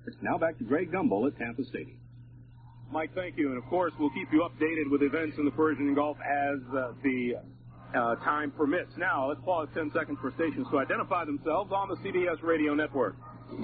Now back to Greg Gumbel at Tampa Stadium. Mike, thank you. And, of course, we'll keep you updated with events in the Persian Gulf as the time permits. Now, let's pause 10 seconds for stations to identify themselves on the CBS radio network.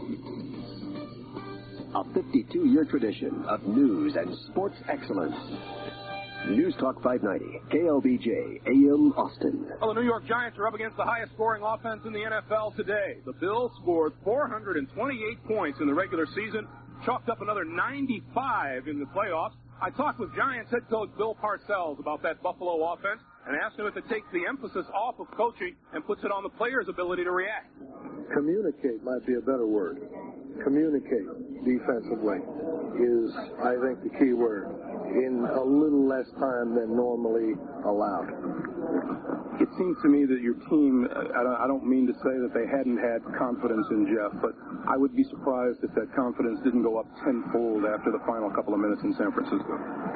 A 52-year tradition of news and sports excellence. News Talk 590, KLBJ, AM Austin. Well, the New York Giants are up against the highest scoring offense in the NFL today. The Bills scored 428 points in the regular season, chalked up another 95 in the playoffs. I talked with Giants head coach Bill Parcells about that Buffalo offense and asked him if it takes the emphasis off of coaching and puts it on the players' ability to react. Communicate might be a better word. Communicate defensively is, I think, the key word in a little less time than normally allowed. It seems to me that your team, I don't mean to say that they hadn't had confidence in Jeff, but I would be surprised if that confidence didn't go up tenfold after the final couple of minutes in San Francisco.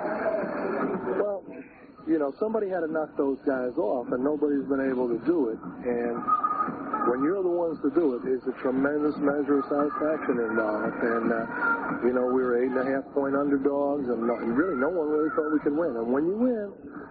Well, you know, somebody had to knock those guys off, and nobody's been able to do it. And when you're the ones to do it, it's a tremendous measure of satisfaction involved. And, you know, we were 8.5-point underdogs, and really no one really thought we could win. And when you win,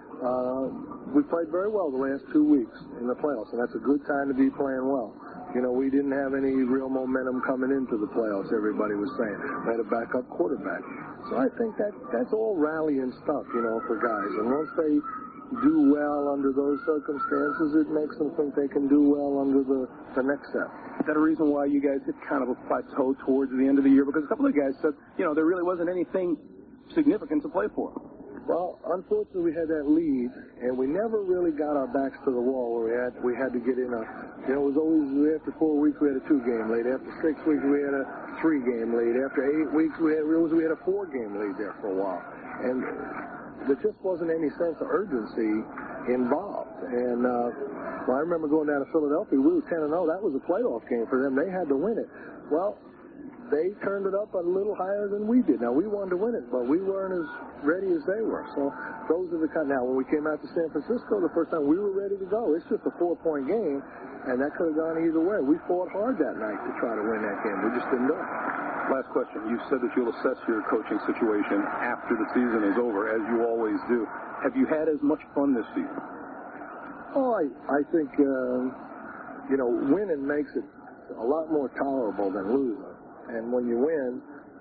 we played very well the last 2 weeks in the playoffs, and that's a good time to be playing well. You know, we didn't have any real momentum coming into the playoffs, everybody was saying. We had a backup quarterback. So I think that's all rallying stuff, you know, for guys. And once they do well under those circumstances, it makes them think they can do well under the next step. Is that a reason why you guys hit kind of a plateau towards the end of the year? Because a couple of guys said, you know, there really wasn't anything significant to play for. Well, unfortunately, we had that lead, and we never really got our backs to the wall where we had to get in a, you know, it was always after 4 weeks we had a 2-game lead. After 6 weeks we had a 3-game lead. After 8 weeks we had a 4-game lead there for a while. And there just wasn't any sense of urgency involved. And well, I remember going down to Philadelphia. We were 10-0. That was a playoff game for them. They had to win it. Well, they turned it up a little higher than we did. Now, we wanted to win it, but we weren't as ready as they were. So those are the kind. Now, when we came out to San Francisco the first time, we were ready to go. It's just a 4-point game, and that could have gone either way. We fought hard that night to try to win that game. We just didn't do it. Last question. You said that you'll assess your coaching situation after the season is over, as you always do. Have you had as much fun this season? Oh, I think, you know, winning makes it a lot more tolerable than losing. And when you win,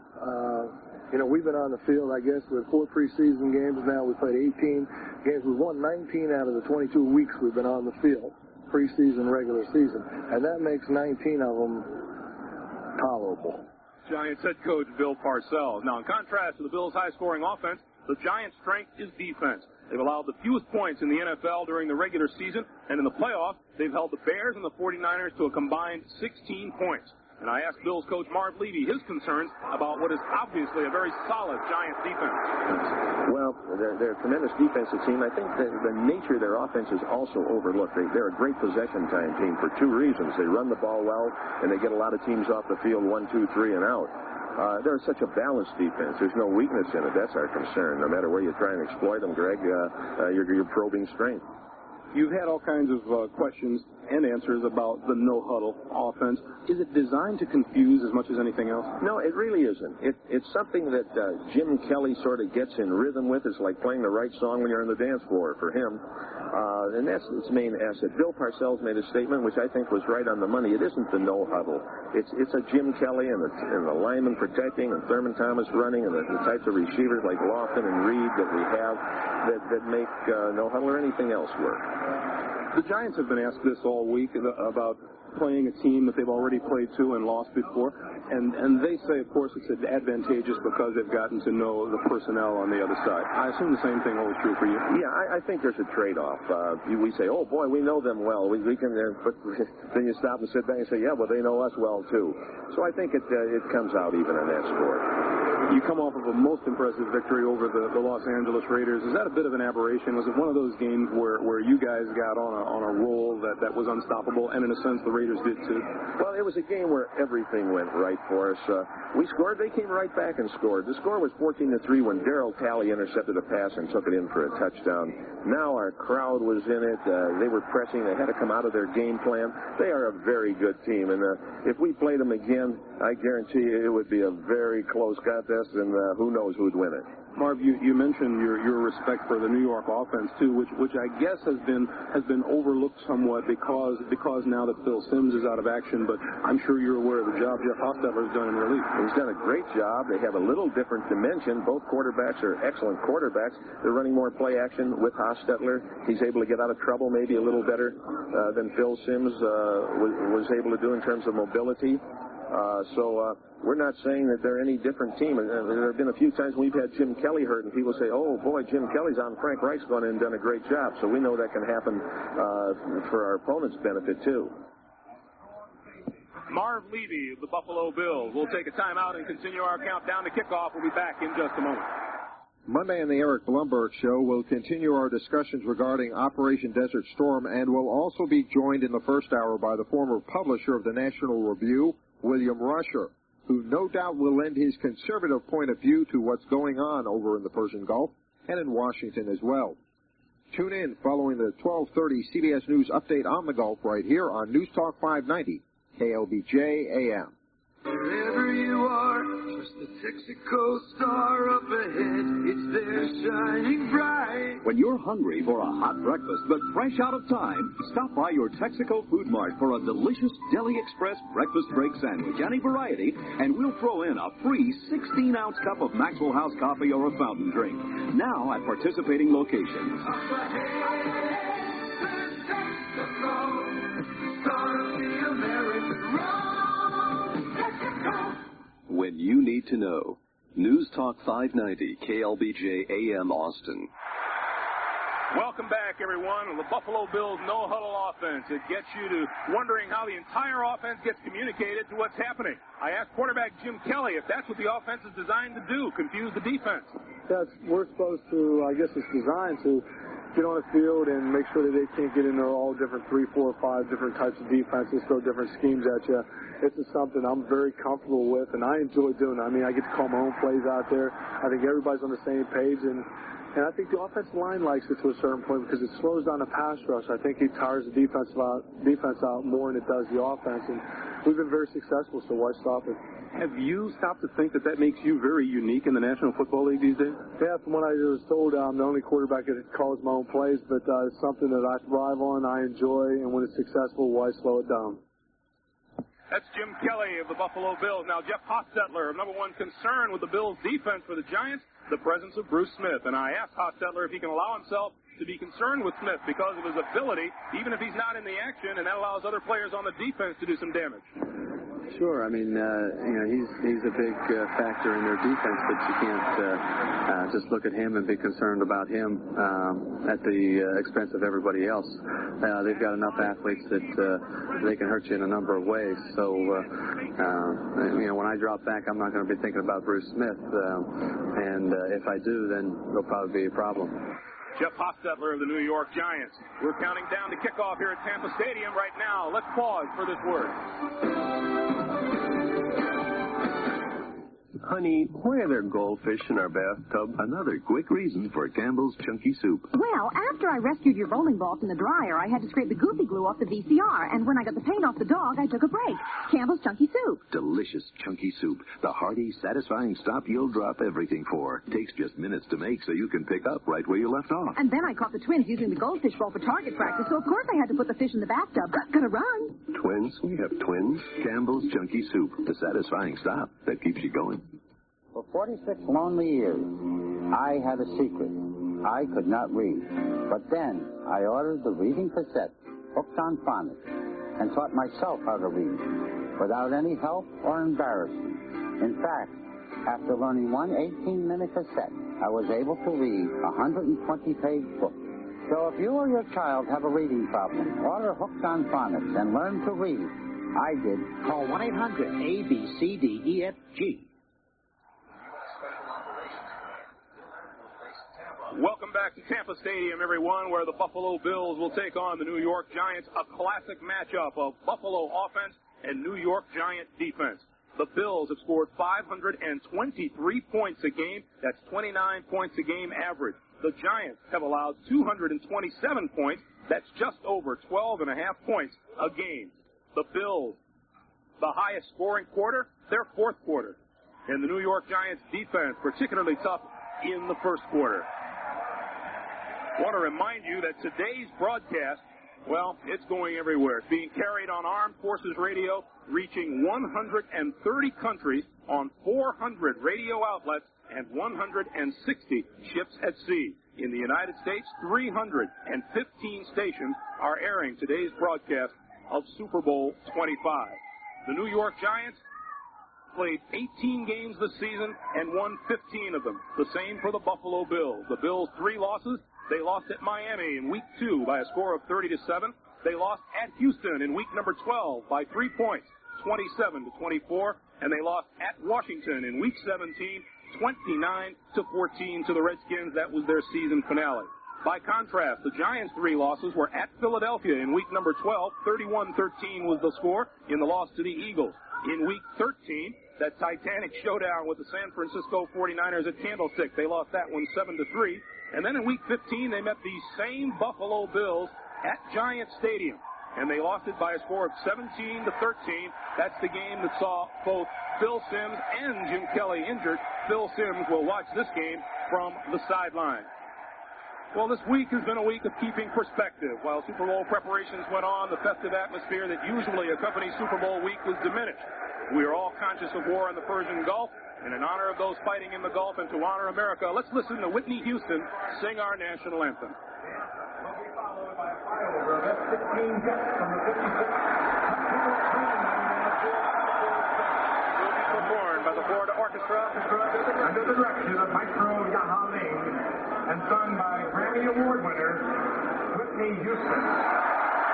you know, we've been on the field, I guess, with 4 preseason games now. We played 18 games. We've won 19 out of the 22 weeks we've been on the field, preseason, regular season. And that makes 19 of them tolerable. Giants head coach Bill Parcells. Now, in contrast to the Bills' high-scoring offense, the Giants' strength is defense. They've allowed the fewest points in the NFL during the regular season, and in the playoffs, they've held the Bears and the 49ers to a combined 16 points. And I asked Bills coach Marv Levy his concerns about what is obviously a very solid Giants defense. Well, they're a tremendous defensive team. I think the nature of their offense is also overlooked. They're a great possession time team for 2 reasons. They run the ball well, and they get a lot of teams off the field 1, 2, 3, and out. They're such a balanced defense. There's no weakness in it. That's our concern. No matter where you try and exploit them, Greg, you're probing strength. You've had all kinds of questions and answers about the no-huddle offense. Is it designed to confuse as much as anything else? No, it really isn't. It's something that Jim Kelly sort of gets in rhythm with. It's like playing the right song when you're on the dance floor for him. And that's its main asset. Bill Parcells made a statement which I think was right on the money. It isn't the no-huddle. It's a Jim Kelly and the lineman protecting and Thurman Thomas running and the types of receivers like Lofton and Reed that we have that make no-huddle or anything else work. The Giants have been asked this all week about playing a team that they've already played to and lost before, and they say, of course, it's advantageous because they've gotten to know the personnel on the other side. I assume the same thing holds true for you. Yeah, I think there's a trade-off. We say, oh, boy, we know them well. We can, but then you stop and sit back and say, yeah, well, they know us well, too. So I think it comes out even on that score. You come off of a most impressive victory over the Los Angeles Raiders. Is that a bit of an aberration? Was it one of those games where you guys got on a roll that was unstoppable, and in a sense the Raiders did too. Well, it was a game where everything went right for us. We scored. They came right back and scored. The score was 14-3 when Darryl Talley intercepted a pass and took it in for a touchdown. Now our crowd was in it. They were pressing. They had to come out of their game plan. They are a very good team, and if we played them again, I guarantee you it would be a very close contest, and who knows who'd win it. Marv, you mentioned your respect for the New York offense too, which I guess has been overlooked somewhat because now that Phil Simms is out of action. But I'm sure you're aware of the job Jeff Hostetler has done in relief. He's done a great job. They have a little different dimension. Both quarterbacks are excellent quarterbacks. They're running more play action with Hostetler. He's able to get out of trouble maybe a little better than Phil Simms was able to do in terms of mobility. So we're not saying that they're any different team. There have been a few times we've had Jim Kelly hurt, and people say, oh, boy, Jim Kelly's on. Frank Reich's gone in and done a great job. So we know that can happen for our opponent's benefit, too. Marv Levy of the Buffalo Bills. We'll take a timeout and continue our countdown to kickoff. We'll be back in just a moment. Monday on the Eric Blumberg Show, we'll continue our discussions regarding Operation Desert Storm, and we'll also be joined in the first hour by the former publisher of the National Review, William Rusher, who no doubt will lend his conservative point of view to what's going on over in the Persian Gulf and in Washington as well. Tune in following the 12:30 CBS News update on the Gulf right here on News Talk 590, KLBJ AM. Wherever you are, trust the Texaco star up ahead. It's there shining bright. When you're hungry for a hot breakfast but fresh out of time, stop by your Texaco Food Mart for a delicious Deli Express breakfast break sandwich, any variety, and we'll throw in a free 16-ounce cup of Maxwell House coffee or a fountain drink. Now at participating locations. Up ahead, there's Texaco, star of the American road. When you need to know. News Talk 590, KLBJ AM Austin. Welcome back, everyone. The Buffalo Bills no-huddle offense. It gets you to wondering how the entire offense gets communicated to what's happening. I asked quarterback Jim Kelly if that's what the offense is designed to do, confuse the defense. We're supposed to, I guess it's designed to get on the field and make sure that they can't get into all different 3, 4, 5 different types of defenses, throw different schemes at you. This is something I'm very comfortable with, and I enjoy doing it. I mean, I get to call my own plays out there. I think everybody's on the same page, and I think the offensive line likes it to a certain point because it slows down the pass rush. I think it tires the defense out more than it does the offense, and we've been very successful, so why stop it? Have you stopped to think that makes you very unique in the National Football League these days? Yeah, from what I was told, I'm the only quarterback that calls my own plays, but it's something that I thrive on, I enjoy, and when it's successful, why slow it down? That's Jim Kelly of the Buffalo Bills. Now, Jeff Hostetler, number one concern with the Bills' defense for the Giants, the presence of Bruce Smith. And I asked Hostetler if he can allow himself to be concerned with Smith because of his ability, even if he's not in the action, and that allows other players on the defense to do some damage. Sure. I mean, he's a big factor in their defense, but you can't just look at him and be concerned about him at the expense of everybody else. They've got enough athletes that they can hurt you in a number of ways. So, when I drop back, I'm not going to be thinking about Bruce Smith. And if I do, then there'll probably be a problem. Jeff Hostetler of the New York Giants. We're counting down to kickoff here at Tampa Stadium right now. Let's pause for this word. Honey, why are there goldfish in our bathtub? Another quick reason for Campbell's Chunky Soup. Well, after I rescued your bowling ball from the dryer, I had to scrape the goopy glue off the VCR, and when I got the paint off the dog, I took a break. Campbell's Chunky Soup. Delicious Chunky Soup. The hearty, satisfying stop you'll drop everything for. Takes just minutes to make so you can pick up right where you left off. And then I caught the twins using the goldfish bowl for target practice, so of course I had to put the fish in the bathtub. Gotta run. Twins? We have twins? Campbell's Chunky Soup. The satisfying stop that keeps you going. For 46 lonely years, I had a secret. I could not read. But then I ordered the reading cassette, Hooked on Phonics, and taught myself how to read without any help or embarrassment. In fact, after learning one 18-minute cassette, I was able to read a 120-page book. So if you or your child have a reading problem, order Hooked on Phonics and learn to read. I did. Call 1-800-ABCDEFG. Welcome back to Tampa Stadium, everyone, where the Buffalo Bills will take on the New York Giants, a classic matchup of Buffalo offense and New York Giant defense. The Bills have scored 523 points a game. That's 29 points a game average. The Giants have allowed 227 points. That's just over 12.5 points a game. The Bills, the highest scoring quarter, their fourth quarter. And the New York Giants defense, particularly tough in the first quarter. I want to remind you that today's broadcast, well, it's going everywhere. It's being carried on Armed Forces Radio, reaching 130 countries on 400 radio outlets and 160 ships at sea. In the United States, 315 stations are airing today's broadcast of Super Bowl 25. The New York Giants played 18 games this season and won 15 of them. The same for the Buffalo Bills. The Bills' 3 losses. They lost at Miami in week 2 by a score of 30-7. They lost at Houston in week number 12 by 3 points, 27-24. And they lost at Washington in week 17, 29-14 to the Redskins. That was their season finale. By contrast, the Giants' 3 losses were at Philadelphia in week number 12. 31-13 was the score in the loss to the Eagles. In week 13, that Titanic showdown with the San Francisco 49ers at Candlestick, they lost that one 7-3. And then in week 15, they met these same Buffalo Bills at Giant Stadium, and they lost it by a score of 17-13. That's the game that saw both Phil Simms and Jim Kelly injured. Phil Simms will watch this game from the sideline. Well, this week has been a week of keeping perspective. While Super Bowl preparations went on, the festive atmosphere that usually accompanies Super Bowl week was diminished. We are all conscious of war in the Persian Gulf, and in honor of those fighting in the Gulf and to honor America, let's listen to Whitney Houston sing our national anthem. Will be followed by a flyover of F-16 jets from the 56th. Will be performed by the Florida Orchestra under the direction of Maestro Yaha Ling and sung by Grammy Award winner Whitney Houston.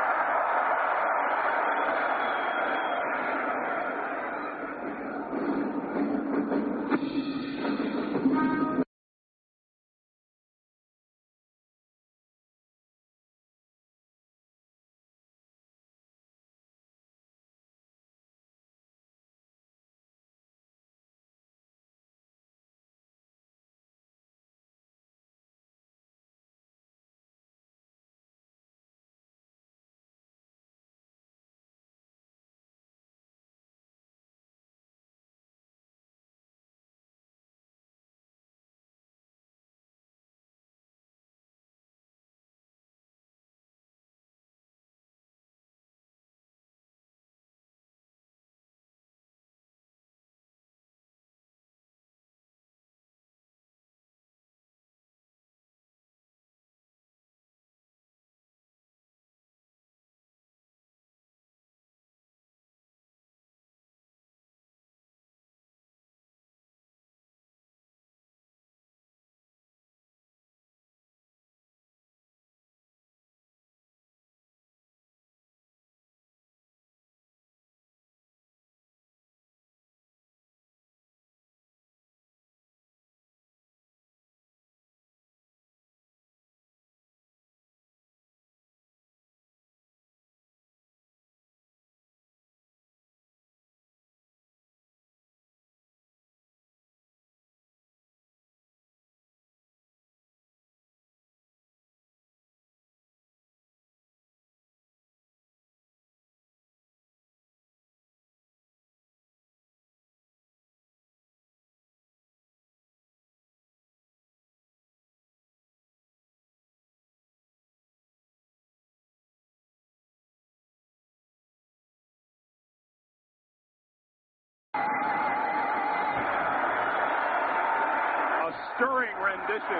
Stirring rendition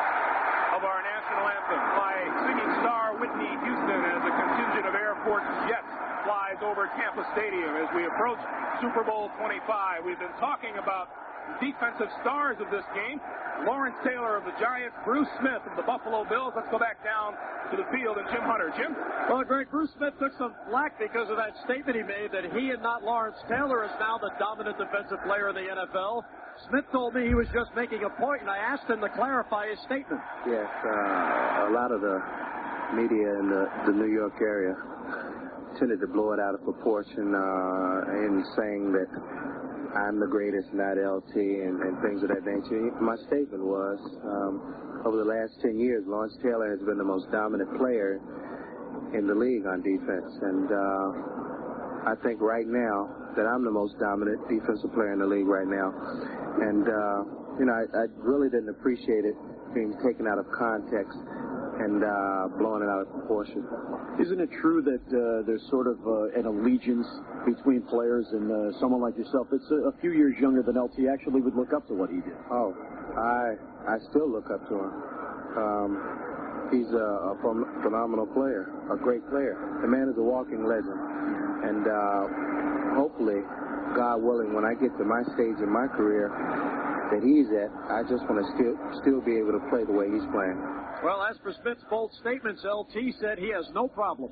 of our national anthem by singing star Whitney Houston as a contingent of Air Force jets flies over Tampa Stadium as we approach Super Bowl 25. We've been talking about defensive stars of this game. Lawrence Taylor of the Giants, Bruce Smith of the Buffalo Bills. Let's go back down to the field and Jim Hunter. Jim? Well, Greg, Bruce Smith took some flack because of that statement he made that he and not Lawrence Taylor is now the dominant defensive player in the NFL. Smith told me he was just making a point, and I asked him to clarify his statement. Yes, a lot of the media in the New York area tended to blow it out of proportion in saying that I'm the greatest, not LT, and things of that nature. My statement was, over the last 10 years, Lawrence Taylor has been the most dominant player in the league on defense. And I think right now that I'm the most dominant defensive player in the league right now. And, I really didn't appreciate it being taken out of context and blowing it out of proportion. Isn't it true that there's sort of an allegiance between players and someone like yourself that's a few years younger than LT actually would look up to what he did? Oh, I still look up to him. He's a phenomenal player, a great player. The man is a walking legend. And hopefully, God willing, when I get to my stage in my career that he's at, I just want to still be able to play the way he's playing. Well, as for Smith's bold statements, LT said he has no problems.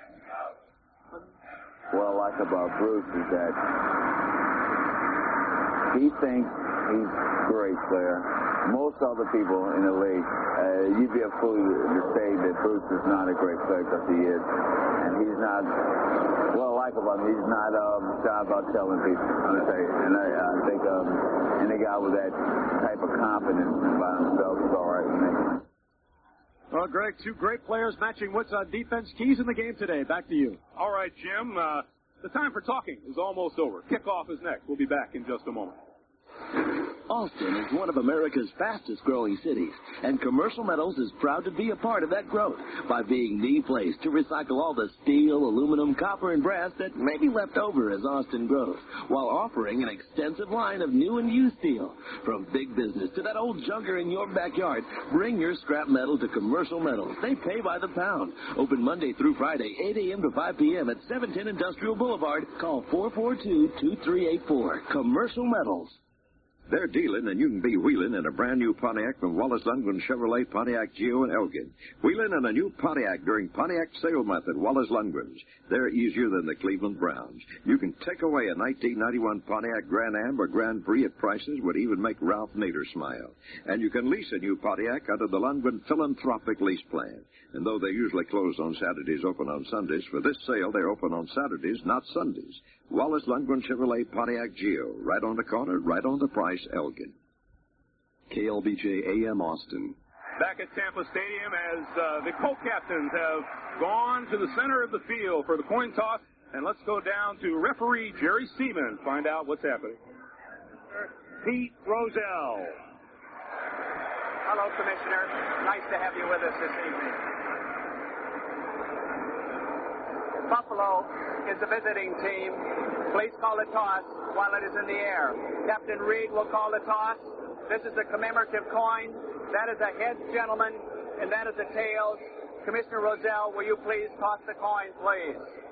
What I like about Bruce is that he thinks he's a great player. Most other people in the league, you'd be a fool to say that Bruce is not a great player because he is. And he's not, what I like about him, he's not shy about telling people. And I think any guy with that type of confidence about himself is all right with me. Well, Greg, two great players matching wits on defense. Keys in the game today. Back to you. All right, Jim. The time for talking is almost over. Kickoff is next. We'll be back in just a moment. Austin is one of America's fastest growing cities, and Commercial Metals is proud to be a part of that growth by being the place to recycle all the steel, aluminum, copper, and brass that may be left over as Austin grows, while offering an extensive line of new and used steel. From big business to that old junker in your backyard, bring your scrap metal to Commercial Metals. They pay by the pound. Open Monday through Friday, 8 a.m. to 5 p.m. at 710 Industrial Boulevard. Call 442-2384. Commercial Metals. They're dealing, and you can be wheeling in a brand-new Pontiac from Wallace Lundgren Chevrolet, Pontiac Geo, and Elgin. Wheeling in a new Pontiac during Pontiac sale month at Wallace Lundgren's. They're easier than the Cleveland Browns. You can take away a 1991 Pontiac Grand Am or Grand Prix at prices would even make Ralph Nader smile. And you can lease a new Pontiac under the Lundgren Philanthropic Lease Plan. And though they usually close on Saturdays, open on Sundays, for this sale they're open on Saturdays, not Sundays. Wallace Lundgren Chevrolet Pontiac Geo, right on the corner, right on the price, Elgin. KLBJ AM Austin. Back at Tampa Stadium as the co-captains have gone to the center of the field for the coin toss. And let's go down to referee Jerry Stevens, find out what's happening. Pete Rozelle. Hello, Commissioner. Nice to have you with us this evening. Buffalo is the visiting team. Please call the toss while it is in the air. Captain Reed will call the toss. This is a commemorative coin. That is a heads, gentlemen, and that is a tails. Commissioner Rozelle, will you please toss the coin, please?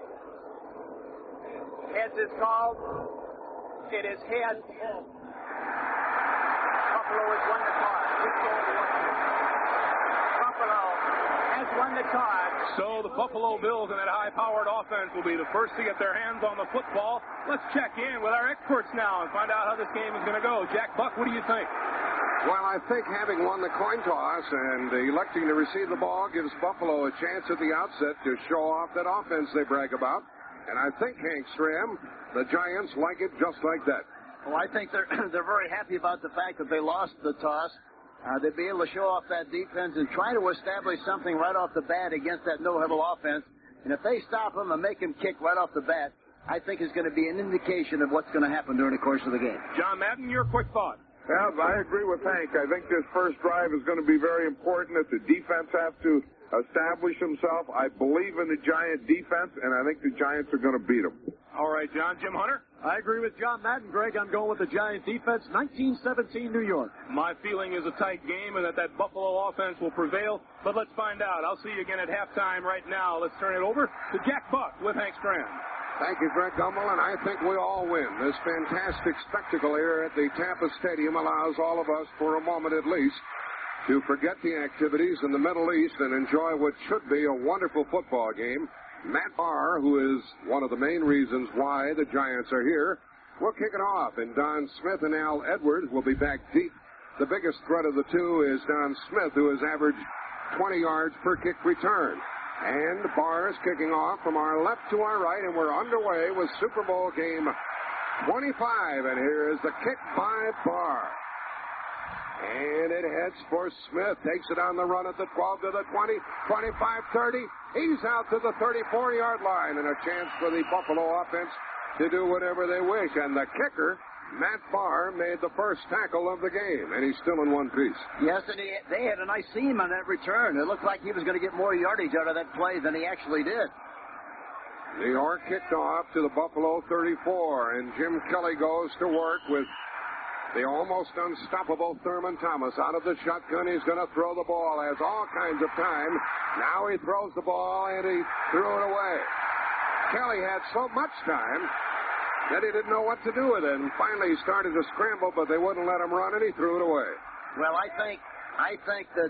Heads is called. It is heads. Buffalo has won the toss. Buffalo has won the toss. So the Buffalo Bills and that high-powered offense will be the first to get their hands on the football. Let's check in with our experts now and find out how this game is going to go. Jack Buck, what do you think? Well, I think having won the coin toss and electing to receive the ball gives Buffalo a chance at the outset to show off that offense they brag about. And I think, Hank Stram, the Giants like it just like that. Well, I think they're very happy about the fact that they lost the toss. They'll be able to show off that defense and try to establish something right off the bat against that no-huddle offense. And if they stop them and make them kick right off the bat, I think it's going to be an indication of what's going to happen during the course of the game. John Madden, your quick thought. Well, I agree with Hank. I think this first drive is going to be very important that the defense has to establish himself. I believe in the Giant defense, and I think the Giants are going to beat them. All right, John. Jim Hunter? I agree with John Madden, Greg. I'm going with the Giant defense, 1917 New York. My feeling is a tight game and that Buffalo offense will prevail, but let's find out. I'll see you again at halftime right now. Let's turn it over to Jack Buck with Hank Stram. Thank you, Greg Gumbel, and I think we all win. This fantastic spectacle here at the Tampa Stadium allows all of us, for a moment at least, to forget the activities in the Middle East and enjoy what should be a wonderful football game. Matt Barr, who is one of the main reasons why the Giants are here, will kick it off, and Don Smith and Al Edwards will be back deep. The biggest threat of the two is Don Smith, who has averaged 20 yards per kick return. And Barr is kicking off from our left to our right, and we're underway with Super Bowl game 25. And here is the kick by Barr. And it heads for Smith. Takes it on the run at the 12 to the 20, 25, 30. He's out to the 34-yard line, and a chance for the Buffalo offense to do whatever they wish. And the kicker, Matt Barr, made the first tackle of the game, and he's still in one piece. Yes, and they had a nice seam on that return. It looked like he was going to get more yardage out of that play than he actually did. New York kicked off to the Buffalo 34, and Jim Kelly goes to work with the almost unstoppable Thurman Thomas out of the shotgun. He's going to throw the ball. Has all kinds of time. Now he throws the ball, and he threw it away. Kelly had so much time that he didn't know what to do with it. And finally he started to scramble, but they wouldn't let him run, and he threw it away. Well, I think that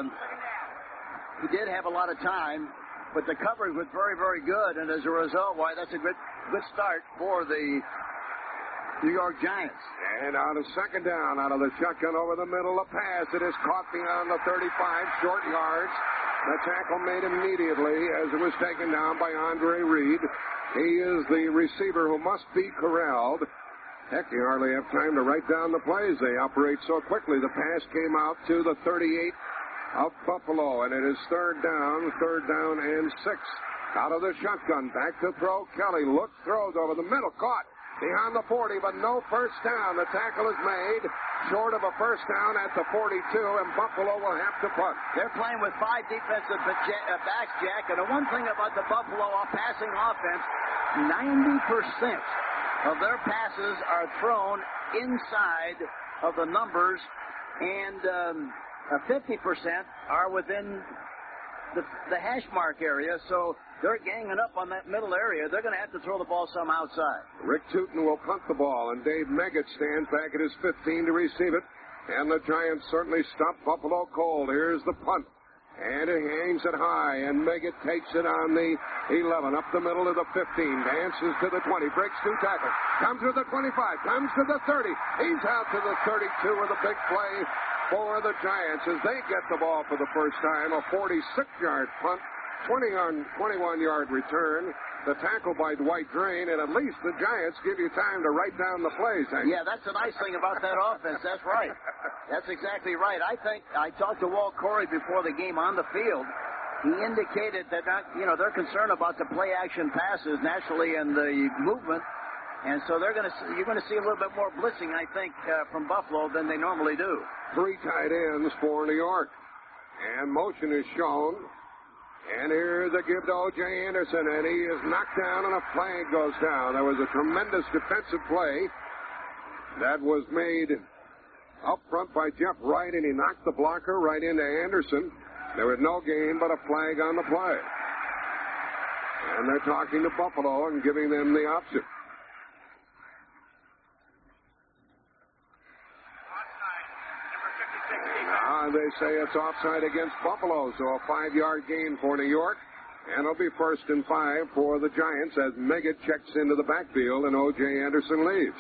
he did have a lot of time, but the coverage was very, very good, and as a result, that's a good start for the New York Giants. And on a second down, out of the shotgun over the middle, a pass. It is caught beyond the 35, short yards. The tackle made immediately as it was taken down by Andre Reed. He is the receiver who must be corralled. Heck, you hardly have time to write down the plays. They operate so quickly. The pass came out to the 38 of Buffalo, and it is third down and 6. Out of the shotgun, back to throw. Kelly looks, throws over the middle, caught behind the 40, but no first down. The tackle is made short of a first down at the 42, and Buffalo will have to punt. They're playing with 5 defensive backs, Jack, and the one thing about the Buffalo passing offense, 90% of their passes are thrown inside of the numbers, and 50% are within the hash mark area, so they're ganging up on that middle area. They're going to have to throw the ball some outside. Rick Tootin will punt the ball, and Dave Meggett stands back at his 15 to receive it. And the Giants certainly stop Buffalo cold. Here's the punt. And it hangs it high, and Meggett takes it on the 11, up the middle of the 15, dances to the 20, breaks 2 tackles, comes to the 25, comes to the 30. He's out to the 32 with a big play for the Giants as they get the ball for the first time. A 46-yard punt. 21-yard return, the tackle by Dwight Drain, and at least the Giants give you time to write down the plays. Yeah, that's the nice thing about that offense. That's right. That's exactly right. I think I talked to Walt Corey before the game on the field. He indicated that they're concerned about the play-action passes naturally and the movement, and so you're going to see a little bit more blitzing, I think, from Buffalo than they normally do. 3 tight ends for New York, and motion is shown. And here's the give to O.J. Anderson, and he is knocked down, and a flag goes down. There was a tremendous defensive play that was made up front by Jeff Wright, and he knocked the blocker right into Anderson. There was no gain but a flag on the play. And they're talking to Buffalo and giving them the option. They say it's offside against Buffalo, so a 5-yard gain for New York. And it'll be 1st and 5 for the Giants as Meggett checks into the backfield and O.J. Anderson leaves.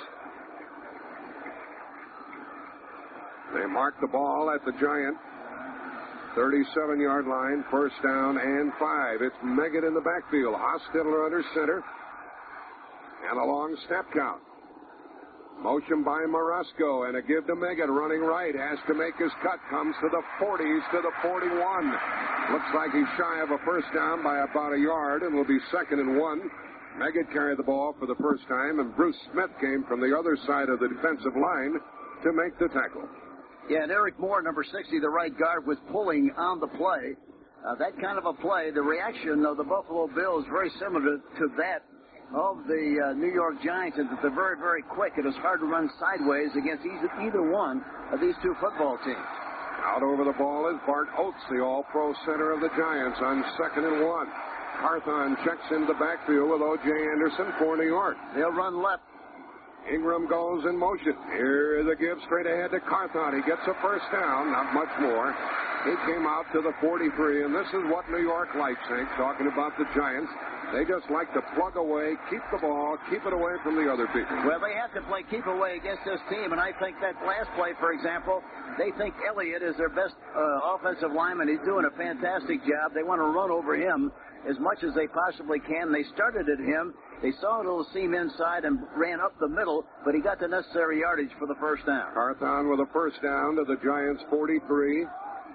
They mark the ball at the Giant 37-yard line, 1st down and 5. It's Meggett in the backfield. Hostetler under center. And a long step count. Motion by Marasco, and a give to Meggett, running right, has to make his cut, comes to the 40s, to the 41. Looks like he's shy of a first down by about a yard, and will be 2nd and 1. Meggett carried the ball for the first time, and Bruce Smith came from the other side of the defensive line to make the tackle. Yeah, and Eric Moore, number 60, the right guard, was pulling on the play. That kind of a play, the reaction of the Buffalo Bills is very similar to that of the New York Giants, is that they're very, very quick. It is hard to run sideways against either one of these two football teams. Out over the ball is Bart Oates, the all-pro center of the Giants, on 2nd and 1. Carthon checks into the backfield with O.J. Anderson for New York. They'll run left. Ingram goes in motion. Here is a give straight ahead to Carthon. He gets a first down, not much more. He came out to the 43, and this is what New York likes, Hank, talking about the Giants. They just like to plug away, keep the ball, keep it away from the other people. Well, they have to play keep away against this team, and I think that last play, for example, they think Elliott is their best offensive lineman. He's doing a fantastic job. They want to run over him as much as they possibly can. They started at him. They saw a little seam inside and ran up the middle, but he got the necessary yardage for the first down. Carthon with a first down to the Giants' 43.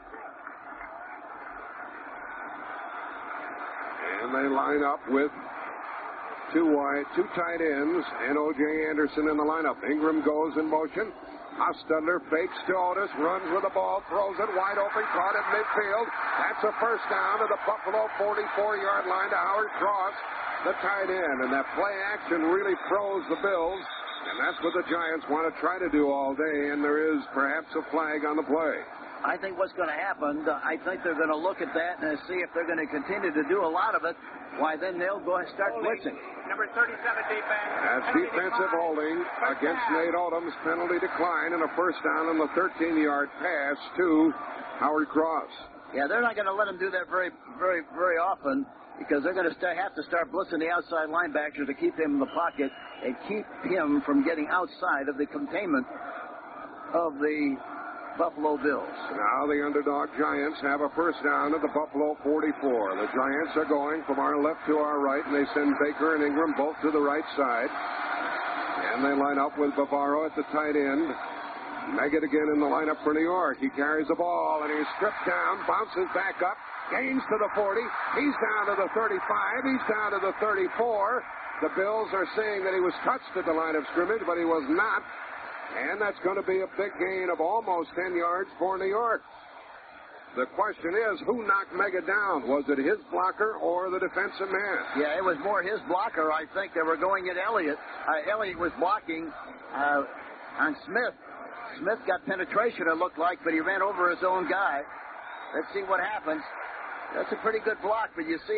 And they line up with two tight ends, and O.J. Anderson in the lineup. Ingram goes in motion. Hostetler fakes to Otis, runs with the ball, throws it wide open, caught at midfield. That's a first down to the Buffalo 44-yard line to Howard Cross, the tight end. And that play action really froze the Bills, and that's what the Giants want to try to do all day, and there is perhaps a flag on the play. I think what's going to happen, I think they're going to look at that and see if they're going to continue to do a lot of it. Why, then they'll go and start blitzing. Number 37 defense. That's defensive holding against Nate Odom's penalty decline and a first down on the 13-yard pass to Howard Cross. Yeah, they're not going to let him do that very, very, very often because they're going to have to start blitzing the outside linebacker to keep him in the pocket and keep him from getting outside of the containment of the Buffalo Bills. Now the underdog Giants have a first down at the Buffalo 44. The Giants are going from our left to our right, and they send Baker and Ingram both to the right side. And they line up with Bavaro at the tight end. Meggett again in the lineup for New York. He carries the ball, and he's stripped down, bounces back up, gains to the 40. He's down to the 35. He's down to the 34. The Bills are saying that he was touched at the line of scrimmage, but he was not. And that's going to be a big gain of almost 10 yards for New York. The question is, who knocked Meggett down? Was it his blocker or the defensive man? Yeah, it was more his blocker, I think. They were going at Elliott. Elliott was blocking on Smith. Smith got penetration, it looked like, but he ran over his own guy. Let's see what happens. That's a pretty good block, but you see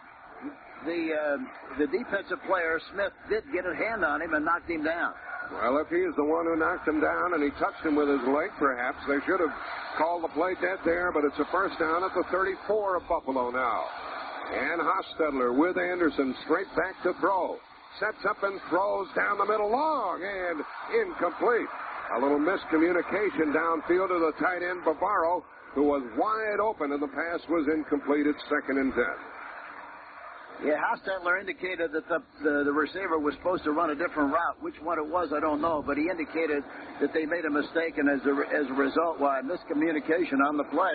the defensive player, Smith, did get a hand on him and knocked him down. Well, if he's the one who knocked him down and he touched him with his leg, perhaps, they should have called the play dead there, but it's a first down at the 34 of Buffalo now. And Hostetler with Anderson straight back to throw. Sets up and throws down the middle long and incomplete. A little miscommunication downfield to the tight end Bavaro, who was wide open, and the pass was incomplete at 2nd and 10. Yeah, Hostetler indicated that the receiver was supposed to run a different route. Which one it was, I don't know, but he indicated that they made a mistake, and as a result, miscommunication on the play.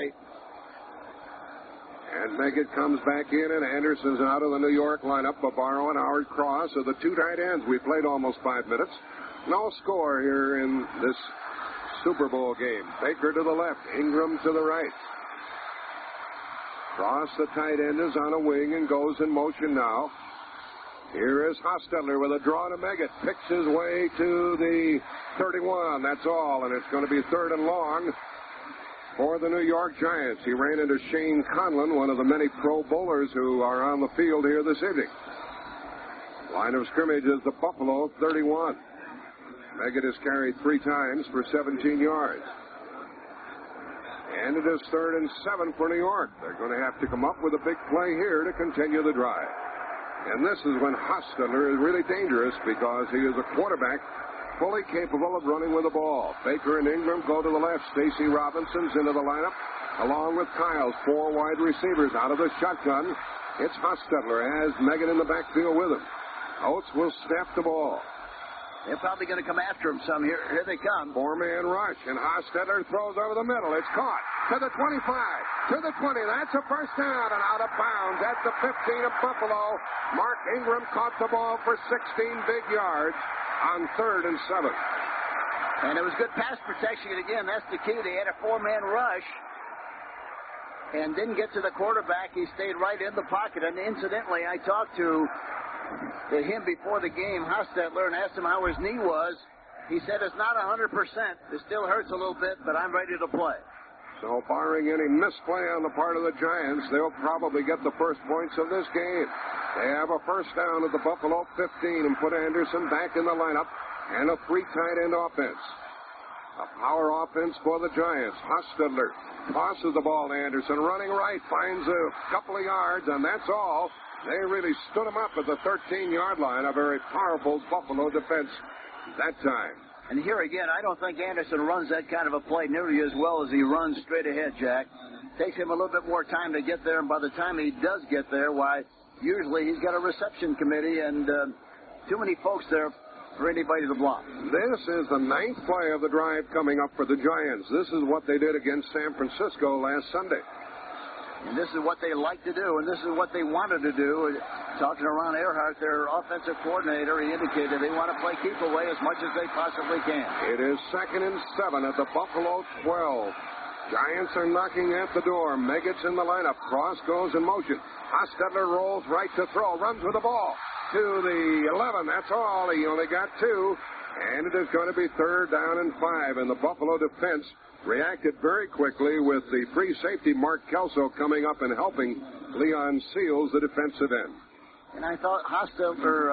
And Meggett comes back in, and Anderson's out of the New York lineup. Bavaro and Howard Cross are the two tight ends. We played almost 5 minutes. No score here in this Super Bowl game. Baker to the left, Ingram to the right. Cross, the tight end, is on a wing and goes in motion now. Here is Hostetler with a draw to Meggett. Picks his way to the 31. That's all, and it's going to be 3rd and long for the New York Giants. He ran into Shane Conlon, one of the many Pro Bowlers who are on the field here this evening. Line of scrimmage is the Buffalo 31. Meggett has carried 3 times for 17 yards. And it is 3rd and 7 for New York. They're going to have to come up with a big play here to continue the drive. And this is when Hostetler is really dangerous because he is a quarterback fully capable of running with the ball. Baker and Ingram go to the left. Stacy Robinson's into the lineup, along with Kyle's 4 wide receivers out of the shotgun. It's Hostetler, has Meggett in the backfield with him. Oates will snap the ball. They're probably going to come after him some. Here they come. 4-man rush, and Hostetler throws over the middle. It's caught to the 25, to the 20. That's a first down and out of bounds at the 15 of Buffalo. Mark Ingram caught the ball for 16 big yards on 3rd and 7. And it was good pass protection. Again, that's the key. They had a 4-man rush and didn't get to the quarterback. He stayed right in the pocket. And incidentally, I talked to him before the game, Hostetler, and asked him how his knee was. He said it's not 100%. It still hurts a little bit, but I'm ready to play. So barring any misplay on the part of the Giants, they'll probably get the first points of this game. They have a first down at the Buffalo 15 and put Anderson back in the lineup and a 3 tight end offense. A power offense for the Giants. Hostetler tosses the ball to Anderson, running right, finds a couple of yards, and that's all. They really stood him up at the 13-yard line. A very powerful Buffalo defense that time. And here again, I don't think Anderson runs that kind of a play nearly as well as he runs straight ahead, Jack. Takes him a little bit more time to get there, and by the time he does get there, why, usually he's got a reception committee and too many folks there for anybody to block. This is the 9th play of the drive coming up for the Giants. This is what they did against San Francisco last Sunday. And this is what they like to do, and this is what they wanted to do. Talking to Ron Earhart, their offensive coordinator, he indicated they want to play keep away as much as they possibly can. It is 2nd and 7 at the Buffalo 12. Giants are knocking at the door. Meggett's in the lineup. Cross goes in motion. Hostetler rolls right to throw. Runs with the ball to the 11. That's all. He only got 2. And it is going to be 3rd down and 5. And the Buffalo defense reacted very quickly with the free safety Mark Kelso coming up and helping Leon Seals, the defensive end. And I thought Hostetler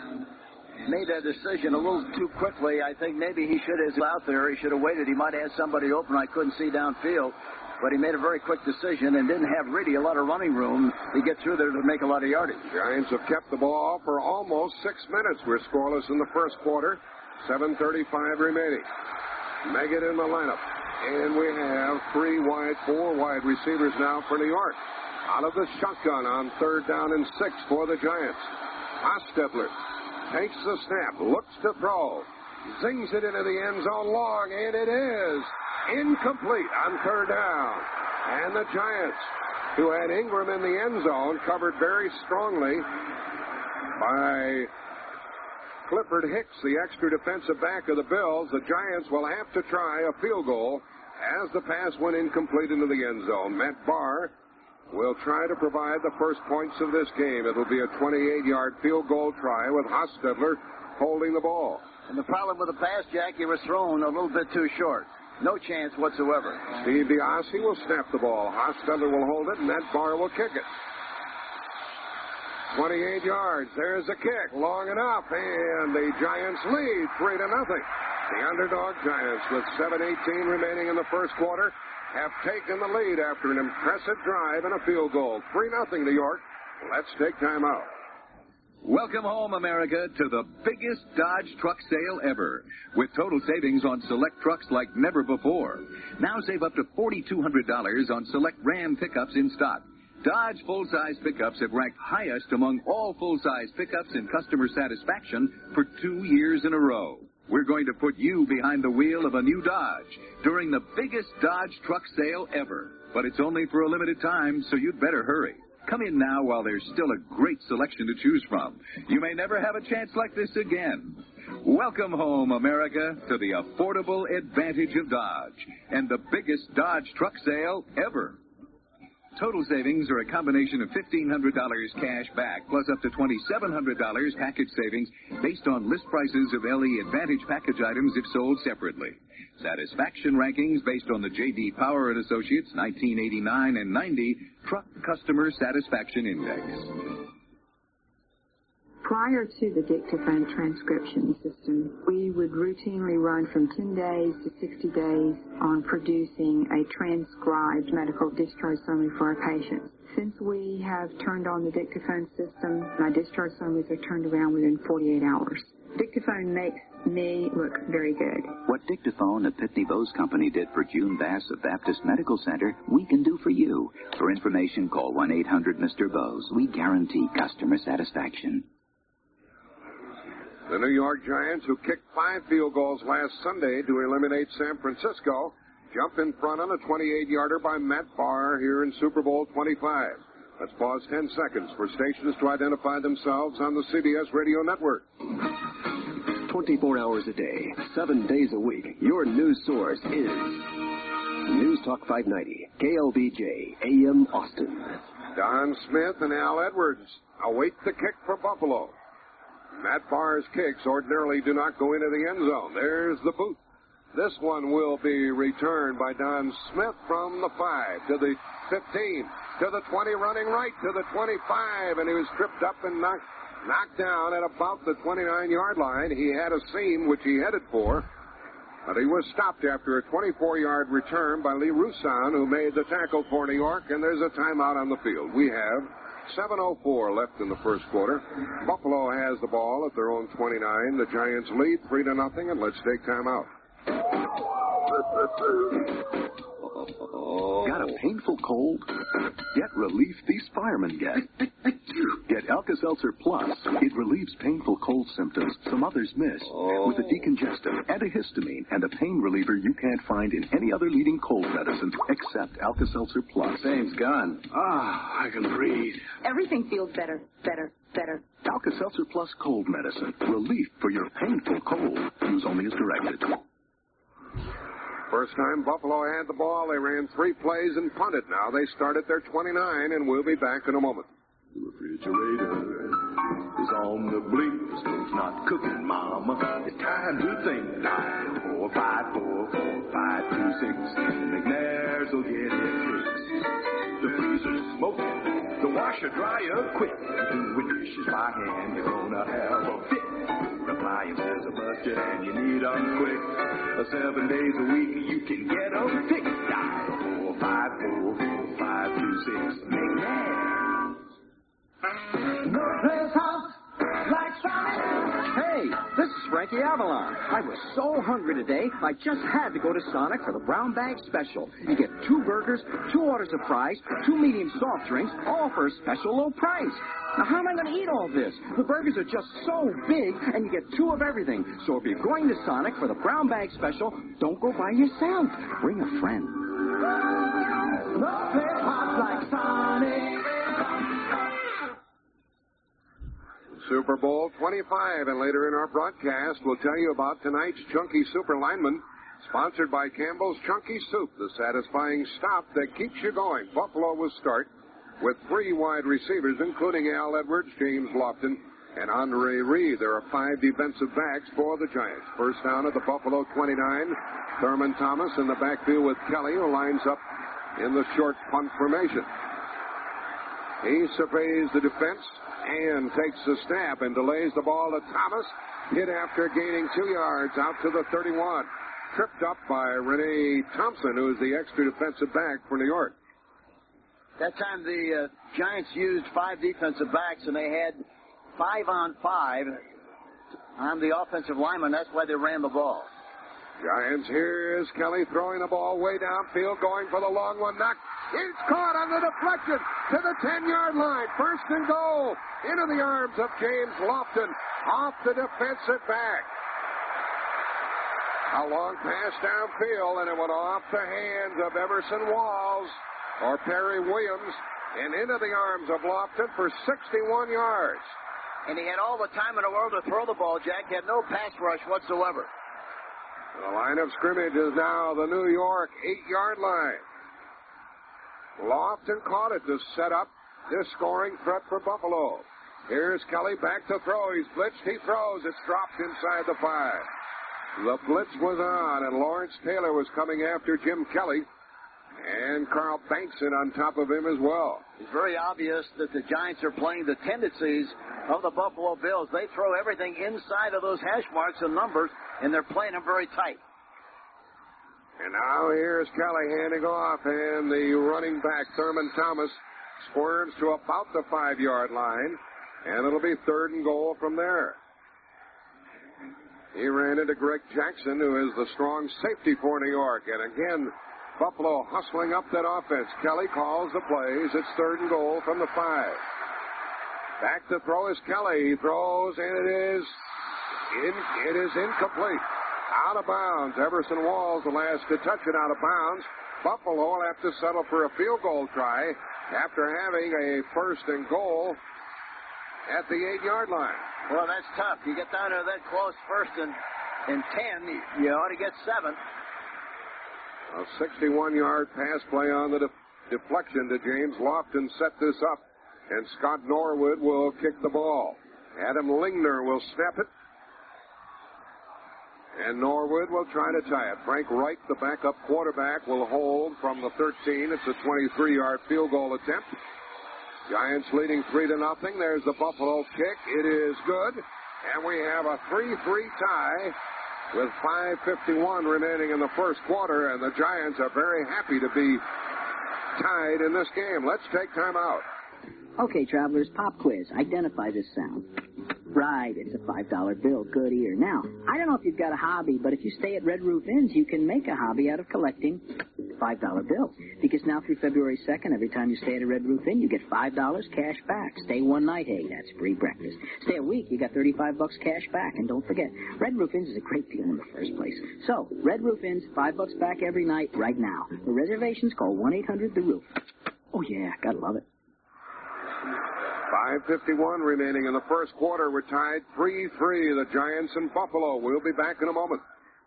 made that decision a little too quickly. I think maybe he should have out there. He should have waited. He might have had somebody open I couldn't see downfield. But he made a very quick decision and didn't have really a lot of running room to get through there to make a lot of yardage. Giants have kept the ball for almost 6 minutes. We're scoreless in the first quarter. 7:35 remaining. Meggett in the lineup. And we have 4 wide receivers now for New York. Out of the shotgun on 3rd down and 6 for the Giants. Hostetler takes the snap, looks to throw, zings it into the end zone long, and it is incomplete on 3rd down. And the Giants, who had Ingram in the end zone, covered very strongly by Clifford Hicks, the extra defensive back of the Bills. The Giants will have to try a field goal as the pass went incomplete into the end zone. Matt Barr will try to provide the first points of this game. It'll be a 28-yard field goal try with Hostetler holding the ball. And the problem with the pass, Jack, he was thrown a little bit too short. No chance whatsoever. Steve DiOssi will snap the ball. Hostetler will hold it, and Matt Barr will kick it. 28 yards. There's a kick. Long enough. And the Giants lead 3-0. The underdog Giants, with 7:18 remaining in the first quarter, have taken the lead after an impressive drive and a field goal. 3-0 New York. Let's take time out. Welcome home, America, to the biggest Dodge truck sale ever, with total savings on select trucks like never before. Now save up to $4,200 on select Ram pickups in stock. Dodge full-size pickups have ranked highest among all full-size pickups in customer satisfaction for 2 years in a row. We're going to put you behind the wheel of a new Dodge during the biggest Dodge truck sale ever. But it's only for a limited time, so you'd better hurry. Come in now while there's still a great selection to choose from. You may never have a chance like this again. Welcome home, America, to the affordable advantage of Dodge and the biggest Dodge truck sale ever. Total savings are a combination of $1,500 cash back plus up to $2,700 package savings based on list prices of LE Advantage package items if sold separately. Satisfaction rankings based on the J.D. Power & Associates 1989 and 90 Truck Customer Satisfaction Index. Prior to the dictaphone transcription system, we would routinely run from 10 days to 60 days on producing a transcribed medical discharge summary for our patients. Since we have turned on the dictaphone system, my discharge summaries are turned around within 48 hours. Dictaphone makes me look very good. What Dictaphone, a Pitney Bowes company, did for June Bass of Baptist Medical Center, we can do for you. For information, call 1-800-MR. We guarantee customer satisfaction. The New York Giants, who kicked 5 field goals last Sunday to eliminate San Francisco, jump in front on a 28-yarder by Matt Barr here in Super Bowl 25. Let's pause 10 seconds for stations to identify themselves on the CBS Radio Network. 24 hours a day, 7 days a week, your news source is News Talk 590, KLBJ, AM Austin. Don Smith and Al Edwards await the kick for Buffalo. Matt Barr's kicks ordinarily do not go into the end zone. There's the boot. This one will be returned by Don Smith from the 5 to the 15 to the 20, running right to the 25, and he was tripped up and knocked down at about the 29-yard line. He had a seam which he headed for, but he was stopped after a 24-yard return by Lee Roussan, who made the tackle for New York, and there's a timeout on the field. We have 7:04 left in the first quarter. Buffalo has the ball at their own 29. The Giants lead 3-0, and let's take timeout. Got a painful cold? Get relief these firemen get. Get Alka-Seltzer Plus. It relieves painful cold symptoms some others miss. With a decongestant, antihistamine, and a pain reliever you can't find in any other leading cold medicine except Alka-Seltzer Plus. Pain's gone. I can breathe. Everything feels better. Alka-Seltzer Plus cold medicine. Relief for your painful cold. Use only as directed. First time Buffalo had the ball, they ran 3 plays and punted. Now they start at their 29, and we'll be back in a moment. The refrigerator is on the blink. The stove's not cooking, Mama. It's time to think. 9454452 McNair's will get it fixed. The freezer's smoking. The washer dryer quick. Doing dishes by hand, you're gonna have a fit. Appliances are busted and you need them quick. 7 days a week you can get them fixed. Dial 4544526 McNair. No place house like Sonic. Hey, this is Frankie Avalon. I was so hungry today, I just had to go to Sonic for the brown bag special. You get 2 burgers, 2 orders of fries, 2 medium soft drinks, all for a special low price. Now, how am I going to eat all this? The burgers are just so big, and you get 2 of everything. So if you're going to Sonic for the brown bag special, don't go by yourself. Bring a friend. No place house like Sonic. Super Bowl 25, and later in our broadcast, we'll tell you about tonight's Chunky Super Lineman, sponsored by Campbell's Chunky Soup, the satisfying stop that keeps you going. Buffalo will start with 3 wide receivers, including Al Edwards, James Lofton, and Andre Reed. There are 5 defensive backs for the Giants. First down at the Buffalo 29, Thurman Thomas in the backfield with Kelly, who lines up in the short punt formation. He surveys the defense and takes the snap and delays the ball to Thomas. Hit after gaining 2 yards out to the 31. Tripped up by Renee Thompson, who is the extra defensive back for New York. That time the Giants used 5 defensive backs, and they had 5-on-5 on the offensive lineman. That's why they ran the ball. Giants, here's Kelly throwing the ball way downfield, going for the long one. Knocked. It's caught on the deflection to the 10-yard line. First and goal into the arms of James Lofton off the defensive back. A long pass downfield, and it went off the hands of Everson Walls or Perry Williams and into the arms of Lofton for 61 yards. And he had all the time in the world to throw the ball, Jack. He had no pass rush whatsoever. The line of scrimmage is now the New York 8-yard line. Lofton caught it to set up this scoring threat for Buffalo. Here's Kelly back to throw. He's blitzed. He throws. It's dropped inside the 5. The blitz was on, and Lawrence Taylor was coming after Jim Kelly. And Carl Bankson on top of him as well. It's very obvious that the Giants are playing the tendencies of the Buffalo Bills. They throw everything inside of those hash marks and numbers, and they're playing them very tight. And now here's Kelly handing off, and the running back, Thurman Thomas, squirms to about the 5-yard line, and it'll be 3rd and goal from there. He ran into Greg Jackson, who is the strong safety for New York, and again, Buffalo hustling up that offense. Kelly calls the plays. It's 3rd and goal from the 5. Back to throw is Kelly. He throws, and it is incomplete. Out of bounds. Everson Walls, the last to touch it out of bounds. Buffalo will have to settle for a field goal try after having a 1st and goal at the 8-yard line. Well, that's tough. You get down there that close, 1st and 10, you ought to get 7. A 61-yard pass play on the deflection to James Lofton set this up, and Scott Norwood will kick the ball. Adam Lingner will snap it. And Norwood will try to tie it. Frank Wright, the backup quarterback, will hold from the 13. It's a 23-yard field goal attempt. Giants leading 3-0. There's the Buffalo kick. It is good. And we have a 3-3 tie with 5:51 remaining in the first quarter. And the Giants are very happy to be tied in this game. Let's take time out. Okay, travelers, pop quiz. Identify this sound. Right, it's a $5 bill. Good ear. Now, I don't know if you've got a hobby, but if you stay at Red Roof Inns, you can make a hobby out of collecting $5 bills. Because now through February 2nd, every time you stay at a Red Roof Inn, you get $5 cash back. Stay one night, hey, that's free breakfast. Stay a week, you got $35 cash back. And don't forget, Red Roof Inns is a great deal in the first place. So, Red Roof Inns, $5 back every night right now. For reservations, call 1-800-THE-ROOF. Oh, yeah, gotta love it. 5:51 remaining in the first quarter. We're tied 3-3, the Giants and Buffalo. We'll be back in a moment.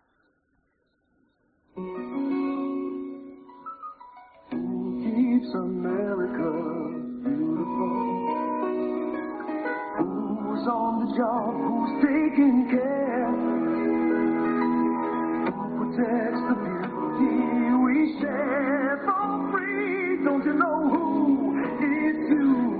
Keeps America beautiful. Who's on the job? Who's taking care? Who protects the beauty we share for free? Don't you know who? It's you.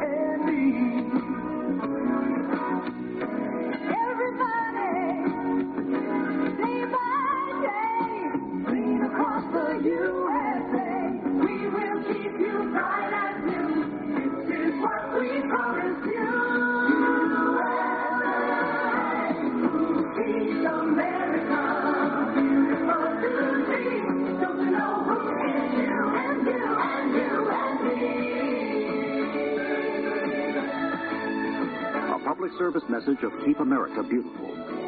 Public service message of Keep America Beautiful.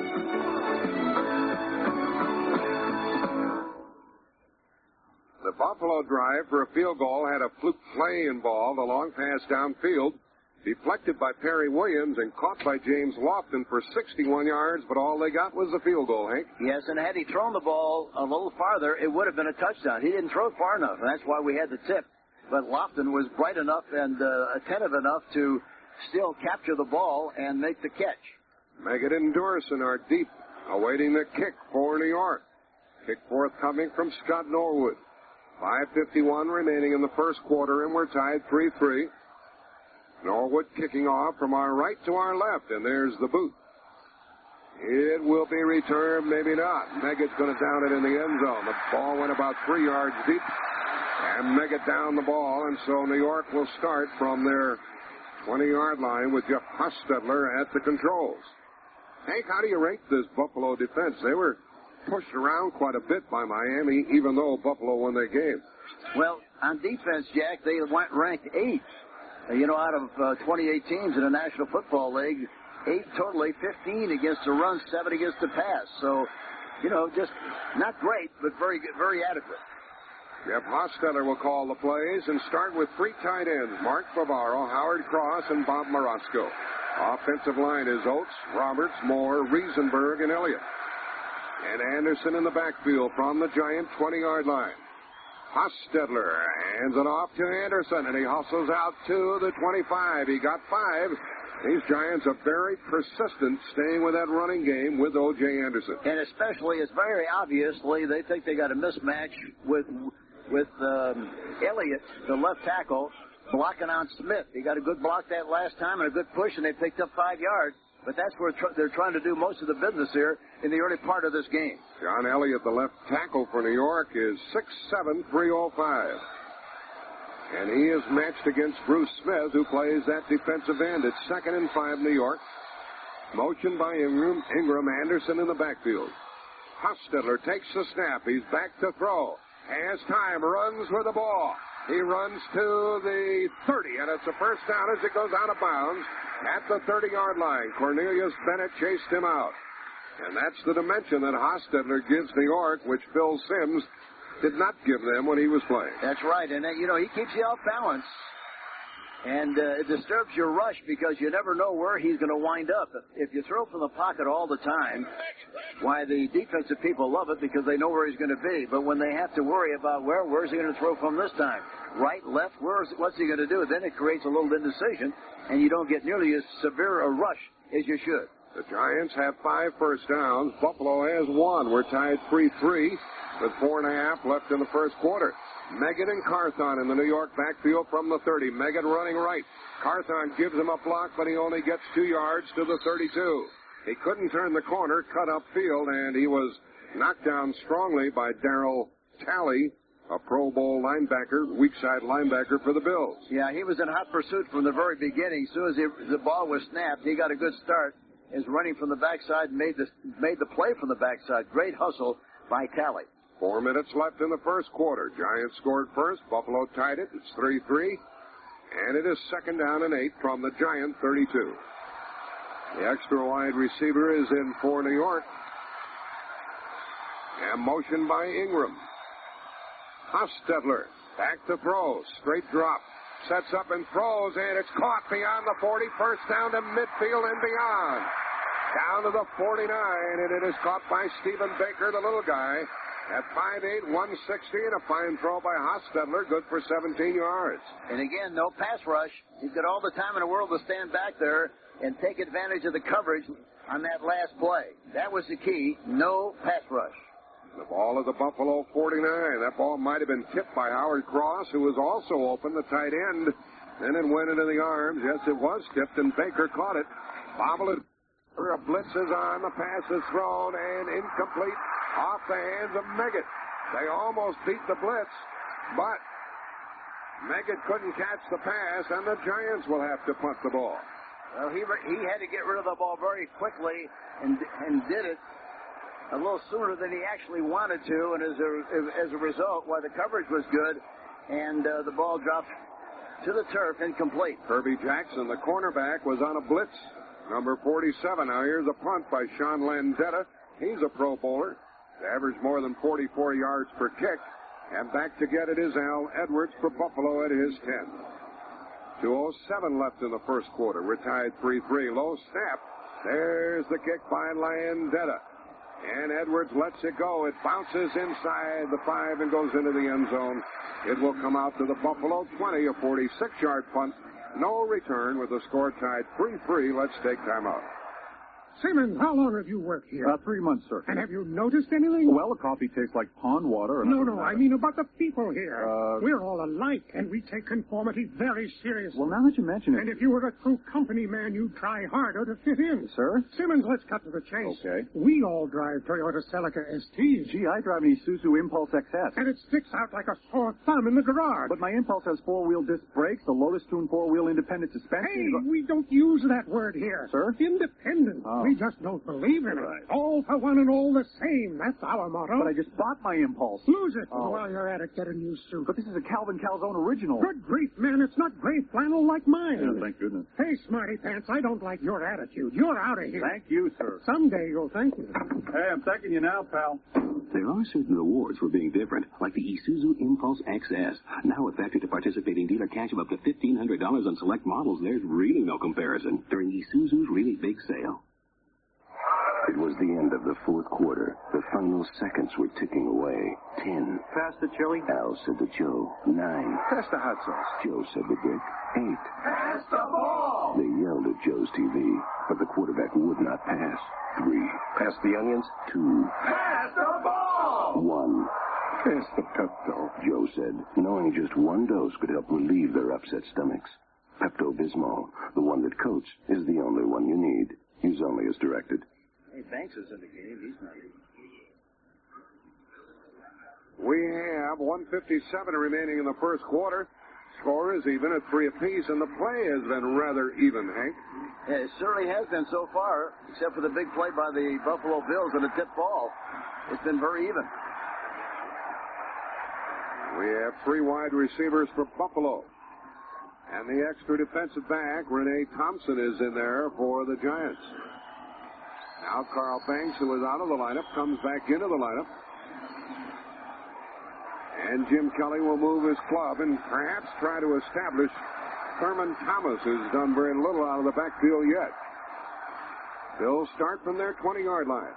The Buffalo drive for a field goal had a fluke play involved, a long pass downfield, deflected by Perry Williams and caught by James Lofton for 61 yards, but all they got was the field goal, Hank. Yes, and had he thrown the ball a little farther, it would have been a touchdown. He didn't throw it far enough, and that's why we had the tip. But Lofton was bright enough and attentive enough to still capture the ball and make the catch. Meggett and Dorson are deep, awaiting the kick for New York. Kick forthcoming from Scott Norwood. 5:51 remaining in the first quarter, and we're tied 3-3. Norwood kicking off from our right to our left, and there's the boot. It will be returned, maybe not. Meggett's going to down it in the end zone. The ball went about 3 yards deep, and Meggett down the ball, and so New York will start from their 20-yard line with Jeff Hostetler at the controls. Hank, how do you rate this Buffalo defense? They were pushed around quite a bit by Miami, even though Buffalo won their game. Well, on defense, Jack, they went ranked 8th. Out of 28 teams in the National Football League, 8 totally, 15 against the run, 7 against the pass. So, just not great, but very good, very adequate. Jeff Hostetler will call the plays and start with 3 tight ends, Mark Bavaro, Howard Cross, and Bob Marasco. Offensive line is Oates, Roberts, Moore, Riesenberg, and Elliott. And Anderson in the backfield from the Giant 20-yard line. Hostetler hands it off to Anderson, and he hustles out to the 25. He got 5. These Giants are very persistent, staying with that running game with O.J. Anderson. And especially, it's very obviously, they think they got a mismatch with Elliott, the left tackle, blocking on Smith. He got a good block that last time and a good push, and they picked up 5 yards. But that's where they're trying to do most of the business here in the early part of this game. John Elliott, the left tackle for New York, is 6'7", 305. And he is matched against Bruce Smith, who plays that defensive end. It's 2nd and 5, New York. Motion by Ingram, Anderson in the backfield. Hostetler takes the snap. He's back to throw. Has time, runs with the ball. He runs to the 30, and it's a first down as it goes out of bounds at the 30-yard line. Cornelius Bennett chased him out. And that's the dimension that Hostetler gives New York, which Phil Simms did not give them when he was playing. That's right, and he keeps you off balance. And it disturbs your rush because you never know where he's going to wind up. If you throw from the pocket all the time, why, the defensive people love it because they know where he's going to be. But when they have to worry about where's he going to throw from this time? Right, left, what's he going to do? Then it creates a little indecision, and you don't get nearly as severe a rush as you should. The Giants have 5 first downs. Buffalo has 1. We're tied 3-3 with 4.5 left in the first quarter. Meggett and Carthon in the New York backfield from the 30. Meggett running right. Carthon gives him a block, but he only gets 2 yards to the 32. He couldn't turn the corner, cut upfield, and he was knocked down strongly by Darryl Talley, a Pro Bowl linebacker, weak side linebacker for the Bills. Yeah, he was in hot pursuit from the very beginning. As soon as the ball was snapped, he got a good start. Is running from the backside and made the play from the backside. Great hustle by Talley. 4 minutes left in the first quarter. Giants scored first. Buffalo tied it. It's 3-3. And it is 2nd down and 8 from the Giant 32. The extra wide receiver is in for New York. And motion by Ingram. Hostetler back to throw. Straight drop. Sets up and throws, and it's caught beyond the 40. First down to midfield and beyond. Down to the 49, and it is caught by Stephen Baker, the little guy, at 5'8", 160, and a fine throw by Hostetler, good for 17 yards. And again, no pass rush. He's got all the time in the world to stand back there and take advantage of the coverage on that last play. That was the key, no pass rush. The ball of the Buffalo 49. That ball might have been tipped by Howard Cross, who was also open, the tight end. Then it went into the arms. Yes, it was tipped, and Baker caught it. Bobbled it. A blitz is on. The pass is thrown, and incomplete off the hands of Meggett. They almost beat the blitz, but Meggett couldn't catch the pass, and the Giants will have to punt the ball. Well, he had to get rid of the ball very quickly and did it a little sooner than he actually wanted to, and as a result, while the coverage was good, and the ball dropped to the turf, incomplete. Kirby Jackson, the cornerback, was on a blitz. Number 47. Now here's a punt by Sean Landetta. He's a Pro Bowler. Averaged more than 44 yards per kick. And back to get it is Al Edwards for Buffalo at his 10. 2:07 left in the first quarter. We're tied 3-3. Low snap. There's the kick by Landetta. And Edwards lets it go. It bounces inside the 5 and goes into the end zone. It will come out to the Buffalo 20, a 46-yard punt. No return with the score tied 3-3. Let's take time out. Simmons, how long have you worked here? 3 months, sir. And have you noticed anything? Well, the coffee tastes like pond water. No, I mean about the people here. We're all alike, and we take conformity very seriously. Well, now that you mention it... And if you were a true company man, you'd try harder to fit in. Sir? Simmons, let's cut to the chase. Okay. We all drive Toyota Celica STs. Gee, I drive an Isuzu Impulse XS. And it sticks out like a sore thumb in the garage. But my Impulse has 4-wheel disc brakes, the Lotus Tune 4-wheel independent suspension... Hey, we don't use that word here. Sir? Independent. Oh. We just don't believe in it. All for one and all the same. That's our motto. But I just bought my Impulse. Lose it. Oh. While you're at it, get a new suit. But this is a Calvin Calzone original. Good grief, man. It's not gray flannel like mine. Yeah, thank goodness. Hey, Smarty Pants, I don't like your attitude. You're out of here. Thank you, sir. Someday you'll thank me. Hey, I'm thanking you now, pal. There are certain rewards for being different, like the Isuzu Impulse XS. Now with factory to participating dealer cash of up to $1,500 on select models, there's really no comparison during Isuzu's really big sale. It was the end of the fourth quarter. The final seconds were ticking away. 10. Pass the chili. Al said to Joe. 9. Pass the hot sauce. Joe said to Dick. 8. Pass the ball! They yelled at Joe's TV, but the quarterback would not pass. 3. Pass the onions. 2. Pass the ball! 1. Pass the Pepto, Joe said, knowing just one dose could help relieve their upset stomachs. Pepto-Bismol, the one that coats, is the only one you need. Use only as directed. Hey, Banks is in the game. He's not even. We have 1:57 remaining in the first quarter. Score is even at 3 apiece, and the play has been rather even, Hank. Yeah, it certainly has been so far, except for the big play by the Buffalo Bills and a tip ball. It's been very even. We have 3 wide receivers for Buffalo. And the extra defensive back, Renee Thompson, is in there for the Giants. Now Carl Banks, who was out of the lineup, comes back into the lineup. And Jim Kelly will move his club and perhaps try to establish Thurman Thomas, who's done very little out of the backfield yet. They'll start from their 20-yard line.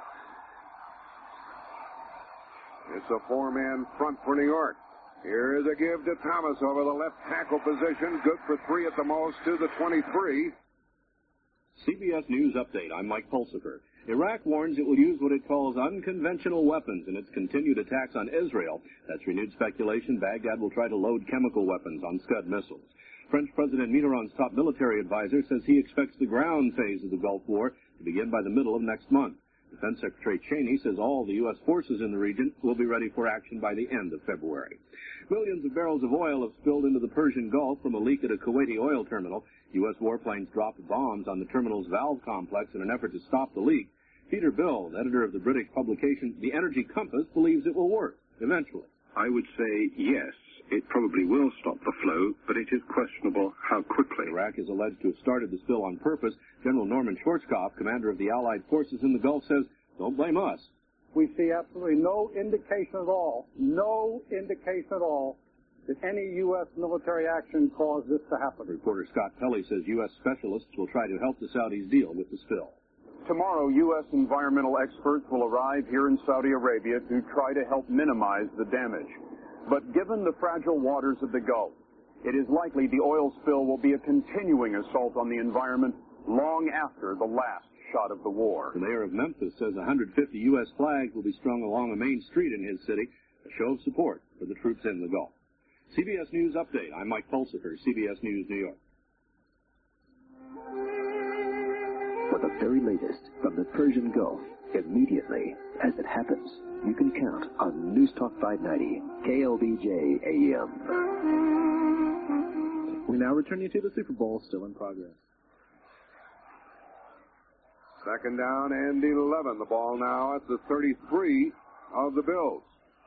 It's a 4-man front for New York. Here is a give to Thomas over the left tackle position. Good for 3 at the most to the 23. CBS News Update. I'm Mike Pulsifer. Iraq warns it will use what it calls unconventional weapons in its continued attacks on Israel. That's renewed speculation Baghdad will try to load chemical weapons on Scud missiles. French President Mitterrand's top military advisor says he expects the ground phase of the Gulf War to begin by the middle of next month. Defense Secretary Cheney says all the U.S. forces in the region will be ready for action by the end of February. Millions of barrels of oil have spilled into the Persian Gulf from a leak at a Kuwaiti oil terminal. U.S. warplanes dropped bombs on the terminal's valve complex in an effort to stop the leak. Peter Bill, editor of the British publication The Energy Compass, believes it will work eventually. I would say yes. It probably will stop the flow, but it is questionable how quickly. Iraq is alleged to have started the spill on purpose. General Norman Schwarzkopf, commander of the Allied forces in the Gulf, says, don't blame us. We see absolutely no indication at all, that any U.S. military action caused this to happen. Reporter Scott Pelley says U.S. specialists will try to help the Saudis deal with the spill. Tomorrow, U.S. environmental experts will arrive here in Saudi Arabia to try to help minimize the damage. But given the fragile waters of the Gulf, it is likely the oil spill will be a continuing assault on the environment long after the last shot of the war. The mayor of Memphis says 150 U.S. flags will be strung along a main street in his city, a show of support for the troops in the Gulf. CBS News Update. I'm Mike Pulsifer, CBS News, New York. For the very latest from the Persian Gulf, immediately as it happens, you can count on News Talk 590, KLBJ AM. We now return you to the Super Bowl, still in progress. Second down and 11. The ball now at the 33 of the Bills.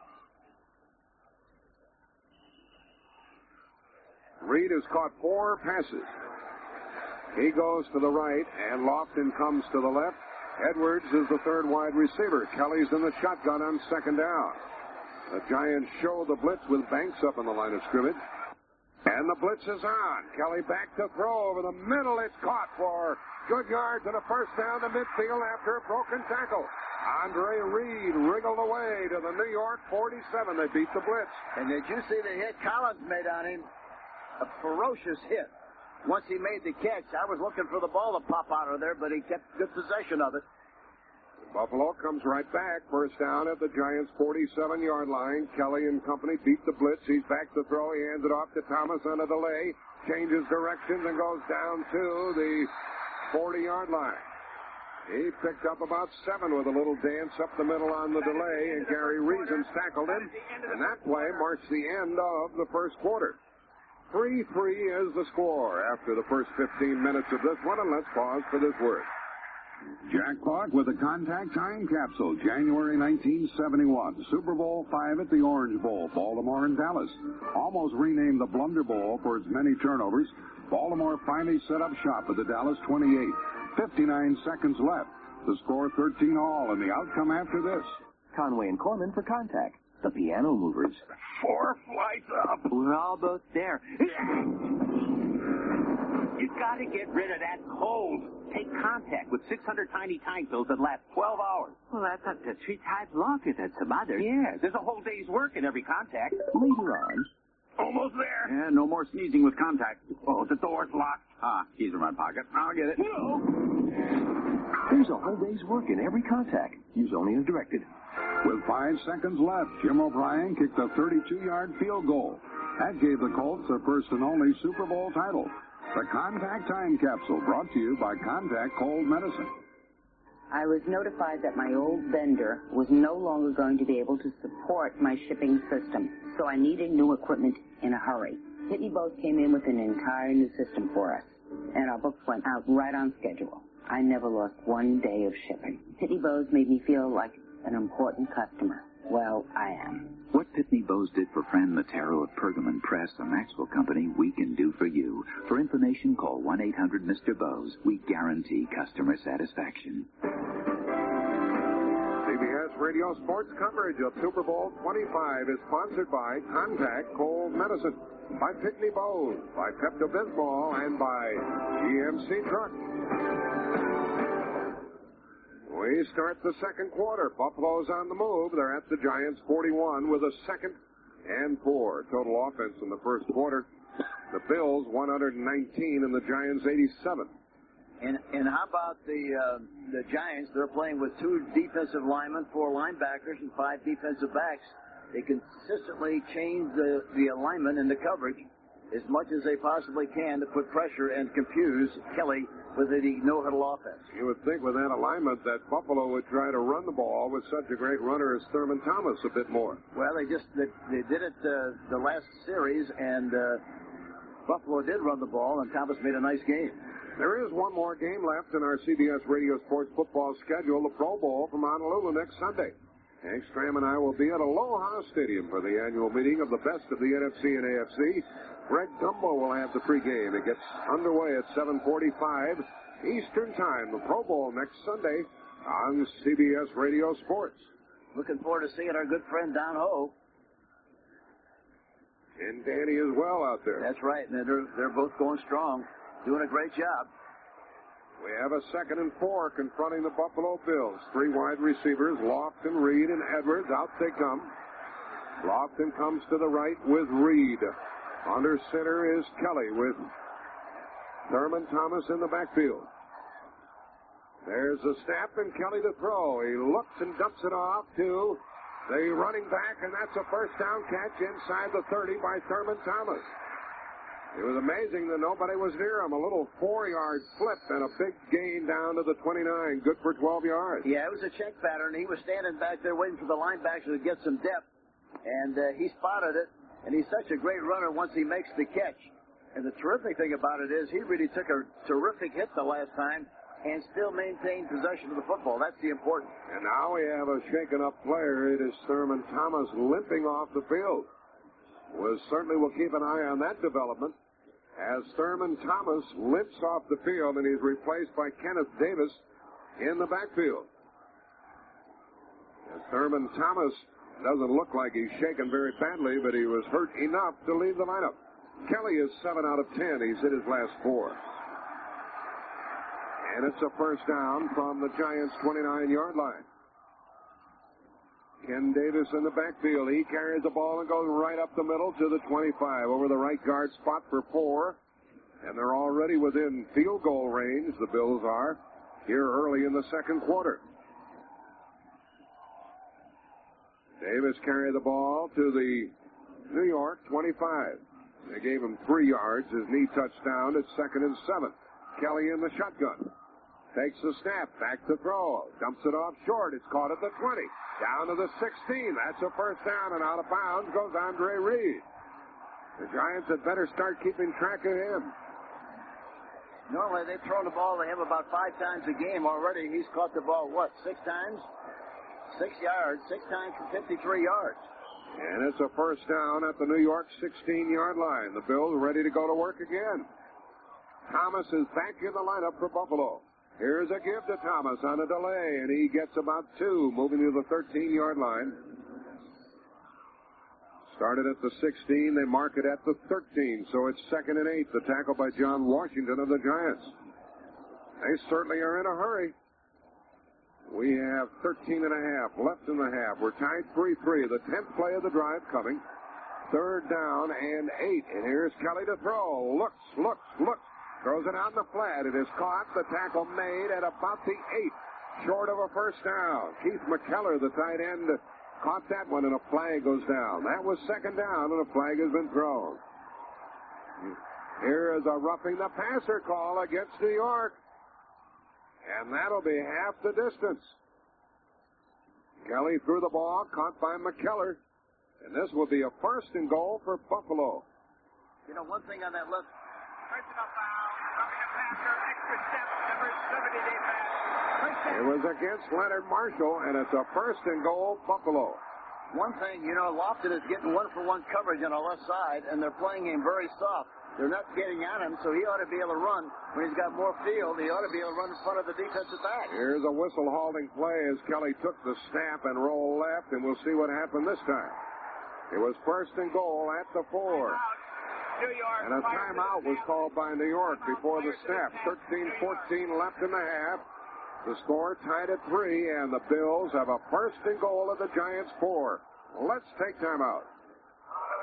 Reed has caught 4 passes. He goes to the right, and Lofton comes to the left. Edwards is the third wide receiver. Kelly's in the shotgun on second down. The Giants show the blitz with Banks up on the line of scrimmage. And the blitz is on. Kelly back to throw over the middle. It's caught for good yards and a first down to midfield after a broken tackle. Andre Reed wriggled away to the New York 47. They beat the blitz. And did you see the hit Collins made on him? A ferocious hit. Once he made the catch, I was looking for the ball to pop out of there, but he kept good possession of it. Buffalo comes right back. First down at the Giants' 47-yard line. Kelly and company beat the blitz. He's back to throw. He hands it off to Thomas on a delay. Changes directions and goes down to the 40-yard line. He picked up about 7 with a little dance up the middle on the delay, and Gary Reasons tackled him. And that play marks the end of the first quarter. 3-3 is the score after the first 15 minutes of this one, and let's pause for this word. Jack Clark with a contact time capsule, January 1971. Super Bowl V at the Orange Bowl, Baltimore and Dallas. Almost renamed the Blunder Bowl for its many turnovers. Baltimore finally set up shop at the Dallas 28. 59 seconds left. The score 13-all, and the outcome after this. Conway and Corman for contact. The Piano Movers. 4 flights up. We're almost there. You've got to get rid of that cold. Take contact with 600 tiny time pills that last 12 hours. Well, that's up to 3 times longer than some others. Yeah, there's a whole day's work in every contact. Later on. Almost there. Yeah, no more sneezing with contact. Oh, the door's locked. Keys in my pocket. I'll get it. No. There's a whole day's work in every contact. Use only as directed. With 5 seconds left, Jim O'Brien kicked a 32-yard field goal. That gave the Colts their first and only Super Bowl title. The Contact Time Capsule, brought to you by Contact Cold Medicine. I was notified that my old vendor was no longer going to be able to support my shipping system, so I needed new equipment in a hurry. Pitney Bowes came in with an entire new system for us, and our books went out right on schedule. I never lost one day of shipping. Pitney Bowes made me feel like an important customer. Well, I am. What Pitney Bowes did for Fran Matero of Pergamon Press, the Maxwell Company, we can do for you. For information, call 1-800-MR. We guarantee customer satisfaction. CBS Radio Sports coverage of Super Bowl 25 is sponsored by Contact Cold Medicine, by Pitney Bowes, by Pepto-Bismol, and by GMC Truck. We start the second quarter. Buffalo's on the move. They're at the Giants 41 with a 2nd and 4. Total offense in the first quarter. The Bills 119 and the Giants 87. And how about the Giants? They're playing with 2 defensive linemen, 4 linebackers, and 5 defensive backs. They consistently change the alignment and the coverage as much as they possibly can to put pressure and confuse Kelly with the no-huddle offense. You would think with that alignment that Buffalo would try to run the ball with such a great runner as Thurman Thomas a bit more. Well, they did it the last series, and Buffalo did run the ball, and Thomas made a nice game. There is one more game left in our CBS Radio Sports football schedule, the Pro Bowl from Honolulu next Sunday. Hank Stram and I will be at Aloha Stadium for the annual meeting of the best of the NFC and AFC. Greg Gumbo will have the pregame. It gets underway at 7:45 Eastern Time. The Pro Bowl next Sunday on CBS Radio Sports. Looking forward to seeing our good friend Don Ho. And Danny as well out there. That's right. And they're both going strong, doing a great job. We have a 2nd and 4 confronting the Buffalo Bills. 3 wide receivers, Lofton, Reed, and Edwards. Out they come. Lofton comes to the right with Reed. Under center is Kelly with Thurman Thomas in the backfield. There's a snap and Kelly to throw. He looks and dumps it off to the running back, and that's a first down catch inside the 30 by Thurman Thomas. It was amazing that nobody was near him. A little 4-yard flip and a big gain down to the 29. Good for 12 yards. Yeah, it was a check pattern. He was standing back there waiting for the linebacker to get some depth, and he spotted it. And he's such a great runner once he makes the catch. And the terrific thing about it is he really took a terrific hit the last time and still maintained possession of the football. That's the important. And now we have a shaken-up player. It is Thurman Thomas limping off the field. We certainly will keep an eye on that development as Thurman Thomas limps off the field, and he's replaced by Kenneth Davis in the backfield. And Thurman Thomas doesn't look like he's shaken very badly, but he was hurt enough to leave the lineup. Kelly is 7 out of 10. He's hit his last 4. And it's a first down from the Giants' 29-yard line. Ken Davis in the backfield. He carries the ball and goes right up the middle to the 25 over the right guard spot for 4. And they're already within field goal range, the Bills are, here early in the second quarter. Davis carried the ball to the New York 25. They gave him 3 yards. His knee touchdown at 2nd and 7. Kelly in the shotgun. Takes the snap. Back to throw. Dumps it off short. It's caught at the 20. Down to the 16. That's a first down, and out of bounds goes Andre Reed. The Giants had better start keeping track of him. Normally they've thrown the ball to him about 5 times a game already. He's caught the ball, 6 times? 6 yards, 6 times for 53 yards. And it's a first down at the New York 16-yard line. The Bills ready to go to work again. Thomas is back in the lineup for Buffalo. Here's a give to Thomas on a delay, and he gets about 2, moving to the 13-yard line. Started at the 16, they mark it at the 13, so it's 2nd and 8. The tackle by John Washington of the Giants. They certainly are in a hurry. We have 13 and a half left in the half. We're tied 3-3. The 10th play of the drive coming. 3rd down and 8. And here's Kelly to throw. Looks. Throws it out in the flat. It is caught. The tackle made at about the 8. Short of a first down. Keith McKellar, the tight end, caught that one, and a flag goes down. That was 2nd down, and a flag has been thrown. Here is a roughing the passer call against New York. And that'll be half the distance. Kelly threw the ball, caught by McKellar. And this will be a 1st and goal for Buffalo. You know, one thing on that left. Personal foul. Roughing the passer. Extra step. Number 70 defense. It was against Leonard Marshall, and it's a 1st and goal, Buffalo. One thing, you know, Lofton is getting 1-for-1 coverage on the left side, and they're playing him very soft. They're not getting at him, so he ought to be able to run. When he's got more field, he ought to be able to run in front of the defensive back. Here's a whistle halting play as Kelly took the snap and rolled left, and we'll see what happened this time. It was 1st and goal at the 4. New York. And a timeout was called by New York before the snap. 13-14 left in the half. The score tied at 3, and the Bills have a 1st and goal at the Giants' 4. Let's take timeout.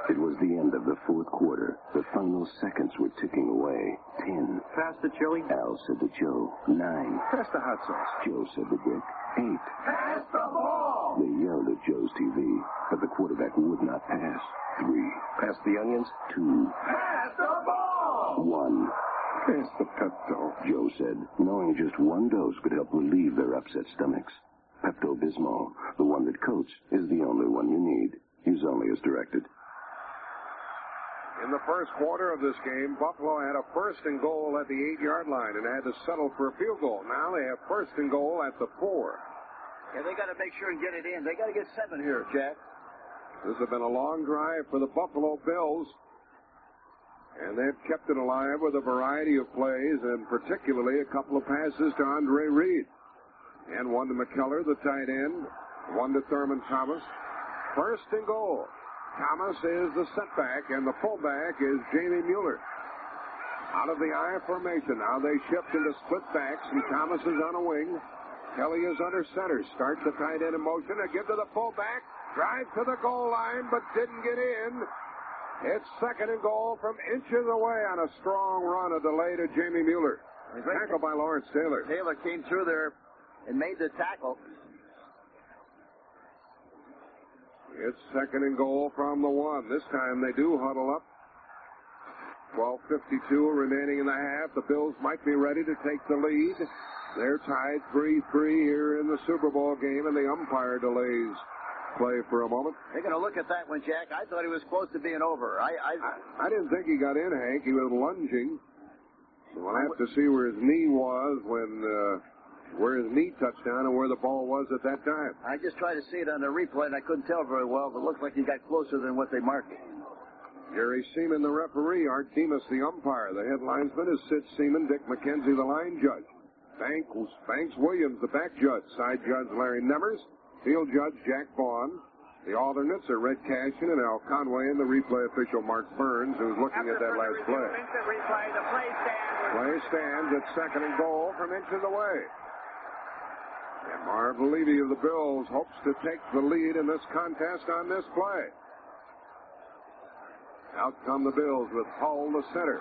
It was the end of the fourth quarter. The final seconds were ticking away. 10. Pass the chili. Al said to Joe. 9. Pass the hot sauce. Joe said to Dick. 8. Pass the ball! They yelled at Joe's TV, but the quarterback would not pass. 3. Pass the onions. 2. Pass the ball! 1. Pass the Pepto. Joe said, knowing just one dose could help relieve their upset stomachs. Pepto-Bismol, the one that coats, is the only one you need. Use only as directed. In the first quarter of this game, Buffalo had a first and goal at the 8-yard line and had to settle for a field goal. Now they have first and goal at the 4. Yeah, they got to make sure and get it in. They got to get 7 here, Jack. This has been a long drive for the Buffalo Bills, and they've kept it alive with a variety of plays, and particularly a couple of passes to Andre Reed. And one to McKellar, the tight end, one to Thurman Thomas. First and goal. Thomas is the setback, and the fullback is Jamie Mueller. Out of the I formation. Now they shift into split backs, and Thomas is on a wing. Kelly is under center. Starts the tight end in motion. A give to the fullback. Drive to the goal line, but didn't get in. It's second and goal from inches away on a strong run, a delay to Jamie Mueller. Tackled by Lawrence Taylor. Taylor came through there and made the tackle. It's second and goal from the 1. This time they do huddle up. 12:52 remaining in the half. The Bills might be ready to take the lead. They're tied 3-3 here in the Super Bowl game, and the umpire delays play for a moment. They're going to look at that one, Jack. I thought he was close to being over. I didn't think he got in, Hank. He was lunging. So we'll have to see where his knee was where his knee touched down and where the ball was at that time. I just tried to see it on the replay, and I couldn't tell very well, but it looked like he got closer than what they marked. Gary Seaman, the referee. Art Demas, the umpire. The head linesman is Sid Seaman. Dick McKenzie, the line judge. Banks Williams, the back judge. Side judge Larry Nemers. Field judge Jack Vaughn. The alternates are Red Cashin and Al Conway, and the replay official Mark Burns, who's looking at that last play. Play stands at second and goal from inches away. And Marv Levy of the Bills hopes to take the lead in this contest on this play. Out come the Bills with Hull to center.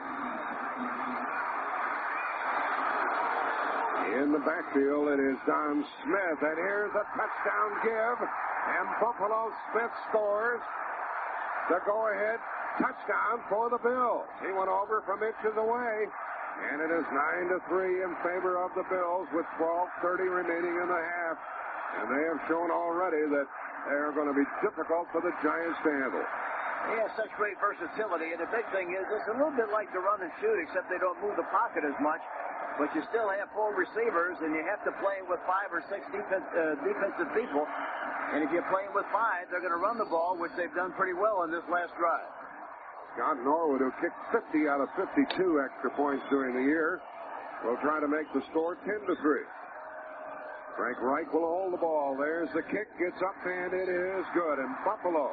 In the backfield, it is Don Smith, and here's a touchdown give, and Buffalo Smith scores the go-ahead touchdown for the Bills. He went over from inches away, and it is 9-3 in favor of the Bills with 12:30 remaining in the half, and they have shown already that they are going to be difficult for the Giants to handle. He has such great versatility, and the big thing is it's a little bit like the run and shoot, except they don't move the pocket as much. But you still have 4 receivers, and you have to play with 5 or 6 defensive people. And if you're playing with 5, they're going to run the ball, which they've done pretty well in this last drive. Scott Norwood, who kicked 50 out of 52 extra points during the year, will try to make the score 10-3. Frank Reich will hold the ball. There's the kick. Gets up, and it is good. And Buffalo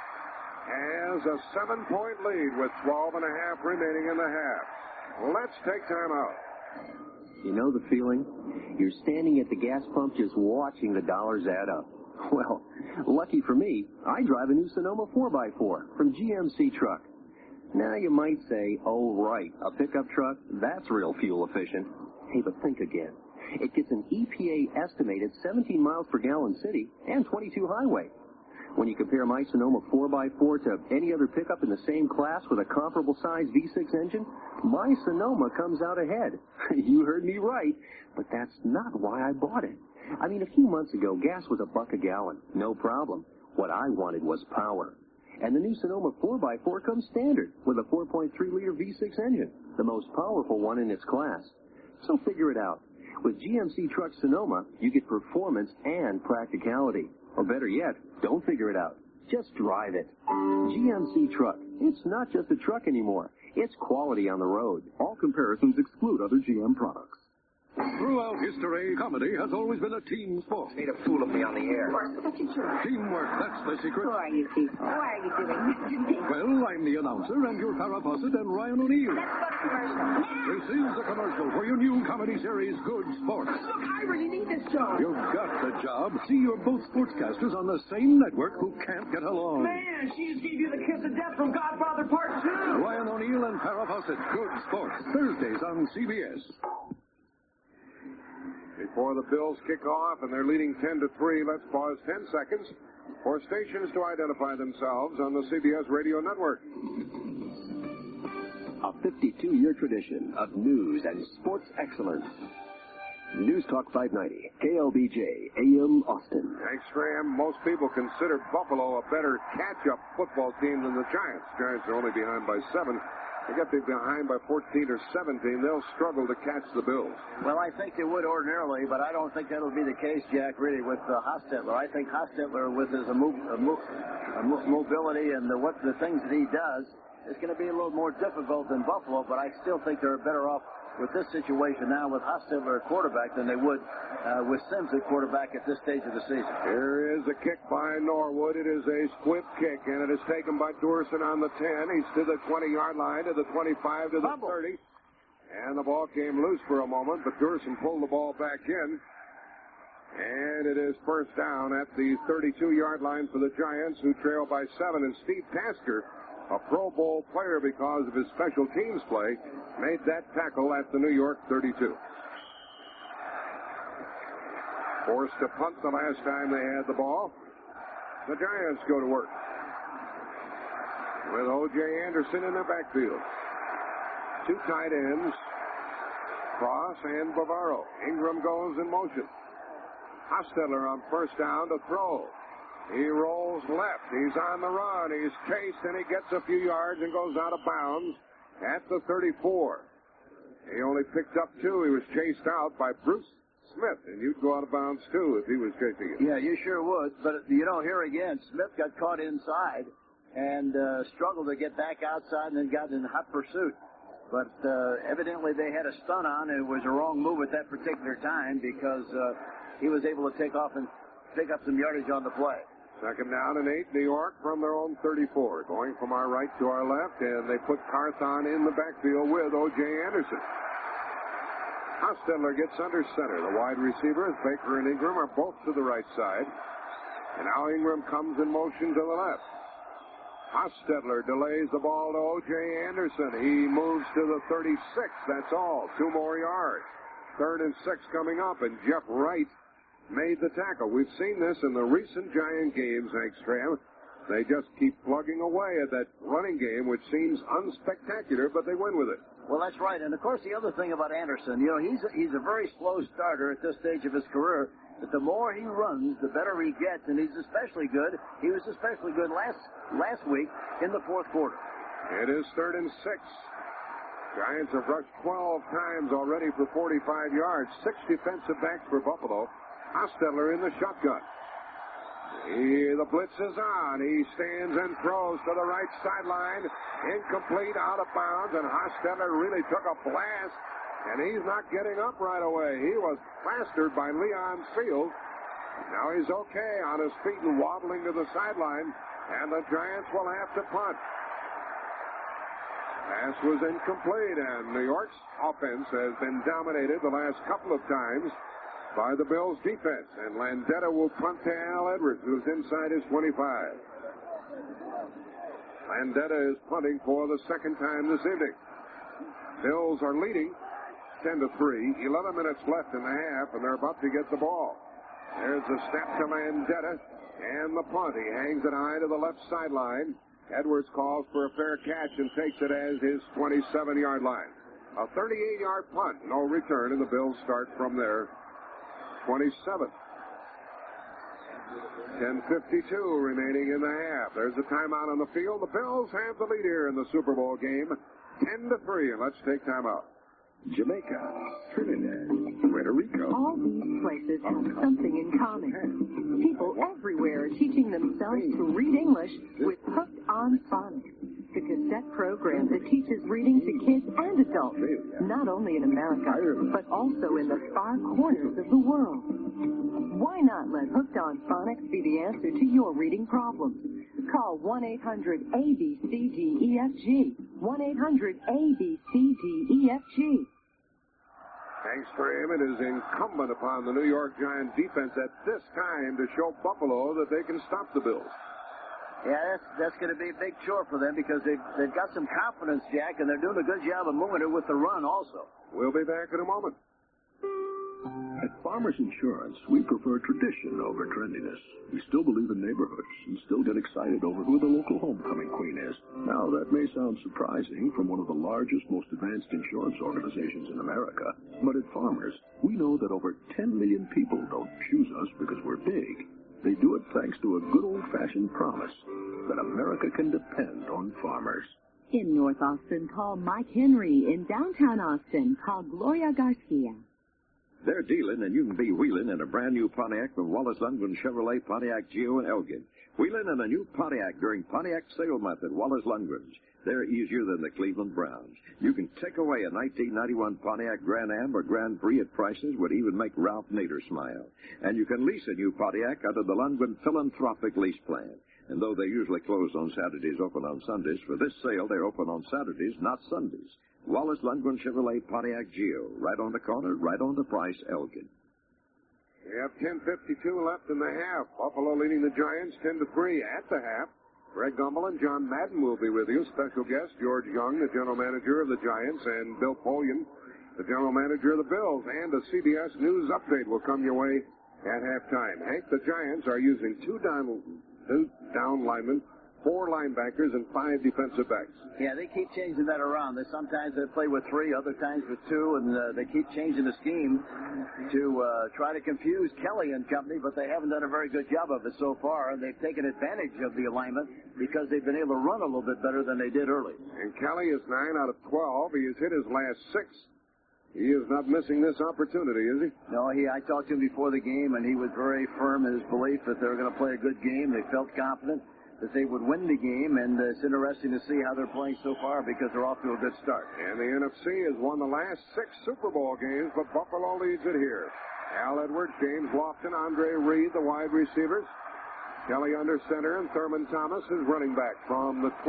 has a 7-point lead with 12 and a half remaining in the half. Let's take time out. You know the feeling? You're standing at the gas pump just watching the dollars add up. Well, lucky for me, I drive a new Sonoma 4x4 from GMC Truck. Now you might say, oh right, a pickup truck, that's real fuel efficient. Hey, but think again. It gets an EPA estimated 17 miles per gallon city and 22 highway. When you compare my Sonoma 4x4 to any other pickup in the same class with a comparable size V6 engine, my Sonoma comes out ahead. You heard me right, but that's not why I bought it. I mean, a few months ago, gas was $1 a gallon. No problem. What I wanted was power. And the new Sonoma 4x4 comes standard with a 4.3-liter V6 engine, the most powerful one in its class. So figure it out. With GMC Truck Sonoma, you get performance and practicality. Or better yet, don't figure it out. Just drive it. GMC Truck. It's not just a truck anymore. It's quality on the road. All comparisons exclude other GM products. Throughout history, comedy has always been a team sport. Made a fool of me on the air. Teamwork, that's the secret. Who are you, Keith? Why are you doing this to me? Well, I'm the announcer, and you're Farrah Fawcett and Ryan O'Neal. Let's go to commercial. This is a commercial for your new comedy series, Good Sports. Look, I really need this job. You've got the job. See, you're both sportscasters on the same network who can't get along. Man, she just gave you the kiss of death from Farrah Fawcett. Good Sports. Thursdays on CBS. Before the Bills kick off and they're leading 10-3, let's pause 10 seconds for stations to identify themselves on the CBS radio network. A 52-year tradition of news and sports excellence. News Talk 590, KLBJ, AM Austin. Thanks, Graham. Most people consider Buffalo a better catch-up football team than the Giants. Giants are only behind by 7. They get behind by 14 or 17. They'll struggle to catch the Bills. Well, I think they would ordinarily, but I don't think that'll be the case, Jack, really, with Hostetler. I think Hostetler, with his mobility and the things that he does, is going to be a little more difficult than Buffalo, but I still think they're better off with this situation now with Hostetler at quarterback than they would with Sims at quarterback at this stage of the season. Here is a kick by Norwood. It is a squib kick, and it is taken by Durson on the 10. He's to the 20-yard line, to the 25, to the 30. And the ball came loose for a moment, but Durson pulled the ball back in. And it is first down at the 32-yard line for the Giants, who trail by 7. And Steve Tasker, a Pro Bowl player because of his special teams play, made that tackle at the New York 32. Forced to punt the last time they had the ball. The Giants go to work with O.J. Anderson in the backfield. 2 tight ends, Cross and Bavaro. Ingram goes in motion. Hostetler on first down to throw. He rolls left. He's on the run. He's chased, and he gets a few yards and goes out of bounds at the 34. He only picked up 2. He was chased out by Bruce Smith, and you'd go out of bounds, too, if he was chasing you. Yeah, you sure would. But, here again, Smith got caught inside and struggled to get back outside and then got in hot pursuit. But evidently they had a stun on, and it was a wrong move at that particular time because he was able to take off and pick up some yardage on the play. Second down and 8, New York from their own 34. Going from our right to our left, and they put Carthon in the backfield with O.J. Anderson. Hostetler gets under center. The wide receivers, Baker and Ingram, are both to the right side. And now Ingram comes in motion to the left. Hostetler delays the ball to O.J. Anderson. He moves to the 36. That's all. 2 more yards. 3rd and 6 coming up, and Jeff Wright made the tackle. We've seen this in the recent Giant games, Ekstrom. They just keep plugging away at that running game, which seems unspectacular, but they win with it. Well, that's right. And, of course, the other thing about Anderson, he's a very slow starter at this stage of his career, but the more he runs, the better he gets, and he's especially good. He was especially good last week in the 4th quarter. It is 3rd and 6. Giants have rushed 12 times already for 45 yards. 6 defensive backs for Buffalo. Hostetler in the shotgun. The blitz is on. He stands and throws to the right sideline. Incomplete, out of bounds, and Hostetler really took a blast, and he's not getting up right away. He was plastered by Leon Seals. Now he's okay on his feet and wobbling to the sideline, and the Giants will have to punt. Pass was incomplete, and New York's offense has been dominated the last couple of times by the Bills' defense, and Landeta will punt to Al Edwards, who's inside his 25. Landeta is punting for the 2nd time this evening. Bills are leading 10-3, 11 minutes left in the half, and they're about to get the ball. There's the snap to Landeta, and the punt. He hangs it high to the left sideline. Edwards calls for a fair catch and takes it as his 27-yard line. A 38-yard punt, no return, and the Bills start from there. 27. 10:52 remaining in the half. There's a timeout on the field. The Bills have the lead here in the Super Bowl game, 10-3, and let's take timeout. Jamaica, Trinidad, Puerto Rico. All these places have something in common. People everywhere are teaching themselves to read English with Hooked on Phonics, the cassette program that teaches reading to kids and adults, not only in America, but also in the far corners of the world. Why not let Hooked on Phonics be the answer to your reading problems? Call 1-800-ABCDEFG. 1-800-ABCDEFG. Thanks for him. It is incumbent upon the New York Giant defense at this time to show Buffalo that they can stop the Bills. Yeah, that's going to be a big chore for them because they've got some confidence, Jack, and they're doing a good job of moving it with the run also. We'll be back in a moment. At Farmers Insurance, we prefer tradition over trendiness. We still believe in neighborhoods and still get excited over who the local homecoming queen is. Now, that may sound surprising from one of the largest, most advanced insurance organizations in America, but at Farmers, we know that over 10 million people don't choose us because we're big. They do it thanks to a good old-fashioned promise that America can depend on Farmers. In North Austin, call Mike Henry. In downtown Austin, call Gloria Garcia. They're dealing, and you can be wheeling in a brand-new Pontiac from Wallace Lundgren Chevrolet, Pontiac Geo, and Elgin. Wheeling in a new Pontiac during Pontiac sale month at Wallace Lundgren's. They're easier than the Cleveland Browns. You can take away a 1991 Pontiac Grand Am or Grand Prix at prices would even make Ralph Nader smile. And you can lease a new Pontiac under the Lundgren Philanthropic Lease Plan. And though they usually close on Saturdays, open on Sundays, for this sale they're open on Saturdays, not Sundays. Wallace Lundgren Chevrolet Pontiac Geo, right on the corner, right on the price, Elgin. We have 10:52 left in the half. Buffalo leading the Giants 10-3 at the half. Greg Gumbel and John Madden will be with you. Special guest George Young, the general manager of the Giants, and Bill Polian, the general manager of the Bills. And a CBS News update will come your way at halftime. Hank, the Giants are using two down linemen, 4 linebackers, and 5 defensive backs. Yeah, they keep changing that around. Sometimes they play with 3, other times with 2, and they keep changing the scheme to try to confuse Kelly and company, but they haven't done a very good job of it so far, and they've taken advantage of the alignment because they've been able to run a little bit better than they did early. And Kelly is 9 out of 12. He has hit his last 6. He is not missing this opportunity, is he? No, I talked to him before the game, and he was very firm in his belief that they were going to play a good game. They felt confident that they would win the game, and it's interesting to see how they're playing so far because they're off to a good start. And the NFC has won the last 6 Super Bowl games, but Buffalo leads it here. Al Edwards, James Lofton, Andre Reed, the wide receivers. Kelly under center, and Thurman Thomas is running back from the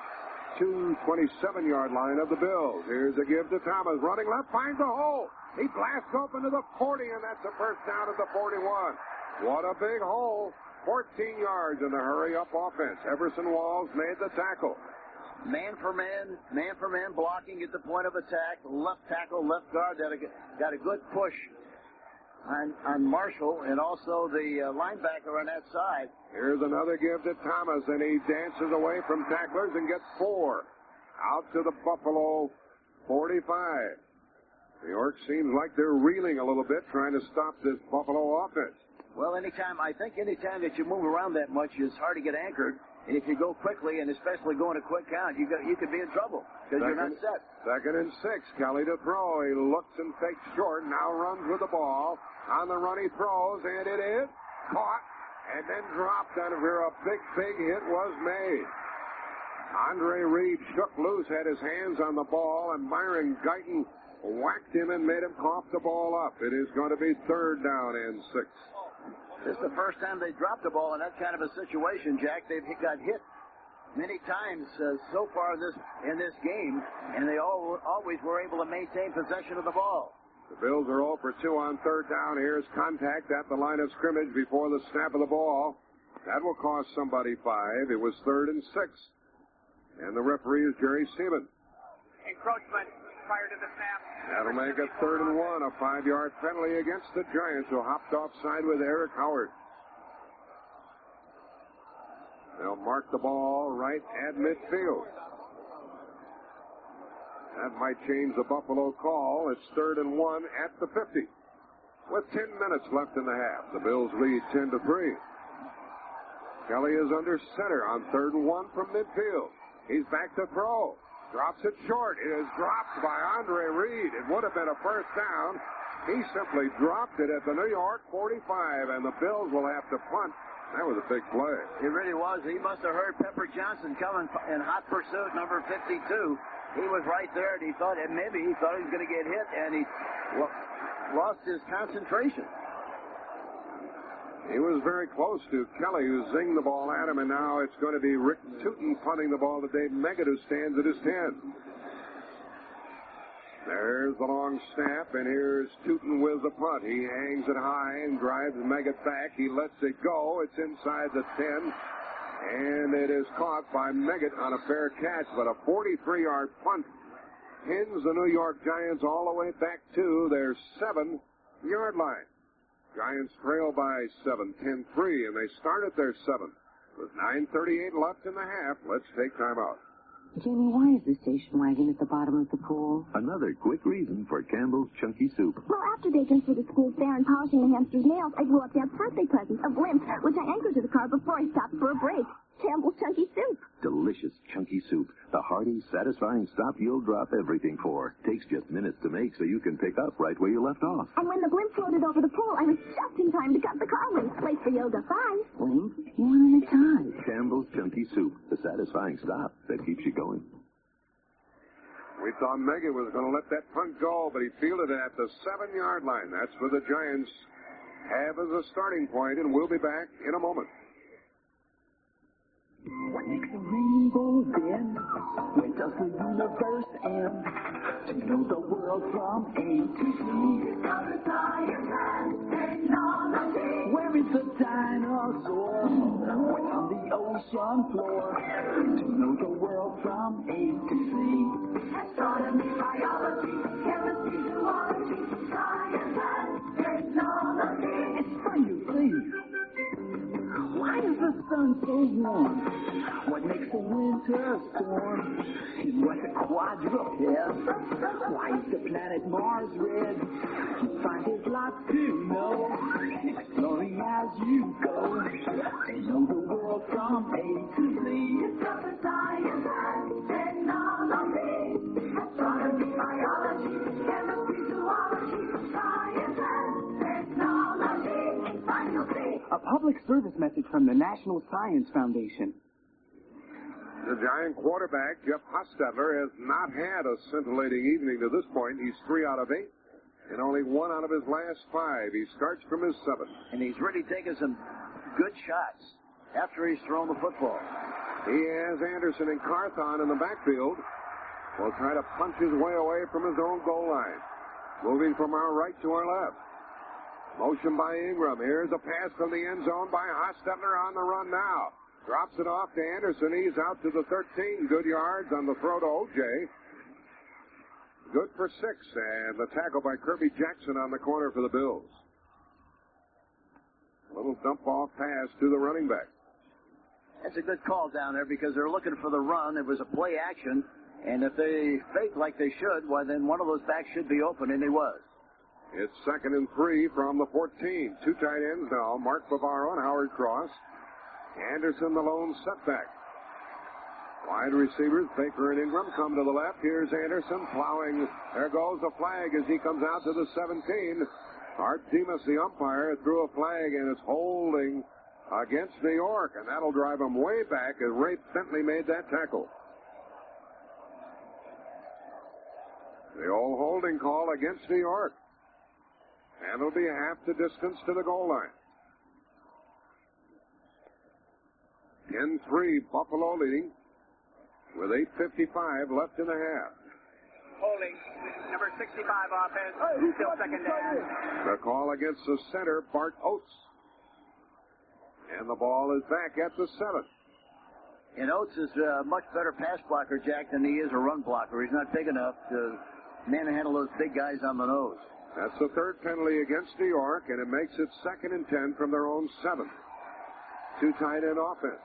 27-yard line of the Bills. Here's a give to Thomas, running left, finds a hole. He blasts open to the 40, and that's a first down at the 41. What a big hole. 14 yards in the hurry-up offense. Everson Walls made the tackle. Man for man blocking at the point of attack. Left tackle, left guard got a good push on Marshall and also the linebacker on that side. Here's another give to Thomas, and he dances away from tacklers and gets 4. Out to the Buffalo 45. New York seems like they're reeling a little bit trying to stop this Buffalo offense. Well, anytime that you move around that much, it's hard to get anchored. And if you go quickly, and especially going a quick count, you could be in trouble because you're not set. 2nd and 6. Kelly to throw. He looks and fakes short. Now runs with the ball. On the run he throws, and it is caught and then dropped. And here a big hit was made. Andre Reed shook loose, had his hands on the ball, and Myron Guyton whacked him and made him cough the ball up. It is going to be 3rd down and 6. This is the first time they've dropped the ball in that kind of a situation, Jack. They've got hit many times so far in this game, and they always were able to maintain possession of the ball. The Bills are 0 for 2 on 3rd down. Here's contact at the line of scrimmage before the snap of the ball. That will cost somebody 5. It was 3rd and 6. And the referee is Jerry Seaman. Encroachment prior to the snap. That'll make it 3rd and 1, a 5-yard penalty against the Giants, who hopped offside with Eric Howard. They'll mark the ball right at midfield. That might change the Buffalo call. It's 3rd and 1 at the 50. With 10 minutes left in the half, the Bills lead 10-3. Kelly is under center on 3rd and 1 from midfield. He's back to throw. Drops it short. It is dropped by Andre Reed. It would have been a first down. He simply dropped it at the New York 45, and the Bills will have to punt. That was a big play. It really was. He must have heard Pepper Johnson coming in hot pursuit, number 52. He was right there, and he thought he was going to get hit, and he lost his concentration. He was very close to Kelly, who zinged the ball at him, and now it's going to be Rick Tootin punting the ball to Dave Meggett, who stands at his 10. There's the long snap, and here's Tootin with the punt. He hangs it high and drives Meggett back. He lets it go. It's inside the 10. And it is caught by Meggett on a fair catch, but a 43-yard punt pins the New York Giants all the way back to their 7-yard line. Giants trail by 7, 10-3, and they start at their 7. With 9:38 left in the half, let's take time out. Jamie, why is the station wagon at the bottom of the pool? Another quick reason for Campbell's Chunky Soup. Well, after baking for the school fair and polishing the hamster's nails, I blew up Dad's birthday present, a blimp, which I anchored to the car before I stopped for a break. Campbell's Chunky Soup. Delicious Chunky Soup. The hearty, satisfying stop you'll drop everything for. Takes just minutes to make so you can pick up right where you left off. And when the blimp floated over the pool, I was just in time to cut the car loose. Late for yoga. Bye. Blimp? One at a time. Campbell's Chunky Soup. The satisfying stop that keeps you going. We thought Meggett was going to let that punt go, but he fielded it at the 7-yard line. That's where the Giants have as a starting point, and we'll be back in a moment. What makes a rainbow bend? Where does the universe end? To know the world from A to Z. Discover science and technology. Where is the dinosaur? What's on the ocean floor? To know the world from A to Z. Astronomy, biology, chemistry, zoology, science and technology. It's fun, you please. Why is the sun so warm? What makes the winter storm? And what's a quadruped? Why is the planet Mars red? You find there's lots to know. Exploring as you go. To know the world from A to Z. Discover science and technology. Astronomy, biology, chemistry, zoology, science and technology. Finally. A public service message from the National Science Foundation. The Giant quarterback, Jeff Hostetler, has not had a scintillating evening to this point. He's 3 out of 8, and only 1 out of his last 5. He starts from his 7th. And he's really taken some good shots after he's thrown the football. He has Anderson and Carthon in the backfield. Will try to punch his way away from his own goal line. Moving from our right to our left. Motion by Ingram. Here's a pass from the end zone by Hostetler on the run now. Drops it off to Anderson. He's out to the 13. Good yards on the throw to O.J. Good for 6. And the tackle by Kirby Jackson on the corner for the Bills. A little dump off pass to the running back. That's a good call down there because they're looking for the run. It was a play action. And if they fake like they should, well, then one of those backs should be open, and he was. It's 2nd and 3 from the 14. 2 tight ends now. Mark Bavaro and Howard Cross. Anderson, the lone setback. Wide receivers, Baker and Ingram, come to the left. Here's Anderson plowing. There goes a flag as he comes out to the 17. Art Demas, the umpire, threw a flag, and it's holding against New York, and that'll drive him way back as Ray Bentley made that tackle. The old holding call against New York. And it'll be half the distance to the goal line. 10-3, Buffalo leading with 8:55 left in the half. Holding, number 65 offense, still second down. The call against the center, Bart Oates. And the ball is back at the 7. And Oates is a much better pass blocker, Jack, than he is a run blocker. He's not big enough to manhandle those big guys on the nose. That's the 3rd penalty against New York, and it makes it 2nd and 10 from their own 7. 2 tight end offense.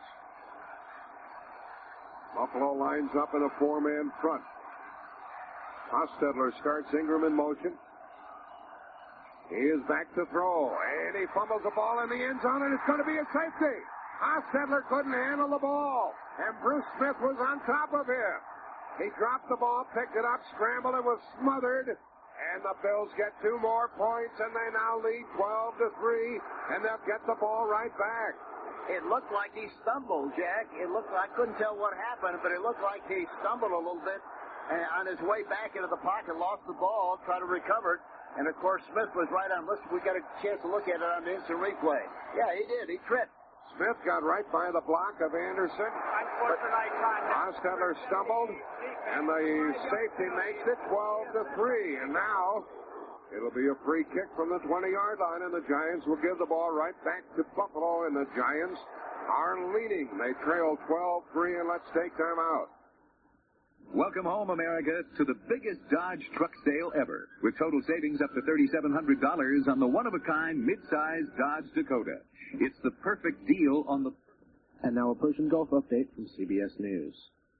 Buffalo lines up in a 4-man front. Hostetler starts Ingram in motion. He is back to throw, and he fumbles the ball in the end zone, and it's going to be a safety. Hostetler couldn't handle the ball, and Bruce Smith was on top of him. He dropped the ball, picked it up, scrambled, and was smothered. And the Bills get 2 more points, and they now lead 12-3, and they'll get the ball right back. It looked like he stumbled, Jack. I couldn't tell what happened, but it looked like he stumbled a little bit on his way back into the pocket, lost the ball, tried to recover it. And, of course, Smith was right on. Listen, we got a chance to look at it on the instant replay. Yeah, he did. He tripped. Smith got right by the block of Anderson. Hostetler stumbled, and the safety makes it 12-3. And now it'll be a free kick from the 20-yard line, and the Giants will give the ball right back to Buffalo, and the Giants are leading. They trail 12-3, and let's take time out. Welcome home, America, to the biggest Dodge truck sale ever, with total savings up to $3,700 on the one-of-a-kind mid-size Dodge Dakota. It's the perfect deal on the... And now a Persian Gulf update from CBS News.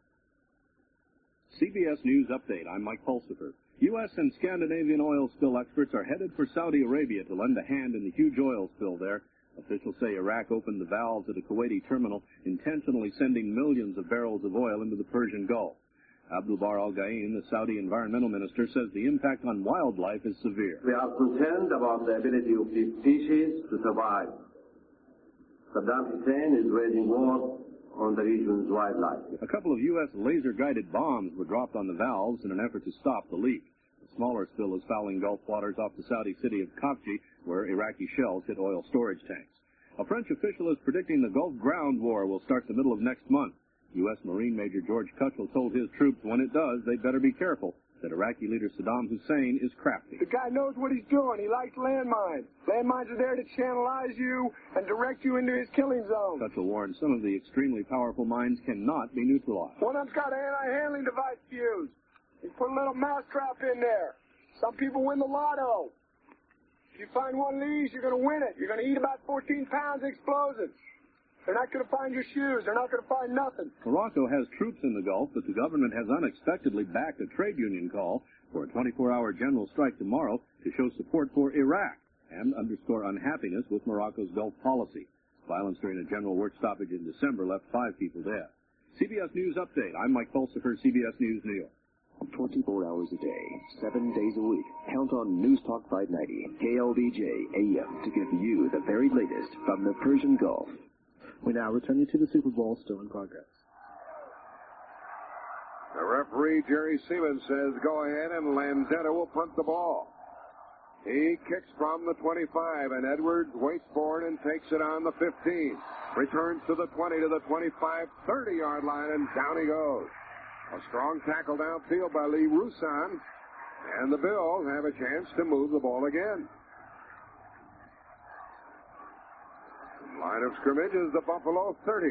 CBS News Update. I'm Mike Pulsifer. U.S. and Scandinavian oil spill experts are headed for Saudi Arabia to lend a hand in the huge oil spill there. Officials say Iraq opened the valves at a Kuwaiti terminal, intentionally sending millions of barrels of oil into the Persian Gulf. Abdulbar Al-Gain, the Saudi environmental minister, says the impact on wildlife is severe. We are concerned about the ability of these species to survive. Saddam Hussein is waging war on the region's wildlife. A couple of U.S. laser-guided bombs were dropped on the valves in an effort to stop the leak. The smaller spill is fouling Gulf waters off the Saudi city of Khafji, where Iraqi shells hit oil storage tanks. A French official is predicting the Gulf ground war will start the middle of next month. U.S. Marine Major George Cutchell told his troops when it does, they'd better be careful, that Iraqi leader Saddam Hussein is crafty. The guy knows what he's doing. He likes landmines. Landmines are there to channelize you and direct you into his killing zone. Cutchell warned some of the extremely powerful mines cannot be neutralized. One of them's got an anti-handling device fuse. He put a little mousetrap in there. Some people win the lotto. If you find one of these, you're going to win it. You're going to eat about 14 pounds of explosives. They're not going to find your shoes. They're not going to find nothing. Morocco has troops in the Gulf, but the government has unexpectedly backed a trade union call for a 24-hour general strike tomorrow to show support for Iraq and underscore unhappiness with Morocco's Gulf policy. Violence during a general work stoppage in December left 5 people dead. CBS News Update. I'm Mike Pulsifer, CBS News, New York. 24 hours a day, 7 days a week. Count on News Talk 590, KLBJ AM, to give you the very latest from the Persian Gulf. We now return you to the Super Bowl, still in progress. The referee, Jerry Siemens, says go ahead, and Landeta will punt the ball. He kicks from the 25, and Edwards waits for it and takes it on the 15. Returns to the 20, to the 25, 30-yard line, and down he goes. A strong tackle downfield by Lee Roussan, and the Bills have a chance to move the ball again. Line of scrimmage is the Buffalo 30.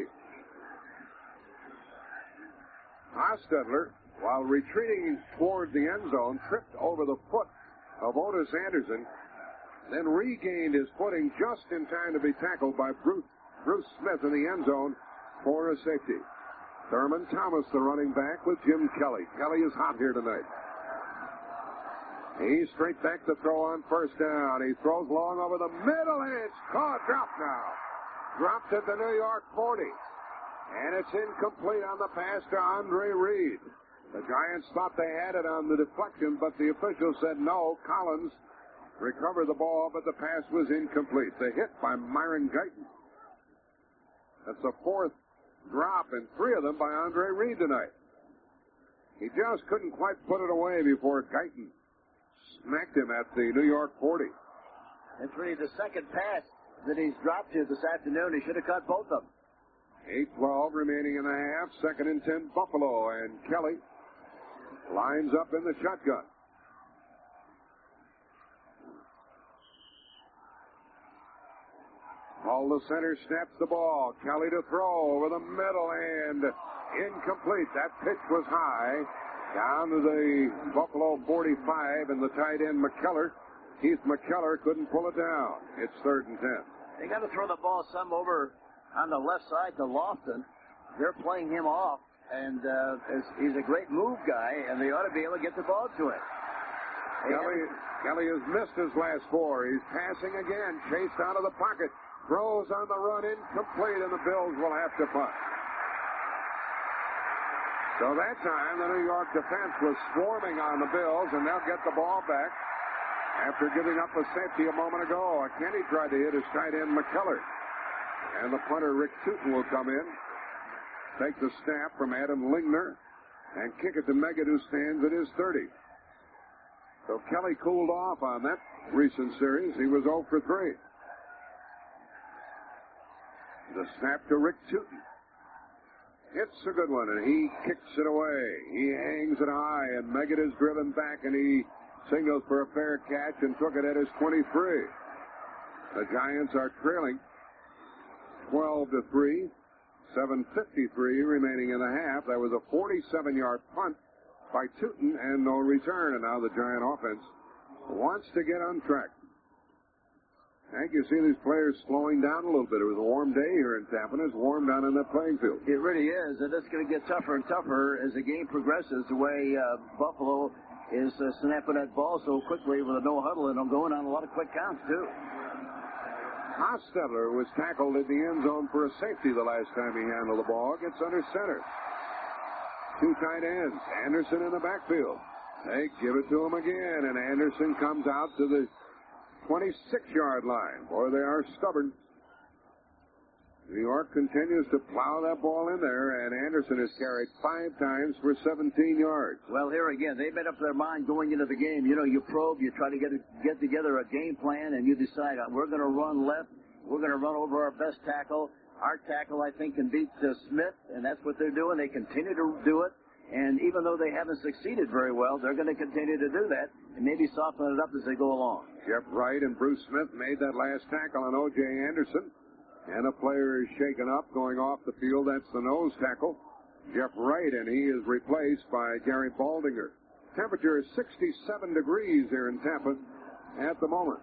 Hostetler, while retreating toward the end zone, tripped over the foot of Otis Anderson, then regained his footing just in time to be tackled by Bruce Smith in the end zone for a safety. Thurman Thomas, the running back, with Jim Kelly. Kelly is hot here tonight. He's straight back to throw on first down. He throws long over the middle, and it's caught. Dropped now. Dropped at the New York 40. And it's incomplete on the pass to Andre Reed. The Giants thought they had it on the deflection, but the official said no. Collins recovered the ball, but the pass was incomplete. The hit by Myron Guyton. That's the fourth drop, and 3 of them by Andre Reed tonight. He just couldn't quite put it away before Guyton smacked him at the New York 40. That's really the second pass that he's dropped here this afternoon. He should have caught both of them. 8:12 remaining in the half. 2nd and 10 Buffalo, and Kelly lines up in the shotgun. Paul, the center, snaps the ball. Kelly to throw over the middle, and incomplete. That pitch was high. Down to the Buffalo 45, and the tight end McKellar. Keith McKellar couldn't pull it down. It's 3rd and 10. They got to throw the ball some over on the left side to Lofton. They're playing him off, and he's a great move guy, and they ought to be able to get the ball to him. Kelly has missed his last 4. He's passing again, chased out of the pocket. Throws on the run, incomplete, and the Bills will have to punt. So that time, the New York defense was swarming on the Bills, and they'll get the ball back after giving up a safety a moment ago. Kenny tried to hit his tight end, McKellar. And the punter, Rick Tootin, will come in, take the snap from Adam Lingner, and kick it to Meggett, who stands at his 30. So Kelly cooled off on that recent series. He was 0 for 3. The snap to Rick Tootin. It's a good one, and he kicks it away. He hangs it high, and Meggett is driven back, and he signals for a fair catch and took it at his 23. The Giants are trailing 12-3. 7:53 remaining in the half. That was a 47-yard punt by Tootin and no return. And now the Giant offense wants to get on track. Hank, you see these players slowing down a little bit. It was a warm day here in Tampa, and it's warm down in that playing field. It really is, and it's going to get tougher and tougher as the game progresses, the way Buffalo is snapping that ball so quickly with a no huddle, and them going on a lot of quick counts, too. Hostetler was tackled in the end zone for a safety the last time he handled the ball. Gets under center. Two tight ends. Anderson in the backfield. They give it to him again, and Anderson comes out to the 26-yard line. Boy, they are stubborn. New York continues to plow that ball in there, and Anderson has carried 5 times for 17 yards. Well, here again, they made up their mind going into the game. You know, you probe, you try to get together a game plan, and you decide, we're going to run left, we're going to run over our best tackle. Our tackle, I think, can beat Smith, and that's what they're doing. They continue to do it, and even though they haven't succeeded very well, they're going to continue to do that and maybe soften it up as they go along. Jeff Wright and Bruce Smith made that last tackle on O.J. Anderson. And a player is shaken up going off the field. That's the nose tackle, Jeff Wright, and he is replaced by Gary Baldinger. Temperature is 67 degrees here in Tampa at the moment.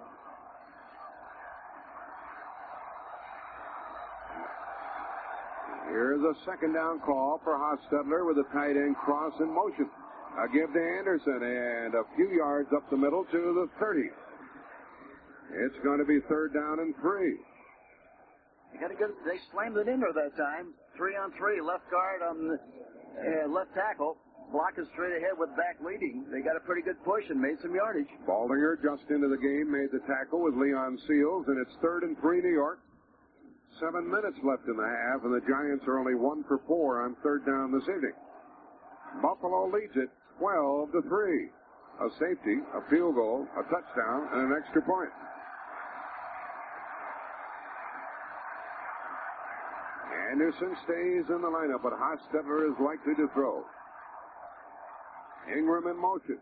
Here's a second down call for Hostetler with a tight end cross in motion. A give to Anderson and a few yards up the middle to the 30. It's going to be 3rd down and 3. They slammed it in there that time. 3-on-3, left guard on the left tackle, blocking straight ahead with back leading. They got a pretty good push and made some yardage. Baldinger just into the game made the tackle with Leon Seals, and it's 3rd and 3 New York. 7 minutes left in the half, and the Giants are only 1 for 4 on 3rd down this evening. Buffalo leads it 12-3. A safety, a field goal, a touchdown, and an extra point. Anderson stays in the lineup, but Hostetler is likely to throw. Ingram in motion.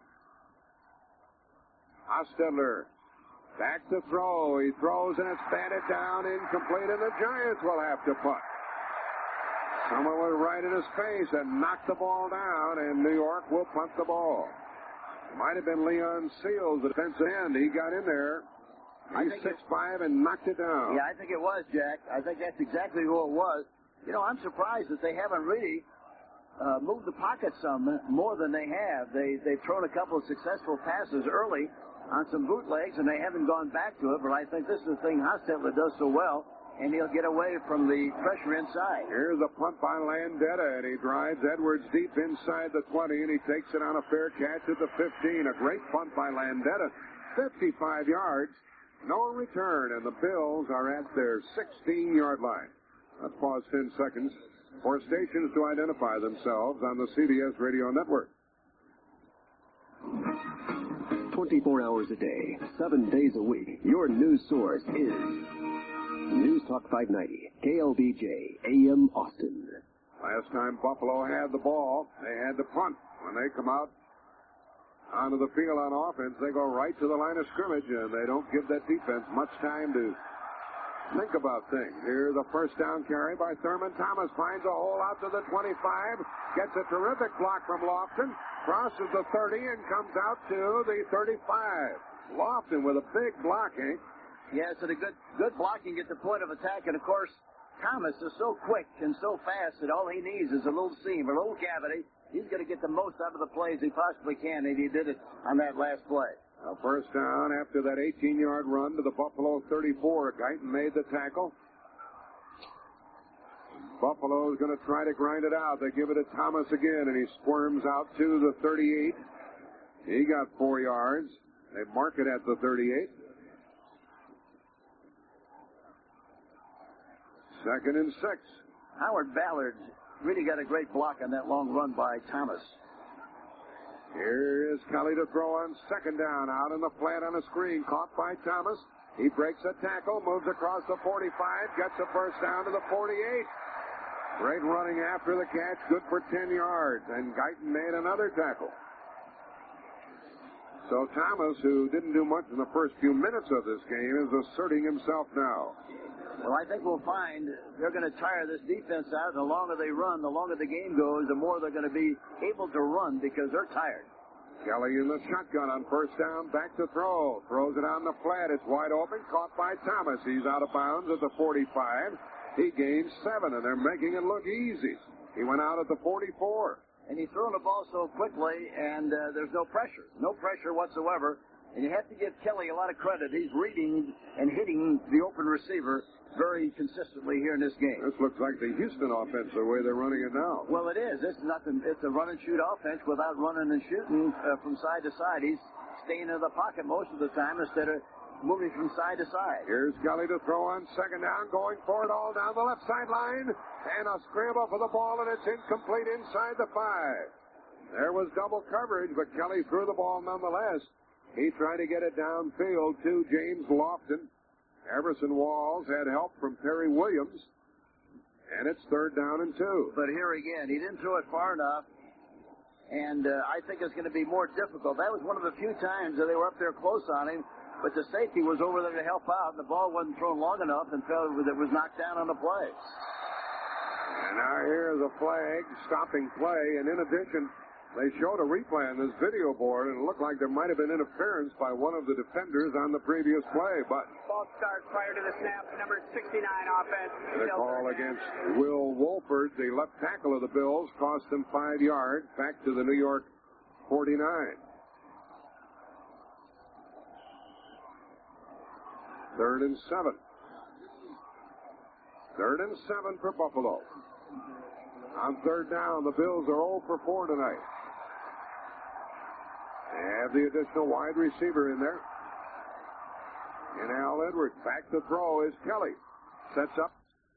Hostetler back to throw. He throws and it's batted down, incomplete, and the Giants will have to punt. Someone was right in his face and knocked the ball down, and New York will punt the ball. Might have been Leon Seals, the defensive end. He got in there. He's 6'5" and knocked it down. Yeah, I think it was, Jack. I think that's exactly who it was. You know, I'm surprised that they haven't really moved the pocket some more than they have. They've thrown a couple of successful passes early on some bootlegs, and they haven't gone back to it. But I think this is the thing Hostetler does so well, and he'll get away from the pressure inside. Here's a punt by Landeta, and he drives Edwards deep inside the 20, and he takes it on a fair catch at the 15. A great punt by Landeta, 55 yards, no return, and the Bills are at their 16-yard line. Let's pause 10 seconds for stations to identify themselves on the CBS Radio Network. 24 hours a day, 7 days a week, your news source is News Talk 590, KLBJ, AM Austin. Last time Buffalo had the ball, they had to punt. When they come out onto the field on offense, they go right to the line of scrimmage, and they don't give that defense much time to think about things. Here's a first down carry by Thurman Thomas. Finds a hole out to the 25. Gets a terrific block from Lofton. Crosses the 30 and comes out to the 35. Lofton with a big block, Hank. Yes, and a good blocking at the point of attack. And, of course, Thomas is so quick and so fast that all he needs is a little seam, a little cavity. He's going to get the most out of the plays he possibly can, and he did it on that last play. A first down after that 18-yard run to the Buffalo 34. Guyton made the tackle. Buffalo is going to try to grind it out. They give it to Thomas again, and he squirms out to the 38. He got 4 yards. They mark it at the 38. 2nd and 6. Howard Ballard really got a great block on that long run by Thomas. Here is Kelly to throw on 2nd down. Out in the flat on a screen. Caught by Thomas. He breaks a tackle. Moves across the 45. Gets a first down to the 48. Great running after the catch. Good for 10 yards. And Guyton made another tackle. So Thomas, who didn't do much in the first few minutes of this game, is asserting himself now. Well, I think we'll find they're going to tire this defense out. The longer they run, the longer the game goes, the more they're going to be able to run because they're tired. Kelly in the shotgun on first down, back to throw. Throws it on the flat. It's wide open, caught by Thomas. He's out of bounds at the 45. He gains 7, and they're making it look easy. He went out at the 44. And he's throwing the ball so quickly, and there's no pressure whatsoever. And you have to give Kelly a lot of credit. He's reading and hitting the open receiver very consistently here in this game. This looks like the Houston offense, the way they're running it now. Well, it is. It's nothing. It's a run-and-shoot offense without running and shooting from side to side. He's staying in the pocket most of the time instead of moving from side to side. Here's Kelly to throw on second down, going for it all down the left sideline. And a scramble for the ball, and it's incomplete inside the 5. There was double coverage, but Kelly threw the ball nonetheless. He tried to get it downfield to James Lofton. Everson Walls had help from Terry Williams. And it's 3rd down and 2. But here again, he didn't throw it far enough. And I think it's going to be more difficult. That was one of the few times that they were up there close on him. But the safety was over there to help out, and the ball wasn't thrown long enough and it was knocked down on the play. And now here's a flag stopping play. And in addition, they showed a replay on this video board, and it looked like there might have been interference by one of the defenders on the previous play. But ball starts prior to the snap. Number 69 offense. The call against Will Wolford, the left tackle of the Bills, cost them 5 yards back to the New York 49. Third and 7. 3rd and 7 for Buffalo. On 3rd down, the Bills are 0 for 4 tonight. They have the additional wide receiver in there. And Al Edwards. Back to throw is Kelly. Sets up.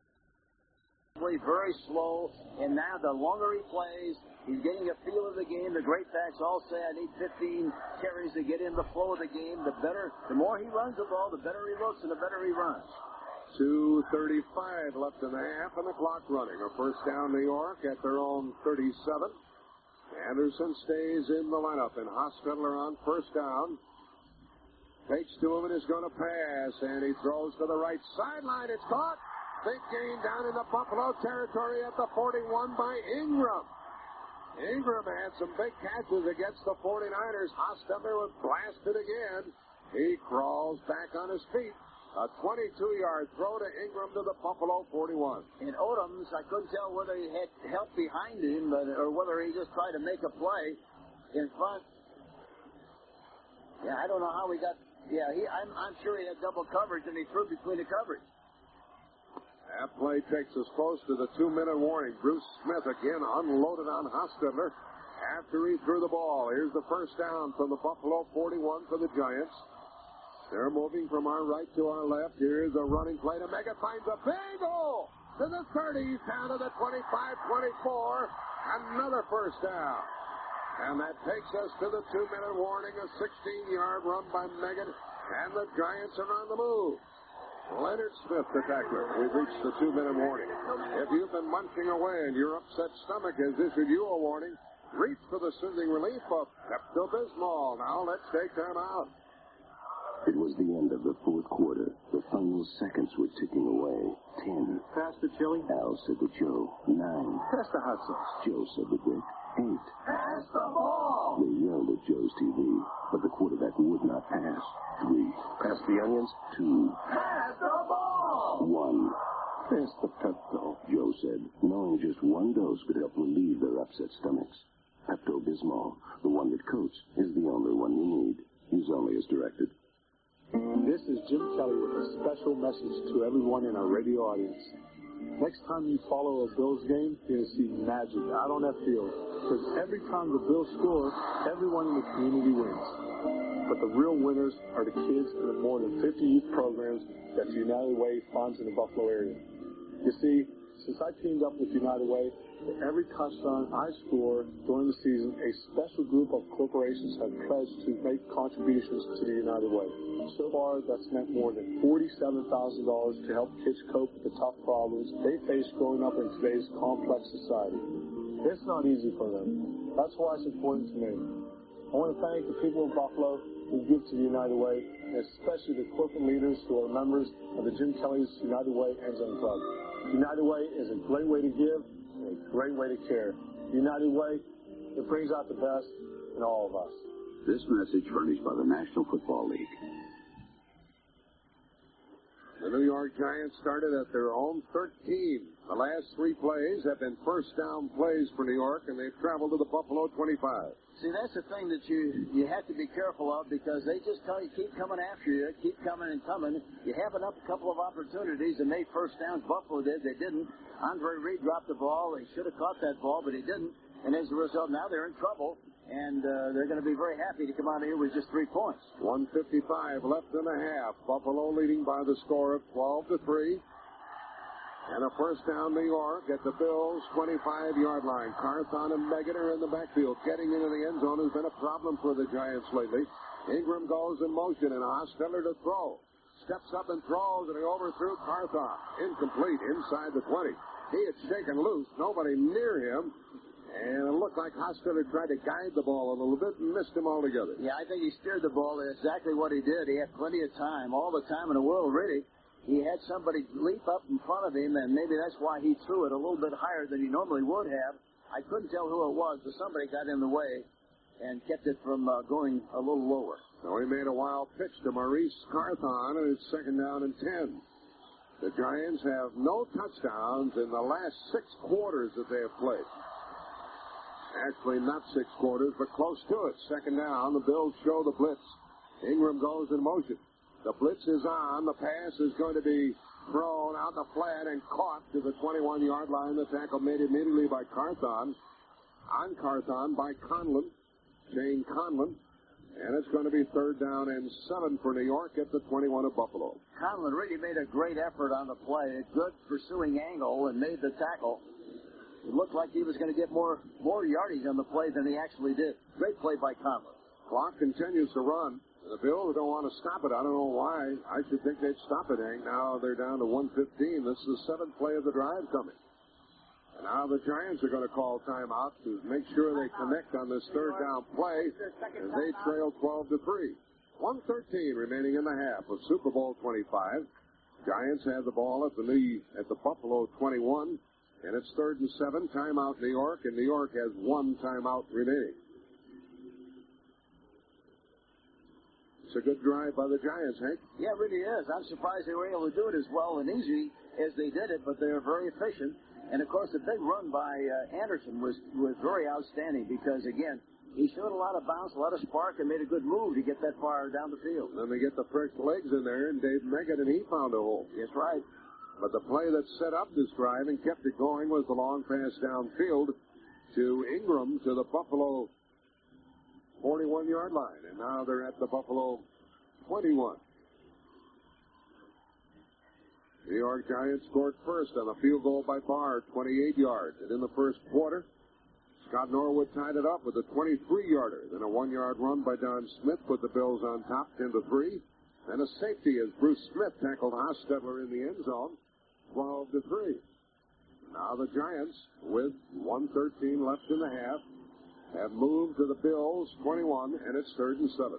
Very slow, and now the longer he plays, he's getting a feel of the game. The great backs all say, I need 15 carries to get in the flow of the game. The more he runs the ball, the better he looks and the better he runs. 2:35 left in the half, and the clock running. A first down, New York at their own 37. Anderson stays in the lineup, and Hostetler on first down. Takes to him and is going to pass, and he throws to the right sideline. It's caught. Big gain down in the Buffalo territory at the 41 by Ingram. Ingram had some big catches against the 49ers. Hostetler was blasted again. He crawls back on his feet. A 22-yard throw to Ingram to the Buffalo 41. In Odoms, I couldn't tell whether he had help behind him or whether he just tried to make a play in front. Yeah, I don't know how he got. Yeah, I'm sure he had double coverage and he threw between the coverage. That play takes us close to the 2-minute warning. Bruce Smith again unloaded on Hostetler after he threw the ball. Here's the first down from the Buffalo 41 for the Giants. They're moving from our right to our left. Here's a running play to make it. Finds a big hole to the 30s, down to the 25-24. Another first down. And that takes us to the 2-minute warning. A 16-yard run by Megan. And the Giants are on the move. Leonard Smith, the tackler. We've reached the 2-minute warning. If you've been munching away and your upset stomach has issued you a warning, reach for the soothing relief of Pepto-Bismol. Now let's take time out. It was the end of the 4th quarter. The final seconds were ticking away. 10. Pass the chili. Al said to Joe. 9. Pass the hot sauce. Joe said to Dick. 8. Pass the ball. They yelled at Joe's TV, but the quarterback would not pass. 3. Pass the onions. 2. Pass the ball. 1. Pass the Pepto, Joe said, knowing just one dose could help relieve their upset stomachs. Pepto-Bismol, the one that coats, is the only one you need. Use only as directed. This is Jim Kelly with a special message to everyone in our radio audience. Next time you follow a Bills game, you're going to see magic out on that field. Because every time the Bills score, everyone in the community wins. But the real winners are the kids in the more than 50 youth programs that United Way funds in the Buffalo area. You see, since I teamed up with United Way, for every touchdown I score during the season, a special group of corporations have pledged to make contributions to the United Way. So far, that's meant more than $47,000 to help kids cope with the tough problems they face growing up in today's complex society. It's not easy for them. That's why it's important to me. I want to thank the people of Buffalo who give to the United Way, and especially the corporate leaders who are members of the Jim Kelly's United Way End Zone Club. United Way is a great way to give and a great way to care. United Way, it brings out the best in all of us. This message furnished by the National Football League. The New York Giants started at their home 13. The last 3 plays have been first down plays for New York, and they've traveled to the Buffalo 25. See, that's the thing that you have to be careful of, because they just keep coming after you, keep coming and coming. You have a couple of opportunities and made first downs. Buffalo did. They didn't. Andre Reed dropped the ball. They should have caught that ball, but he didn't. And as a result, now they're in trouble, and they're going to be very happy to come out of here with just 3 points. 1:55 left in the half. Buffalo leading by the score of 12-3. And a first down, New York, at the Bills' 25-yard line. Carthon and Meggett are in the backfield. Getting into the end zone has been a problem for the Giants lately. Ingram goes in motion, and Hostetler to throw. Steps up and throws, and he overthrew Carthon. Incomplete inside the 20. He had shaken loose. Nobody near him. And it looked like Hostetler tried to guide the ball a little bit and missed him altogether. Yeah, I think he steered the ball. That's exactly what he did. He had plenty of time, all the time in the world, really. He had somebody leap up in front of him, and maybe that's why he threw it a little bit higher than he normally would have. I couldn't tell who it was, but somebody got in the way and kept it from going a little lower. So he made a wild pitch to Maurice Carthon, and it's second down and 10. The Giants have no touchdowns in the last 6 quarters that they have played. Actually, not 6 quarters, but close to it. Second down, the Bills show the blitz. Ingram goes in motion. The blitz is on. The pass is going to be thrown out the flat and caught to the 21-yard line. The tackle made immediately by Carthon. On Carthon by Conlon, Shane Conlon. And it's going to be third down and 7 for New York at the 21 of Buffalo. Conlon really made a great effort on the play. A good pursuing angle and made the tackle. It looked like he was going to get more yardage on the play than he actually did. Great play by Conlon. Clock continues to run. The Bills don't want to stop it. I don't know why. I should think they'd stop it, Hank. Now they're down to 1:15. This is the 7th play of the drive coming. And now the Giants are going to call timeout to make sure they connect on this third down play, and they trail 12-3. 1:13 remaining in the half of Super Bowl 25. Giants have the ball at the Buffalo 21, and it's 3rd and 7. Timeout New York, and New York has 1 timeout remaining. It's a good drive by the Giants, Hank. Yeah, it really is. I'm surprised they were able to do it as well and easy as they did it, but they were very efficient. And, of course, the big run by Anderson was very outstanding because, again, he showed a lot of bounce, a lot of spark, and made a good move to get that far down the field. Then they get the fresh legs in there, and Dave Meggett, and he found a hole. That's right. But the play that set up this drive and kept it going was the long pass downfield to Ingram to the Buffalo 41-yard line. And now they're at the Buffalo 21. New York Giants scored first on a field goal by Barr, 28 yards. And in the first quarter, Scott Norwood tied it up with a 23-yarder. Then a 1-yard run by Don Smith put the Bills on top, 10-3. And a safety as Bruce Smith tackled Hostetler in the end zone, 12-3. Now the Giants, with 1:13 left in the half, have moved to the Bills' 21, and it's 3rd and 7.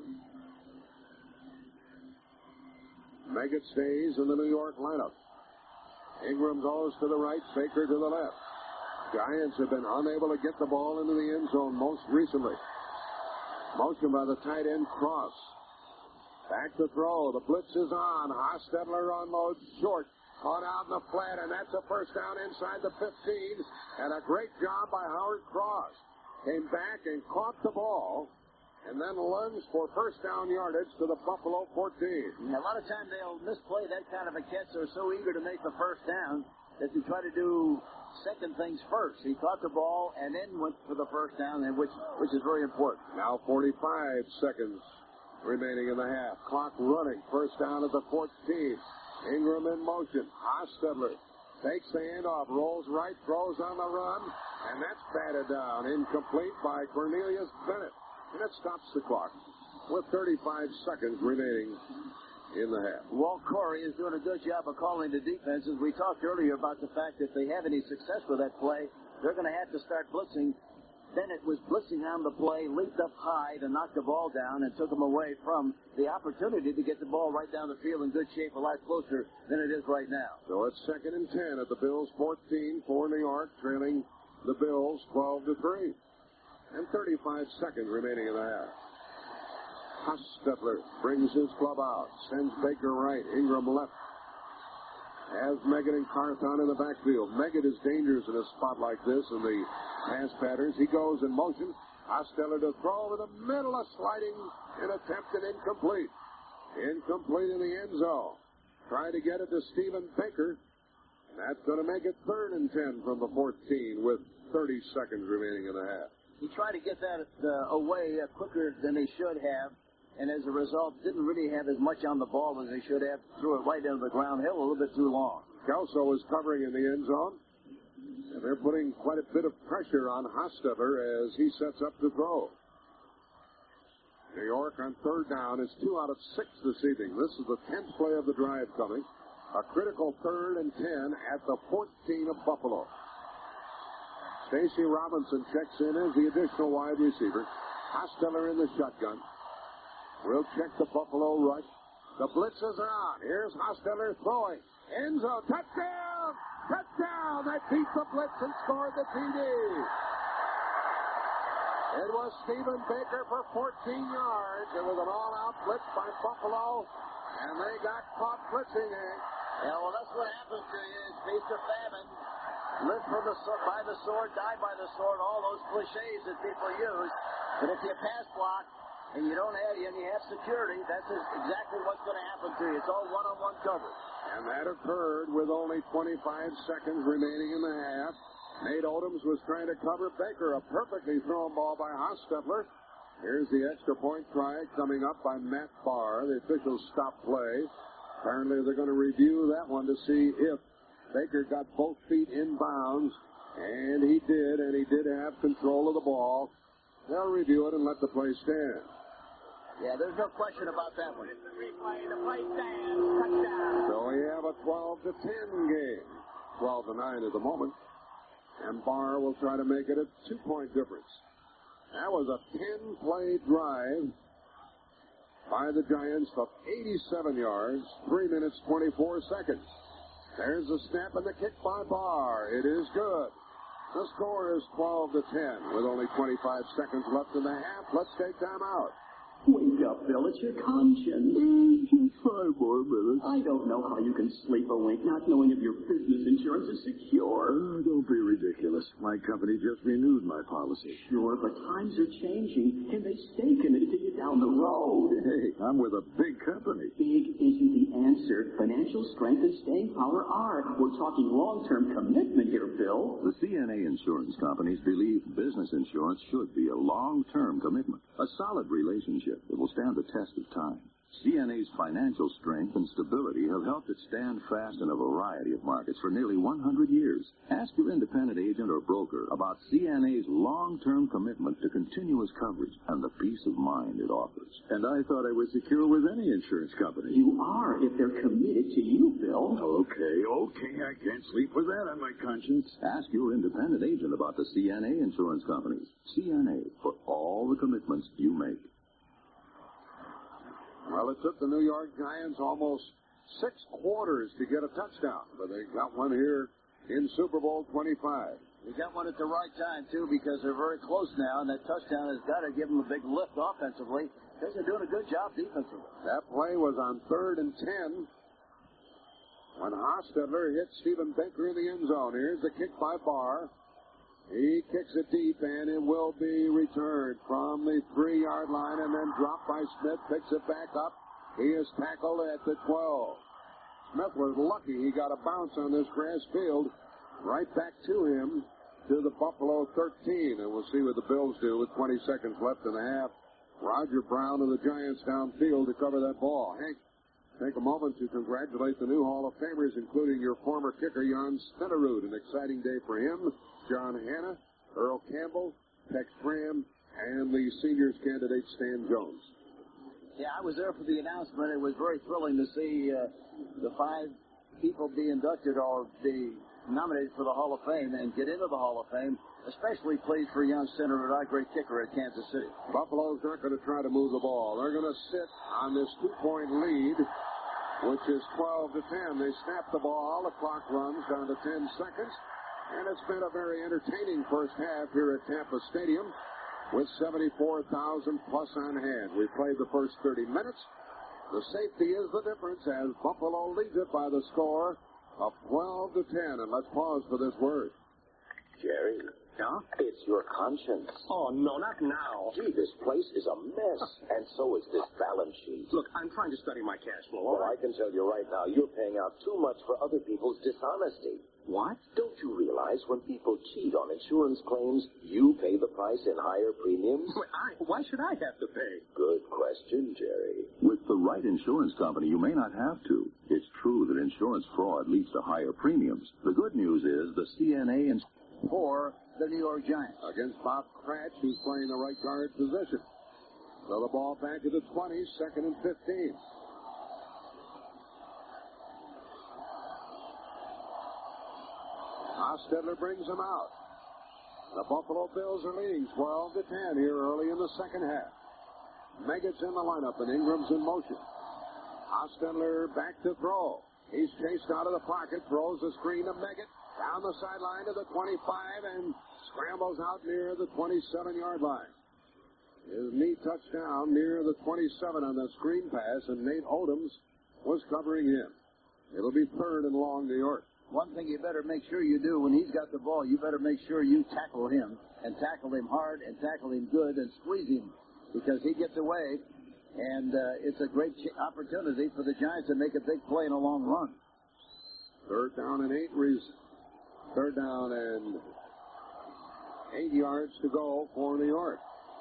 Meggett stays in the New York lineup. Ingram goes to the right, Baker to the left. Giants have been unable to get the ball into the end zone most recently. Motion by the tight end, Cross. Back to throw. The blitz is on. Hostetler unloads short. Caught out in the flat, and that's a first down inside the 15. And a great job by Howard Cross. Came back and caught the ball, and then lunged for first down yardage to the Buffalo 14. A lot of times they'll misplay that kind of a catch. They're so eager to make the first down that they try to do second things first. He caught the ball and then went for the first down, which is very important. Now 45 seconds remaining in the half. Clock running. First down at the 14. Ingram in motion. Hostetler takes the handoff, rolls right, throws on the run, and that's batted down. Incomplete by Cornelius Bennett. And it stops the clock with 35 seconds remaining in the half. Walt Corey is doing a good job of calling the defenses. We talked earlier about the fact that if they have any success with that play, they're going to have to start blitzing Bennett was blitzing on the play, leaped up high to knock the ball down, and took him away from the opportunity to get the ball right down the field in good shape, a lot closer than it is right now. So it's 2nd and 10 at the Bills 14 for New York, trailing the Bills 12-3. And 35 seconds remaining in the half. Hostetler brings his club out, sends Baker right, Ingram left. Has Meggett and Carthon in the backfield. Meggett is dangerous in a spot like this in the pass patterns. He goes in motion. Hostetler to throw over the middle, a sliding and attempted incomplete. Incomplete in the end zone. Try to get it to Stephen Baker. And that's going to make it 3rd and 10 from the 14 with 30 seconds remaining in the half. He tried to get that away quicker than he should have, and as a result, didn't really have as much on the ball as he should have. Threw it right into the ground, held a little bit too long. Kelso is covering in the end zone, and they're putting quite a bit of pressure on Hostetler as he sets up to throw. New York on 3rd down is 2 out of 6 this evening. This is the 10th play of the drive coming. A critical 3rd and 10 at the 14 of Buffalo. Stacey Robinson checks in as the additional wide receiver. Hostetler in the shotgun. We'll check the Buffalo rush. The blitzes are on. Here's Hostetler throwing. End zone. Touchdown! Touchdown! That beat the blitz and scored the TD. It was Stephen Baker for 14 yards. It was an all-out blitz by Buffalo, and they got caught blitzing it. Yeah, well, that's what happens to you. It's feast or famine. Live by the sword, die by the sword, all those cliches that people use. But if you pass block and you don't have any have security, that's exactly what's going to happen to you. It's all one-on-one coverage. And that occurred with only 25 seconds remaining in the half. Nate Odoms was trying to cover Baker. A perfectly thrown ball by Hostetler. Here's the extra point try coming up by Matt Barr. The officials stopped play. Apparently they're going to review that one to see if Baker got both feet in bounds, and he did have control of the ball. They'll review it and let the play stand. Yeah, there's no question about that one. So we have a 12-10 game. 12-9 at the moment. And Barr will try to make it a 2-point difference. That was a 10-play drive by the Giants of 87 yards, 3 minutes, 24 seconds. There's the snap and the kick by Barr. It is good. The score is 12-10 with only 25 seconds left in the half. Let's take time out. Wake up, Bill. It's your conscience. Just 5 more minutes. I don't know how you can sleep a wink not knowing if your business insurance is secure. Don't be ridiculous. My company just renewed my policy. Sure, but times are changing, and they stay committed to you down the road. Hey, I'm with a big company. Big isn't the answer. Financial strength and staying power are. We're talking long-term commitment here, Bill. The CNA insurance companies believe business insurance should be a long-term commitment, a solid relationship that will stand the test of time. CNA's financial strength and stability have helped it stand fast in a variety of markets for nearly 100 years. Ask your independent agent or broker about CNA's long-term commitment to continuous coverage and the peace of mind it offers. And I thought I was secure with any insurance company. You are if they're committed to you, Bill. Okay. I can't sleep with that on my conscience. Ask your independent agent about the CNA insurance companies. CNA for all the commitments you make. Well, it took the New York Giants almost 6 quarters to get a touchdown, but they got one here in Super Bowl 25. They got one at the right time, too, because they're very close now, and that touchdown has got to give them a big lift offensively, because they're doing a good job defensively. That play was on 3rd and 10 when Hostetler hit Stephen Baker in the end zone. Here's the kick by Barr. He kicks it deep, and it will be returned from the 3-yard line and then dropped by Smith. Picks it back up. He is tackled at the 12. Smith was lucky he got a bounce on this grass field. Right back to him, to the Buffalo 13. And we'll see what the Bills do with 20 seconds left in the half. Roger Brown and the Giants downfield to cover that ball. Hank, take a moment to congratulate the new Hall of Famers, including your former kicker, Jan Stenerud. An exciting day for him. John Hanna, Earl Campbell, Tex Graham, and the seniors candidate Stan Jones. Yeah, I was there for the announcement. It was very thrilling to see the 5 people be inducted or be nominated for the Hall of Fame and get into the Hall of Fame. especially pleased for a young center and a great kicker at Kansas City. Buffalo's not going to try to move the ball. They're going to sit on this 2-point lead, which is 12-10. They snap the ball. The clock runs down to 10 seconds. And it's been a very entertaining first half here at Tampa Stadium with 74,000 plus on hand. We played the first 30 minutes. The safety is the difference as Buffalo leads it by the score of 12-10. And let's pause for this word. Jerry. Huh? It's your conscience. Oh, no, not now. Gee, this place is a mess. And so is this balance sheet. Look, I'm trying to study my cash flow. Well, I can tell you right now, you're paying out too much for other people's dishonesty. What? Don't you realize when people cheat on insurance claims, you pay the price in higher premiums? Why should I have to pay? Good question, Jerry. With the right insurance company, you may not have to. It's true that insurance fraud leads to higher premiums. The good news is the CNA and for the New York Giants. Against Bob Cratch, who's playing the right guard position. So the ball back to the 20, 2nd and 15. Hostetler brings him out. The Buffalo Bills are leading 12-10 here early in the second half. Meggett's in the lineup and Ingram's in motion. Hostetler back to throw. He's chased out of the pocket, throws the screen to Meggett. Down the sideline to the 25 and scrambles out near the 27-yard line. His knee touched down near the 27 on the screen pass, and Nate Odoms was covering him. It'll be 3rd and long, New York. One thing you better make sure you do when he's got the ball, you better make sure you tackle him, and tackle him hard, and tackle him good, and squeeze him, because he gets away, and it's a great opportunity for the Giants to make a big play in a long run. 3rd down and 8 3rd down and 8 yards to go for New York.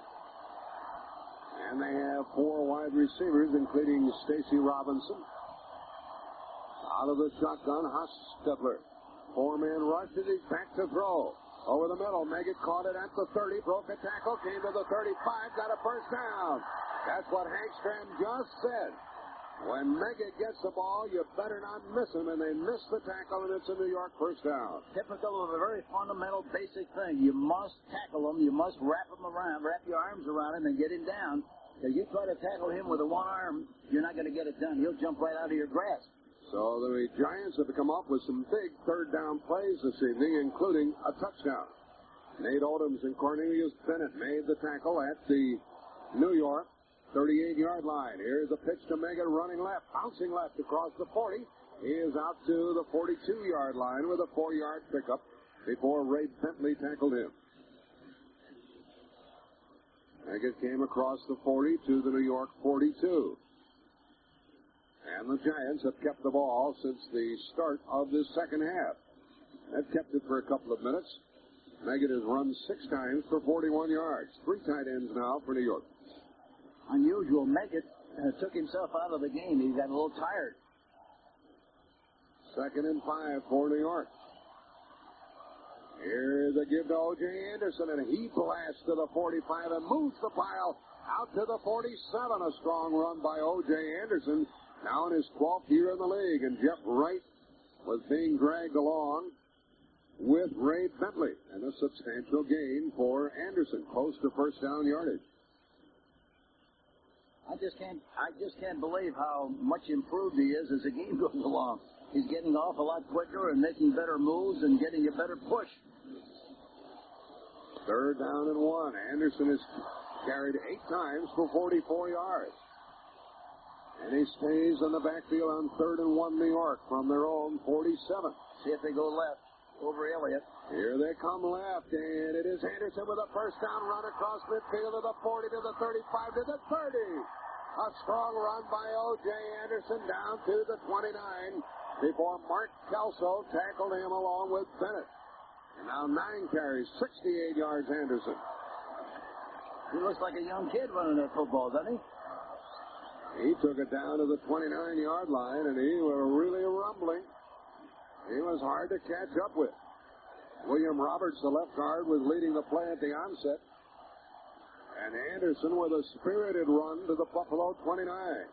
And they have 4 wide receivers, including Stacy Robinson. Out of the shotgun, Hostetler. 4-man rush, and he's back to throw. Over the middle, Meggett caught it at the 30, broke a tackle, came to the 35, got a first down. That's what Hagstrom just said. When Meggett gets the ball, you better not miss him, and they miss the tackle, and it's a New York first down. Typical of a very fundamental, basic thing. You must tackle him. You must wrap him around, wrap your arms around him, and get him down. If you try to tackle him with a one arm, you're not going to get it done. He'll jump right out of your grasp. So the Giants have come up with some big 3rd down plays this evening, including a touchdown. Nate Odoms and Cornelius Bennett made the tackle at the New York 38-yard line. Here's a pitch to Meggett running left, bouncing left across the 40. He is out to the 42-yard line with a 4-yard pickup before Ray Bentley tackled him. Meggett came across the 40 to the New York 42. And the Giants have kept the ball since the start of this second half. They've kept it for a couple of minutes. Meggett has run 6 times for 41 yards. 3 tight ends now for New York. Unusual. Meggett took himself out of the game. He got a little tired. 2nd and 5 for New York. Here's a give to O.J. Anderson, and he blasts to the 45 and moves the pile out to the 47. A strong run by O.J. Anderson, now in his 12th year in the league, and Jeff Wright was being dragged along with Ray Bentley, and a substantial gain for Anderson, close to first down yardage. I just can't believe how much improved he is as the game goes along. He's getting off a lot quicker and making better moves and getting a better push. 3rd down and 1. Anderson has carried 8 times for 44 yards. And he stays in the backfield on 3rd and 1 New York from their own 47. See if they go left over Elliott. Here they come left, and it is Anderson with a first down run across midfield to the 40, to the 35, to the 30. A strong run by O.J. Anderson down to the 29 before Mark Kelso tackled him along with Bennett. And now 9 carries, 68 yards Anderson. He looks like a young kid running that football, doesn't he? He took it down to the 29-yard line, and he was really rumbling. He was hard to catch up with. William Roberts, the left guard, was leading the play at the onset. And Anderson with a spirited run to the Buffalo 29.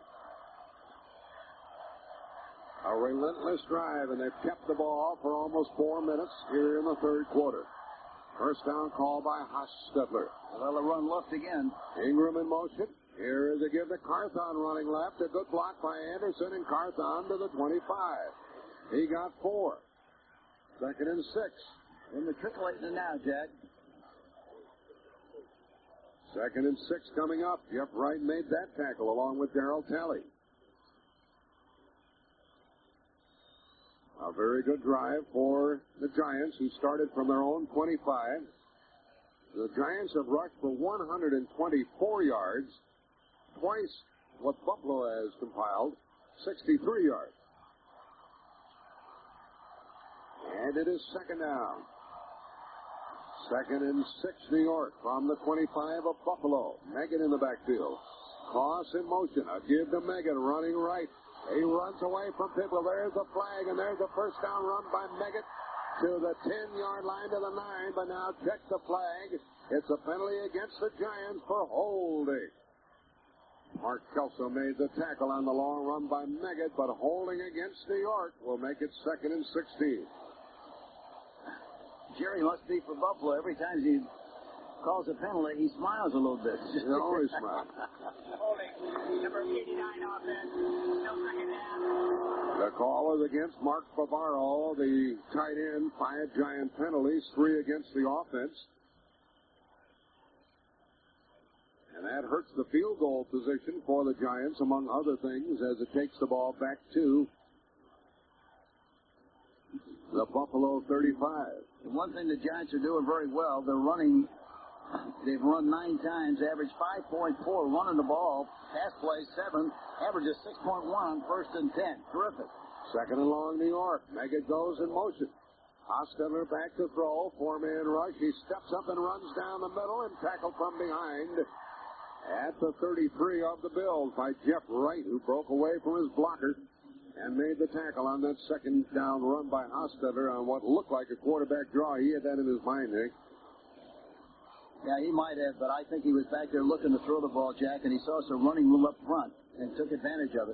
A relentless drive, and they've kept the ball for almost 4 minutes here in the third quarter. First down call by Hostetler. They'll run left again. Ingram in motion. Here is a give to Carthon running left. A good block by Anderson, and Carthon to the 25. He got 4. 2nd and 6. In matriculating it now, Jack. 2nd and 6 coming up. Jeff Wright made that tackle along with Darryl Talley. A very good drive for the Giants, who started from their own 25. The Giants have rushed for 124 yards, twice what Buffalo has compiled, 63 yards. And it is 2nd down. 2nd and 6, New York, from the 25 of Buffalo. Meggett in the backfield. Cross in motion. A give to Meggett, running right. He runs away from people. There's the flag, and there's the first down run by Meggett to the 10-yard line to the 9, but now check the flag. It's a penalty against the Giants for holding. Mark Kelso made the tackle on the long run by Meggett, but holding against New York will make it 2nd and 16. Jerry must be for Buffalo. Every time he calls a penalty, he smiles a little bit. He always smiles. Holding. Number 89 offense. Still 2nd down. The call is against Mark Bavaro, the tight end. 5 Giant penalties, 3 against the offense. And that hurts the field goal position for the Giants, among other things, as it takes the ball back to the Buffalo 35. The one thing the Giants are doing very well, they're running. They've run 9 times, average 5.4 running the ball. Pass play 7, averages 6.1 on 1st and 10. Terrific. 2nd and long, New York. Meggett goes in motion. Hostetler back to throw. 4-man rush. He steps up and runs down the middle and tackled from behind at the 33 of the Bills by Jeff Wright, who broke away from his blocker and made the tackle on that 2nd down run by Hostetler on what looked like a quarterback draw. He had that in his mind, Hank. Yeah, he might have, but I think he was back there looking to throw the ball, Jack, and he saw some running room up front and took advantage of it.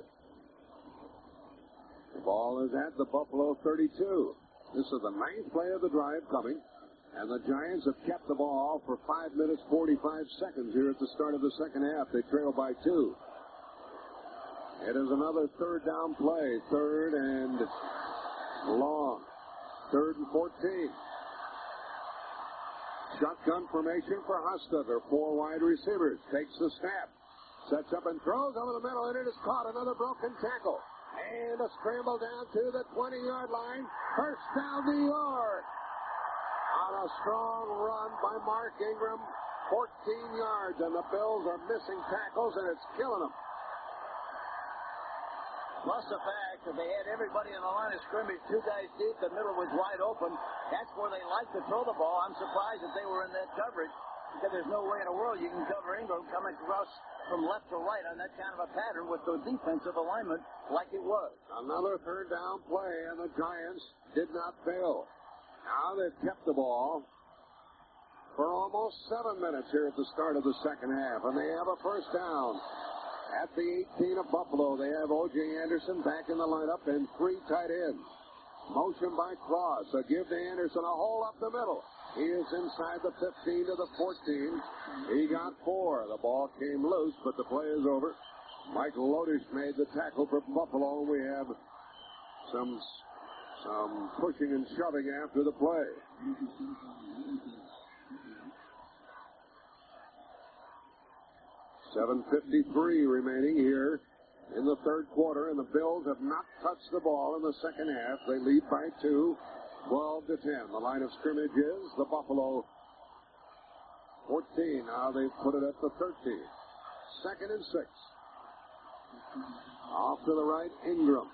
The ball is at the Buffalo 32. This is the 9th play of the drive coming, and the Giants have kept the ball for 5 minutes, 45 seconds here at the start of the second half. They trail by 2. It is another 3rd down play, 3rd and long, 3rd and 14. Shotgun formation for Hostetler. 4 wide receivers. Takes the snap. Sets up and throws over the middle, and it is caught. Another broken tackle. And a scramble down to the 20-yard line. First down, New York. On a strong run by Mark Ingram. 14 yards, and the Bills are missing tackles, and it's killing them. Plus the fact that they had everybody in the line of scrimmage, 2 guys deep, the middle was wide open. That's where they like to throw the ball. I'm surprised that they were in that coverage, because there's no way in the world you can cover Ingram coming across from left to right on that kind of a pattern with the defensive alignment like it was. Another 3rd down play, and the Giants did not fail. Now they've kept the ball for almost 7 minutes here at the start of the second half, and they have a first down. At the 18 of Buffalo, they have O.J. Anderson back in the lineup and 3 tight ends. Motion by Cross. A give to Anderson. A hole up the middle. He is inside the 15 to the 14. He got 4. The ball came loose, but the play is over. Mike Lodish made the tackle for Buffalo. We have some pushing and shoving after the play. .7:53 remaining here in the 3rd quarter, and the Bills have not touched the ball in the second half. They lead by 2, 12-10. The line of scrimmage is the Buffalo 14. Now they've put it at the 13. 2nd and 6. Off to the right, Ingram.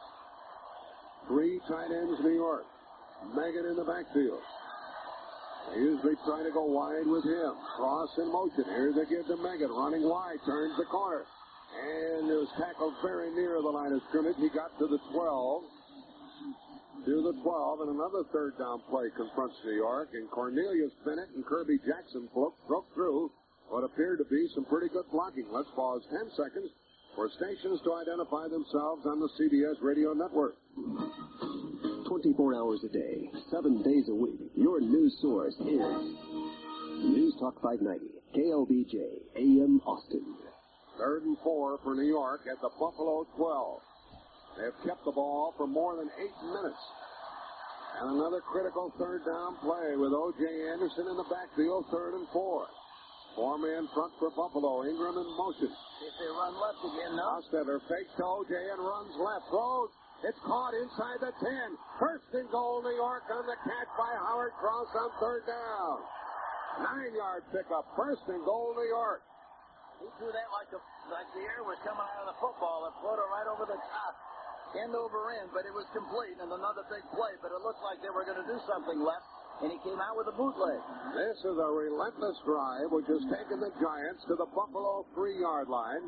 3 tight ends, New York. Meggett in the backfield. They usually try to go wide with him. Cross in motion. Here's a give to Meggett. Running wide. Turns the corner. And it was tackled very near the line of scrimmage. He got to the 12. To the 12. And another 3rd down play confronts New York. And Cornelius Bennett and Kirby Jackson broke through what appeared to be some pretty good blocking. Let's pause 10 seconds for stations to identify themselves on the CBS radio network. 24 hours a day, 7 days a week, your news source is News Talk 590, KLBJ, AM Austin. 3rd and 4 for New York at the Buffalo 12. They've kept the ball for more than 8 minutes. And another critical third down play with O.J. Anderson in the backfield, 3rd and 4. 4-man front for Buffalo. Ingram in motion. If they run left again, no? Hostetler fakes to O.J. and runs left. Throws. It's caught inside the 10. First and goal, New York on the catch by Howard Cross on 3rd down. 9-yard pickup. First and goal, New York. He threw that like the air was coming out of the football. It floated right over the top. End over end, but it was complete, and another big play, but it looked like they were going to do something left, and he came out with a bootleg. This is a relentless drive which has taken the Giants to the Buffalo 3-yard line,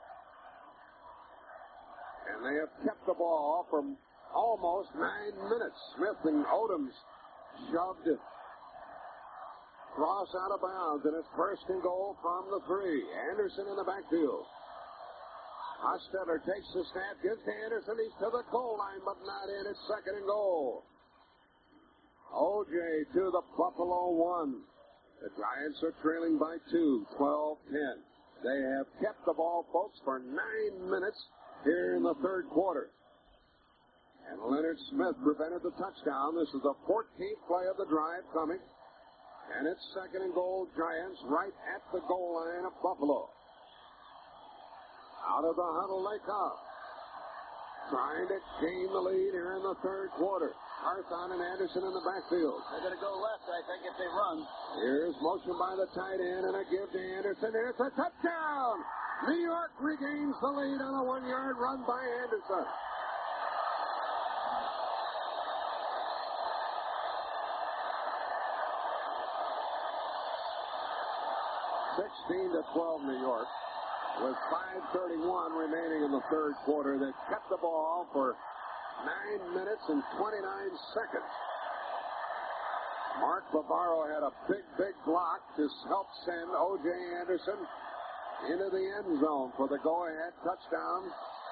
and they have kept the ball for almost 9 minutes. Smith and Odoms shoved Cross out of bounds, and it's first and goal from the 3. Anderson in the backfield. Hostetler takes the snap, gives to Anderson. He's to the goal line, but not in. It's 2nd and goal. O.J. to the Buffalo 1. The Giants are trailing by 2, 12-10. They have kept the ball, folks, for 9 minutes here in the 3rd quarter. And Leonard Smith prevented the touchdown. This is the 14th play of the drive coming. And it's 2nd and goal, Giants, right at the goal line of Buffalo. Out of the huddle they come. Trying to gain the lead here in the 3rd quarter. Carthon and Anderson in the backfield. They're going to go left, I think, if they run. Here's motion by the tight end and a give to Anderson. And it's a touchdown! New York regains the lead on a 1-yard run by Anderson. (16-12) New York. With 5:31 remaining in the 3rd quarter, they kept the ball for 9 minutes and 29 seconds. Mark Bavaro had a big block to help send O.J. Anderson into the end zone for the go-ahead touchdown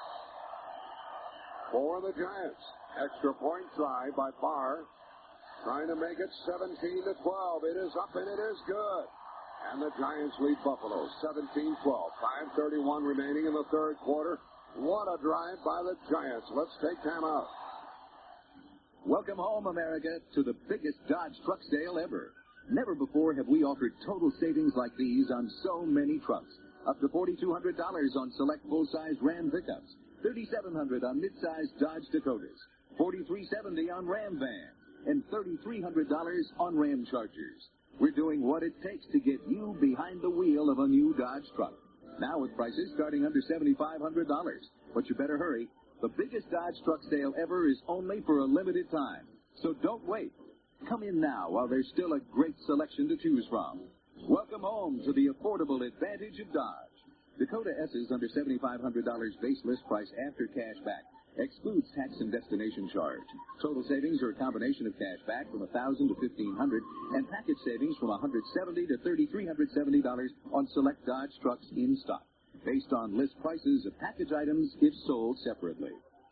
for the Giants. Extra point try by Barr, trying to make it 17-12. It is up and it is good. And the Giants lead Buffalo 17-12. 5:31 remaining in the 3rd quarter. What a drive by the Giants. Let's take time out. Welcome home, America, to the biggest Dodge truck sale ever. Never before have we offered total savings like these on so many trucks. Up to $4,200 on select full-size Ram pickups. $3,700 on mid-size Dodge Dakotas. $4,370 on Ram vans. And $3,300 on Ram Chargers. We're doing what it takes to get you behind the wheel of a new Dodge truck. Now with prices starting under $7,500. But you better hurry. The biggest Dodge truck sale ever is only for a limited time. So don't wait. Come in now while there's still a great selection to choose from. Welcome home to the affordable advantage of Dodge. Dakota S is under $7,500 base list price after cash back. Excludes tax and destination charge. Total savings are a combination of cash back from $1,000 to $1,500 and package savings from $170 to $3,370 on select Dodge trucks in stock. Based on list prices of package items if sold separately.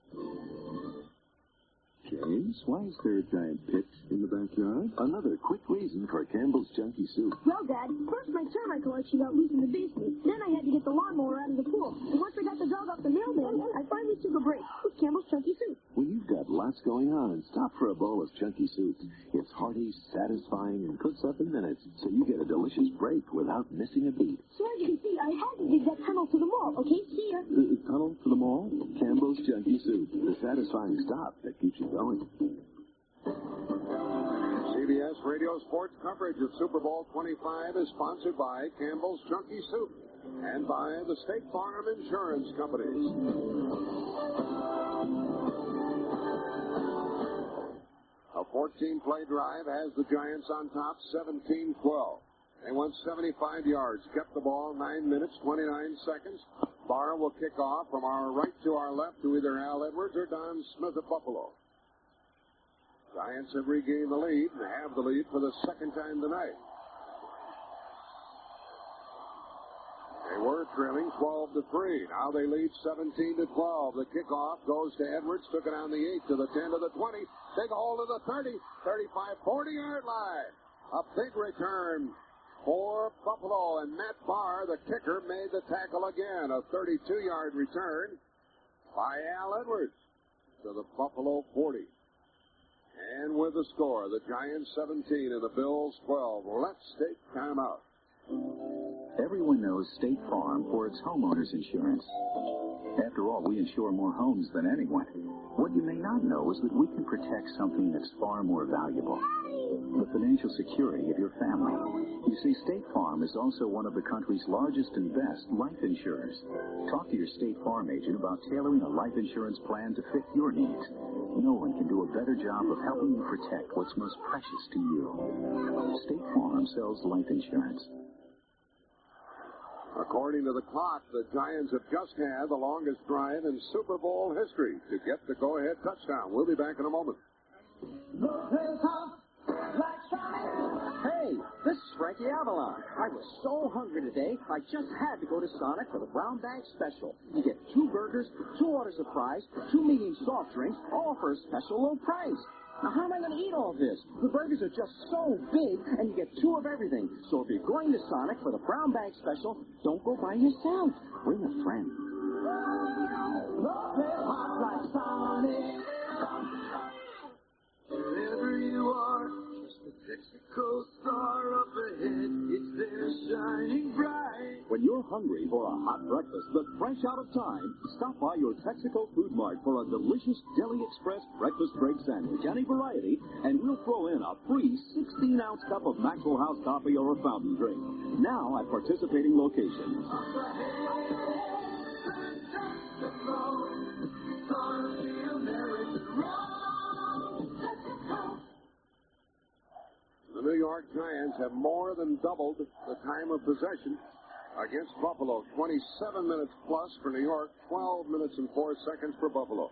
James, why is there a giant pit in the backyard? Another quick reason for Campbell's Chunky Soup. Well, Dad, first my termite collection got loose in the basement. Then I had to get the lawnmower out of the pool. And once I got the dog off the mailman, I finally took a break with Campbell's Chunky Soup. When you've got lots going on, stop for a bowl of Chunky Soup. It's hearty, satisfying, and cooks up in minutes, so you get a delicious break without missing a beat. So as you can see, I had to dig that tunnel to the mall. Okay, see ya. Tunnel to the mall? Campbell's Chunky Soup, the satisfying stop that keeps you going. CBS Radio Sports coverage of Super Bowl 25 is sponsored by Campbell's Chunky Soup and by the State Farm Insurance Companies. A 14-play drive has the Giants on top, 17-12. They went 75 yards, kept the ball 9 minutes, 29 seconds. Barr will kick off from our right to our left to either Al Edwards or Don Smith of Buffalo. Giants have regained the lead and have the lead for the second time tonight. They were trailing 12-3. Now they lead 17-12. The kickoff goes to Edwards. Took it on the 8 to the 10 to the 20. Big hole to the 30, 35, 40-yard line. A big return for Buffalo. And Matt Barr, the kicker, made the tackle again. A 32-yard return by Al Edwards to the Buffalo 40. And with the score, the Giants 17 and the Bills 12. Let's take time out. Everyone knows State Farm for its homeowners insurance. After all, we insure more homes than anyone. What you may not know is that we can protect something that's far more valuable. The financial security of your family. You see, State Farm is also one of the country's largest and best life insurers. Talk to your State Farm agent about tailoring a life insurance plan to fit your needs. No one can do a better job of helping you protect what's most precious to you. State Farm sells life insurance. According to the clock, the Giants have just had the longest drive in Super Bowl history to get the go-ahead touchdown. We'll be back in a moment. Hey, this is Frankie Avalon. I was so hungry today, I just had to go to Sonic for the brown bag special. You get 2 burgers, 2 orders of fries, 2 medium soft drinks, all for a special low price. Now, how am I going to eat all this? The burgers are just so big, and you get 2 of everything. So if you're going to Sonic for the brown bag special, don't go by yourself. Bring a friend. Wherever you are, just the Texaco star up ahead. It's there shining bright. When you're hungry for a hot breakfast that's fresh out of time, stop by your Texaco Food Mart for a delicious Deli Express breakfast break sandwich, any variety, and we'll throw in a free 16-ounce cup of Maxwell House coffee or a fountain drink. Now at participating locations. The New York Giants have more than doubled the time of possession against Buffalo. 27 minutes plus for New York, 12 minutes and 4 seconds for Buffalo.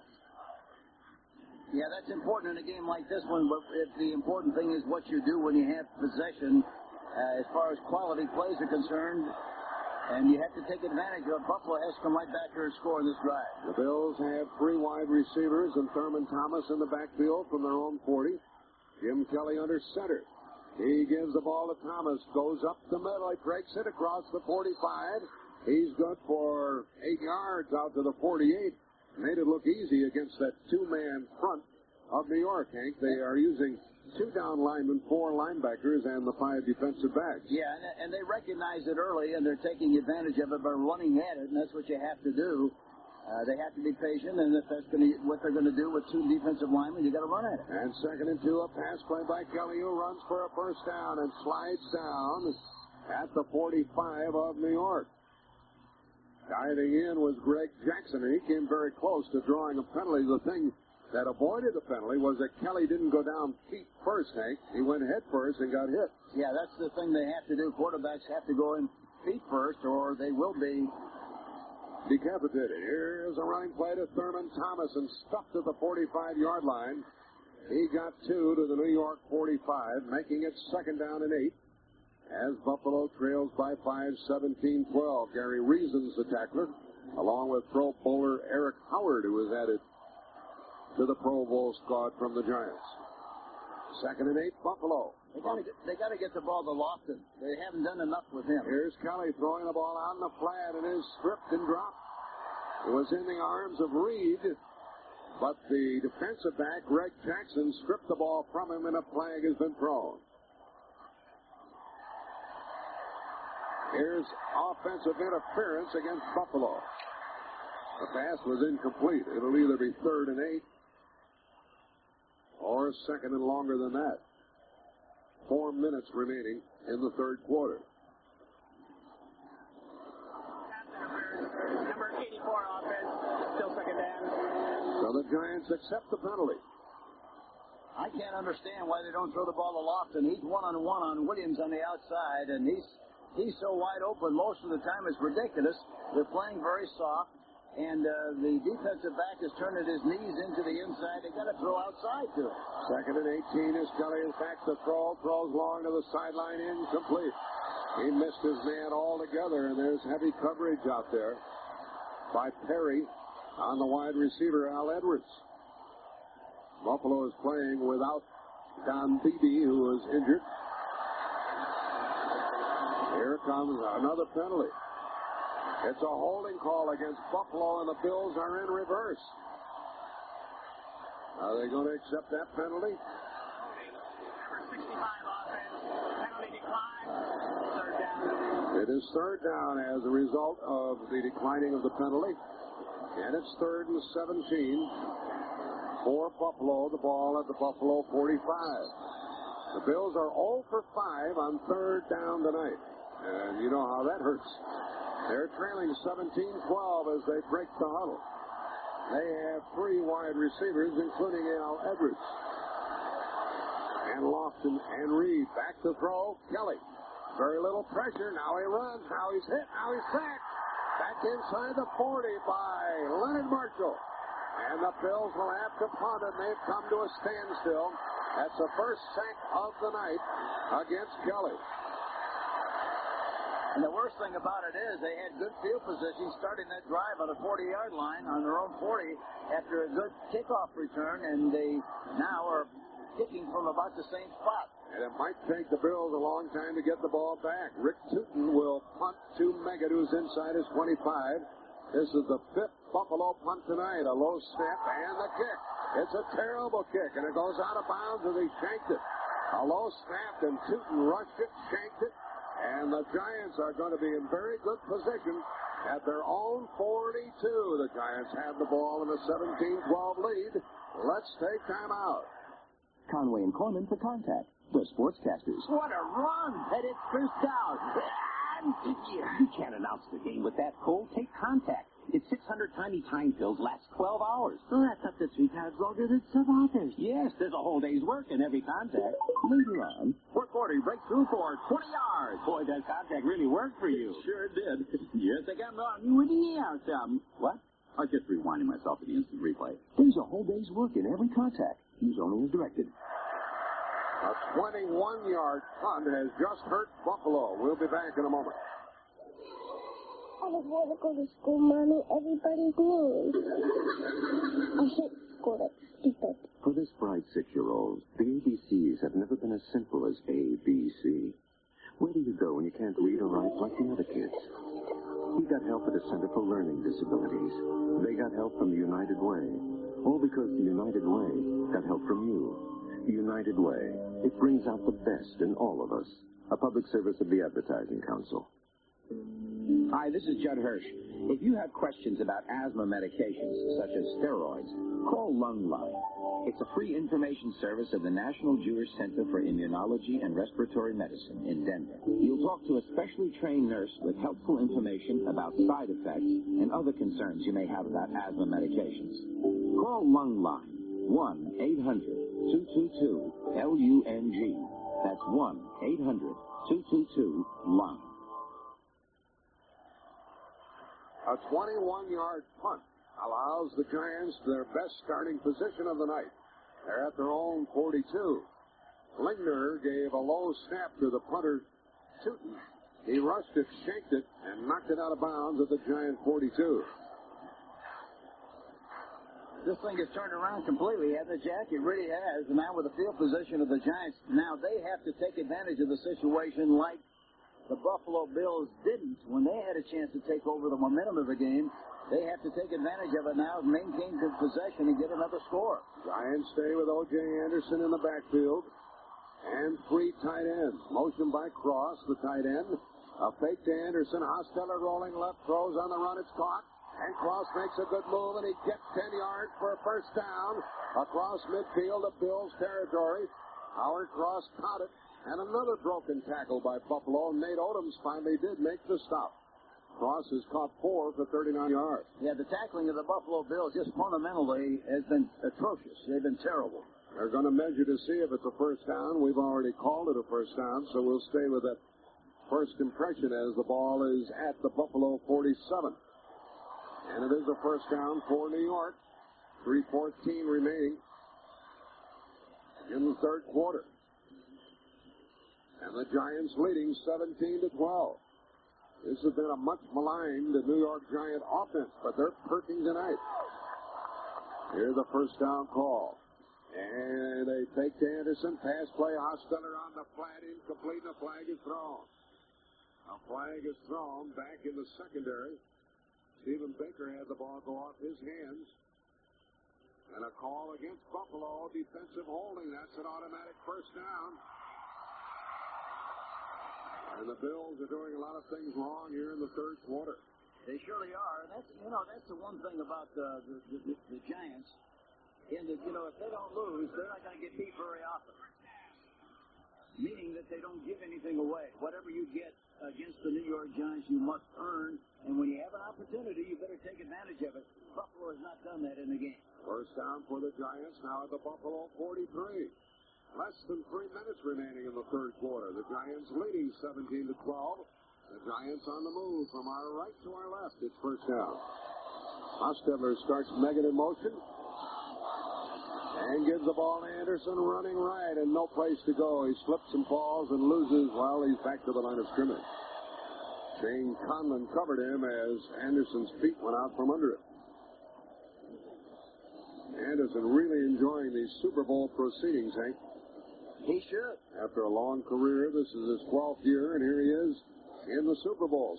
Yeah, that's important in a game like this one, but the important thing is what you do when you have possession as far as quality plays are concerned, and you have to take advantage of it. Buffalo has to come right back here and score in this drive. The Bills have 3 wide receivers and Thurman Thomas in the backfield from their own 40. Jim Kelly under center. He gives the ball to Thomas, goes up the middle, he breaks it across the 45. He's good for 8 yards out to the 48. Made it look easy against that 2-man front of New York, Hank. They are using 2 down linemen, 4 linebackers, and the 5 defensive backs. Yeah, and they recognize it early, and they're taking advantage of it by running at it, and that's what you have to do. They have to be patient, and if that's what they're going to do with 2 defensive linemen, you got to run at it. And 2nd and 2, a pass play by Kelly, who runs for a first down and slides down at the 45 of New York. Diving in was Greg Jackson, and he came very close to drawing a penalty. The thing that avoided the penalty was that Kelly didn't go down feet first, Hank. He went head first and got hit. Yeah, that's the thing they have to do. Quarterbacks have to go in feet first, or they will be decapitated. Here's a running play to Thurman Thomas and stuffed at the 45-yard line. He got 2 to the New York 45, making it 2nd down and 8. As Buffalo trails by 5, 17-12. Gary Reason's the tackler, along with Pro Bowler Eric Howard, who was added to the Pro Bowl squad from the Giants. 2nd and 8, Buffalo. They got to get the ball to Lofton. They haven't done enough with him. Here's Kelly throwing the ball on the flat, and is stripped and dropped. It was in the arms of Reed, but the defensive back, Greg Jackson, stripped the ball from him, and a flag has been thrown. Here's offensive interference against Buffalo. The pass was incomplete. It'll either be 3rd and 8 or 2nd and longer than that. 4 minutes remaining in the 3rd quarter. Number 84 offense, still 2nd down. So the Giants accept the penalty. I can't understand why they don't throw the ball to Lofton. He's one-on-one on Williams on the outside, and he's so wide open most of the time it's ridiculous. They're playing very soft, and the defensive back is turning his knees into the inside. They got to throw outside to it. 2nd and 18 as Kelly is back to throw. Throws long to the sideline, incomplete. He missed his man altogether, and there's heavy coverage out there by Perry on the wide receiver, Al Edwards. Buffalo is playing without Don Beebe, who is injured. Here comes another penalty. It's a holding call against Buffalo, and the Bills are in reverse. Are they going to accept that penalty? Number 65 offense. Penalty decline. Third down. It is third down as a result of the declining of the penalty. And it's 3rd and 17 for Buffalo. The ball at the Buffalo 45. The Bills are 0 for 5 on third down tonight. And you know how that hurts. They're trailing 17-12 as they break the huddle. They have 3 wide receivers, including Al Edwards. And Lofton and Reed. Back to throw. Kelly. Very little pressure. Now he runs. Now he's hit. Now he's sacked. Back inside the 40 by Leonard Marshall. And the Bills will have to punt, and they've come to a standstill. That's the first sack of the night against Kelly. And the worst thing about it is they had good field position starting that drive on the 40-yard line on their own 40 after a good kickoff return, and they now are kicking from about the same spot. And it might take the Bills a long time to get the ball back. Rick Tootin will punt to Meggett, who's inside his 25. This is the 5th Buffalo punt tonight. A low snap and the kick. It's a terrible kick, and it goes out of bounds, and they shanked it. A low snap, and Tootin rushed it, shanked it, and the Giants are going to be in very good position at their own 42. The Giants have the ball in a 17-12 lead. Let's take time out. Conway and Corman for Contact, the sportscasters. What a run! And it's first down. You can't announce the game with that cold. Take Contact. It's 600 tiny time pills, lasts 12 hours. Well, that's up to 3 times longer than some others. Yes, there's a whole day's work in every Contact. Later on, 440 breakthrough for 20 yards. Boy, that Contact really worked for you. Sure did. Yes, I got on with the What? I was just rewinding myself to the instant replay. there's a whole day's work in every Contact. Use only as directed. A 21-yard punt has just hurt Buffalo. We'll be back in a moment. I just want to go to school, Mommy. Everybody's mean. I hate school. It's stupid. For this bright 6-year-old, the ABCs have never been as simple as ABC. Where do you go when you can't read or write like the other kids? He got help at a Center for Learning Disabilities. They got help from the United Way. All because the United Way got help from you. The United Way. It brings out the best in all of us. A public service of the Advertising Council. Hi, this is Judd Hirsch. If you have questions about asthma medications, such as steroids, call Lung Line. It's a free information service of the National Jewish Center for Immunology and Respiratory Medicine in Denver. You'll talk to a specially trained nurse with helpful information about side effects and other concerns you may have about asthma medications. Call Lung Line, 1-800-222-LUNG. That's 1-800-222-LUNG. A 21-yard punt allows the Giants their best starting position of the night. They're at their own 42. Lingner gave a low snap to the punter, Tootin. He rushed it, shanked it, and knocked it out of bounds at the Giant 42. This thing has turned around completely, hasn't it, Jack? It really has. And now with the field position of the Giants, now they have to take advantage of the situation like the Buffalo Bills didn't when they had a chance to take over the momentum of the game. They have to take advantage of it now, maintain good possession, and get another score. Giants stay with O.J. Anderson in the backfield. And 3 tight ends. Motion by Cross, the tight end. A fake to Anderson. Hosteller rolling left, throws on the run. It's caught. And Cross makes a good move, and he gets 10 yards for a first down. Across midfield of Bills territory. Howard Cross caught it. And another broken tackle by Buffalo. Nate Odoms finally did make the stop. Cross has caught 4 for 39 yards. Yeah, the tackling of the Buffalo Bills just fundamentally has been atrocious. They've been terrible. They're going to measure to see if it's a first down. We've already called it a first down, so we'll stay with that first impression as the ball is at the Buffalo 47. And it is a first down for New York. 3:14 remaining in the third quarter. And the Giants leading 17-12. This has been a much maligned New York Giant offense, but they're perking tonight. Here's the first down call. And they fake to Anderson. Pass play. Hostetter on the flat. Incomplete. The flag is thrown. A flag is thrown back in the secondary. Stephen Baker had the ball go off his hands. And a call against Buffalo. Defensive holding. That's an automatic first down. And the Bills are doing a lot of things wrong here in the third quarter. They surely are. And that's the one thing about the Giants. In that, if they don't lose, they're not going to get beat very often. Meaning that they don't give anything away. Whatever you get against the New York Giants, you must earn. And when you have an opportunity, you better take advantage of it. Buffalo has not done that in the game. First down for the Giants, now at the Buffalo 43. Less than 3 minutes remaining in the third quarter. The Giants leading 17-12. The Giants on the move from our right to our left. It's first down. Hostetler starts Megan in motion. And gives the ball to Anderson running right and no place to go. He slips and falls and loses while he's back to the line of scrimmage. Shane Conlon covered him as Anderson's feet went out from under it. Anderson really enjoying these Super Bowl proceedings, Hank. He should. After a long career, this is his 12th year, and here he is in the Super Bowl.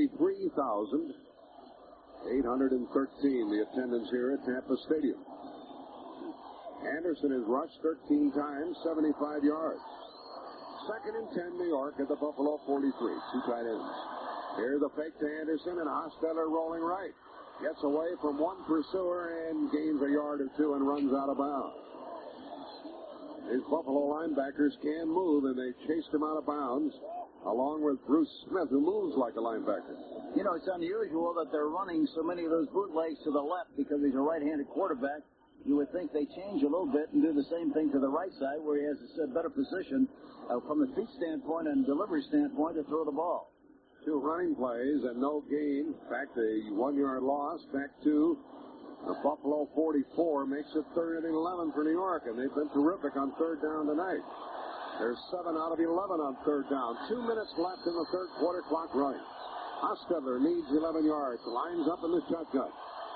73,813, the attendance here at Tampa Stadium. Anderson has rushed 13 times, 75 yards. Second and 10, New York at the Buffalo 43. Two tight ends. Here's the fake to Anderson, and Hostetter rolling right. Gets away from one pursuer and gains a yard or two and runs out of bounds. These Buffalo linebackers can move, and they chased him out of bounds, along with Bruce Smith, who moves like a linebacker. It's unusual that they're running so many of those bootlegs to the left because he's a right-handed quarterback. You would think they change a little bit and do the same thing to the right side where he has a better position from the feet standpoint and delivery standpoint to throw the ball. Two running plays and no gain. In fact, a 1-yard loss back to the Buffalo 44 makes it 3rd and 11 for New York, and they've been terrific on third down tonight. They're 7 out of 11 on third down. 2 minutes left in the third quarter, clock running. Hostetter needs 11 yards, lines up in the shotgun.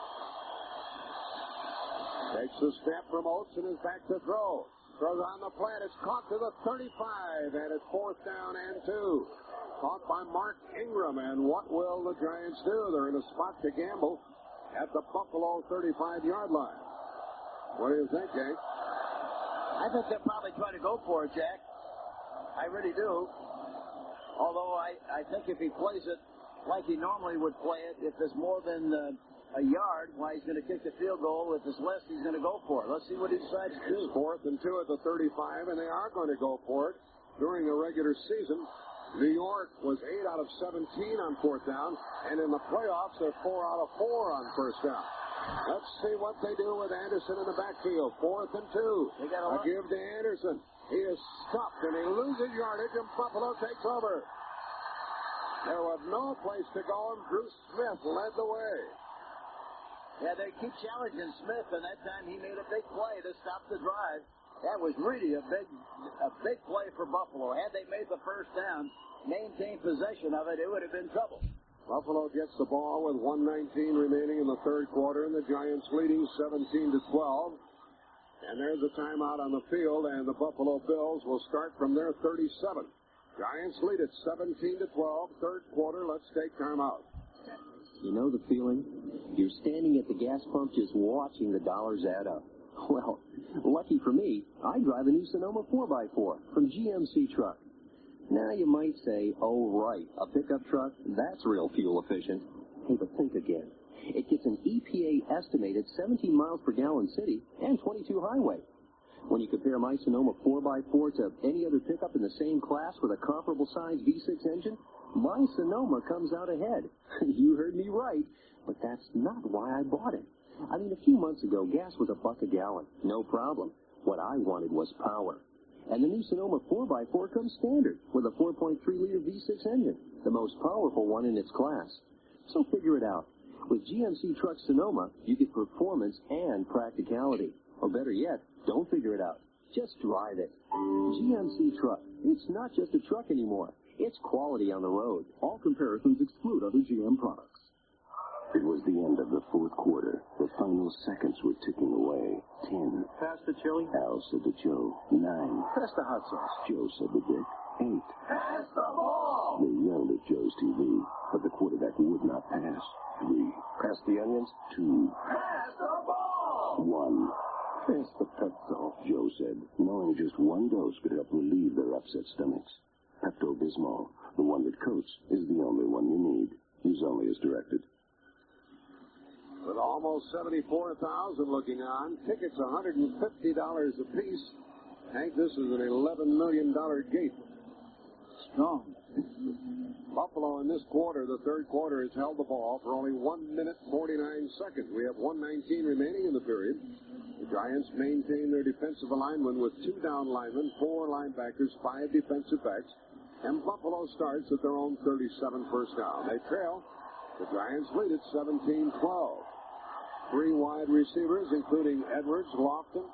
Takes the snap from Oates and is back to throw. Throws on the flat. It's caught to the 35, and it's 4th down and 2. Caught by Mark Ingram, and what will the Giants do? They're in a spot to gamble at the Buffalo 35-yard line. What do you think, Hank? I think they'll probably try to go for it, Jack. I really do. Although I think if he plays it like he normally would play it, if there's more than a yard, why he's going to kick the field goal. If it's less, he's going to go for it. Let's see what he decides to do. 4th and 2 at the 35, and they are going to go for it during the regular season. New York was 8 out of 17 on 4th down, and in the playoffs, they're 4 out of 4 on first down. Let's see what they do with Anderson in the backfield. 4th and 2. They got a give to Anderson. He is stopped, and he loses yardage, and Buffalo takes over. There was no place to go, and Bruce Smith led the way. Yeah, they keep challenging Smith, and that time he made a big play to stop the drive. That was really a big play for Buffalo. Had they made the first down, maintained possession of it, it would have been trouble. Buffalo gets the ball with 1:19 remaining in the third quarter, and the Giants leading 17-12. And there's a timeout on the field, and the Buffalo Bills will start from their 37. Giants lead at 17-12, third quarter. Let's take timeout. You know the feeling? You're standing at the gas pump just watching the dollars add up. Well, lucky for me, I drive a new Sonoma 4x4 from GMC Truck. Now you might say, oh right, a pickup truck, that's real fuel efficient. Hey, but think again. It gets an EPA estimated 17 miles per gallon city and 22 highway. When you compare my Sonoma 4x4 to any other pickup in the same class with a comparable size V6 engine, my Sonoma comes out ahead. You heard me right, but that's not why I bought it. I mean, a few months ago, gas was $1 a gallon. No problem. What I wanted was power. And the new Sonoma 4x4 comes standard with a 4.3-liter V6 engine, the most powerful one in its class. So figure it out. With GMC Truck Sonoma, you get performance and practicality. Or better yet, don't figure it out. Just drive it. GMC Truck. It's not just a truck anymore. It's quality on the road. All comparisons exclude other GM products. It was the end of the fourth quarter. The final seconds were ticking away. 10. Pass the chili. Al said to Joe. 9. Pass the hot sauce. Joe said to Dick. 8. Pass the ball! They yelled at Joe's TV, but the quarterback would not pass. 3. Pass the onions. 2. Pass the ball! 1. Pass the Pepto. Joe said, knowing just one dose could help relieve their upset stomachs. Pepto-Bismol, the one that coats, is the only one you need. Use only as directed. With almost 74,000 looking on, tickets $150 apiece. Hank, this is an $11 million gate. Strong. Buffalo in this quarter, the third quarter, has held the ball for only 1 minute 49 seconds. We have 1:19 remaining in the period. The Giants maintain their defensive alignment with 2 down linemen, 4 linebackers, 5 defensive backs, and Buffalo starts at their own 37 first down. They trail. The Giants lead at 17-12. 3 wide receivers, including Edwards, Lofton,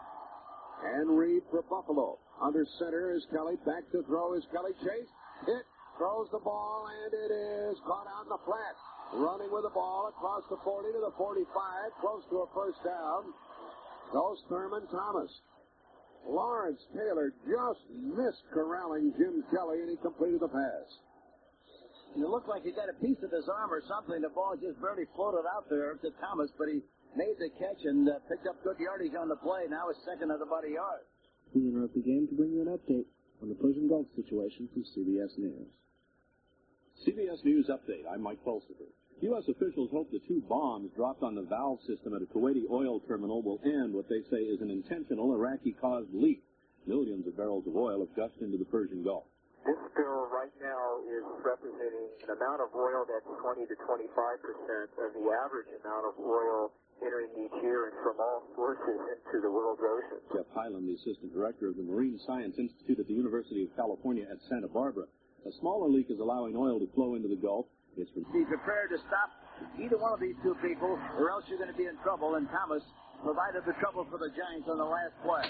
and Reed for Buffalo. Under center is Kelly. Back to throw is Kelly. Chase. Hit. Throws the ball, and it is caught out in the flat. Running with the ball across the 40 to the 45. Close to a first down. Goes Thurman Thomas. Lawrence Taylor just missed corralling Jim Kelly, and he completed the pass. It looked like he got a piece of his arm or something. The ball just barely floated out there to Thomas, but he made the catch and picked up good yardage on the play. Now he's second at about a yard. We interrupt the game to bring you an update on the Persian Gulf situation from CBS News. CBS News Update. I'm Mike Pulsifer. U.S. officials hope the 2 bombs dropped on the valve system at a Kuwaiti oil terminal will end what they say is an intentional Iraqi-caused leak. Millions of barrels of oil have gushed into the Persian Gulf. This spill right now is representing an amount of oil that's 20 to 25% of the average amount of oil entering each year and from all sources into the world's oceans. Jeff Hyland, the assistant director of the Marine Science Institute at the University of California at Santa Barbara. A smaller leak is allowing oil to flow into the Gulf. Be prepared to stop either one of these 2 people, or else you're going to be in trouble. And Thomas provided the trouble for the Giants on the last play.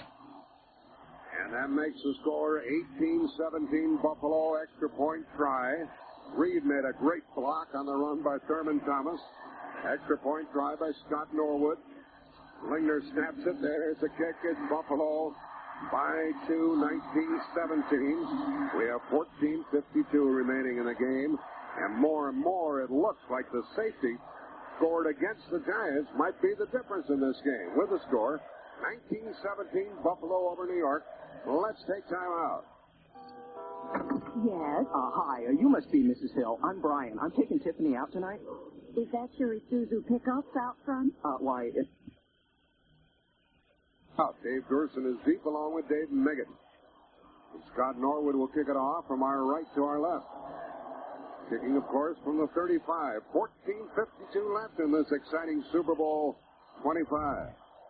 And that makes the score 18-17 Buffalo. Extra point try. Reed made a great block on the run by Thurman Thomas. Extra point try by Scott Norwood. Lingner snaps it. There's the kick. It's Buffalo by 2, 19-17. We have 14:52 remaining in the game. And more, it looks like the safety scored against the Giants might be the difference in this game. With the score, 19-17 Buffalo over New York. Let's take time out. Yes? Hi. You must be Mrs. Hill. I'm Brian. I'm taking Tiffany out tonight. Is that your Isuzu pickups out front? Why, Dave Gerson is deep along with Dave Meggett. And Scott Norwood will kick it off from our right to our left. Kicking, of course, from the 35. 14:52 left in this exciting Super Bowl 25.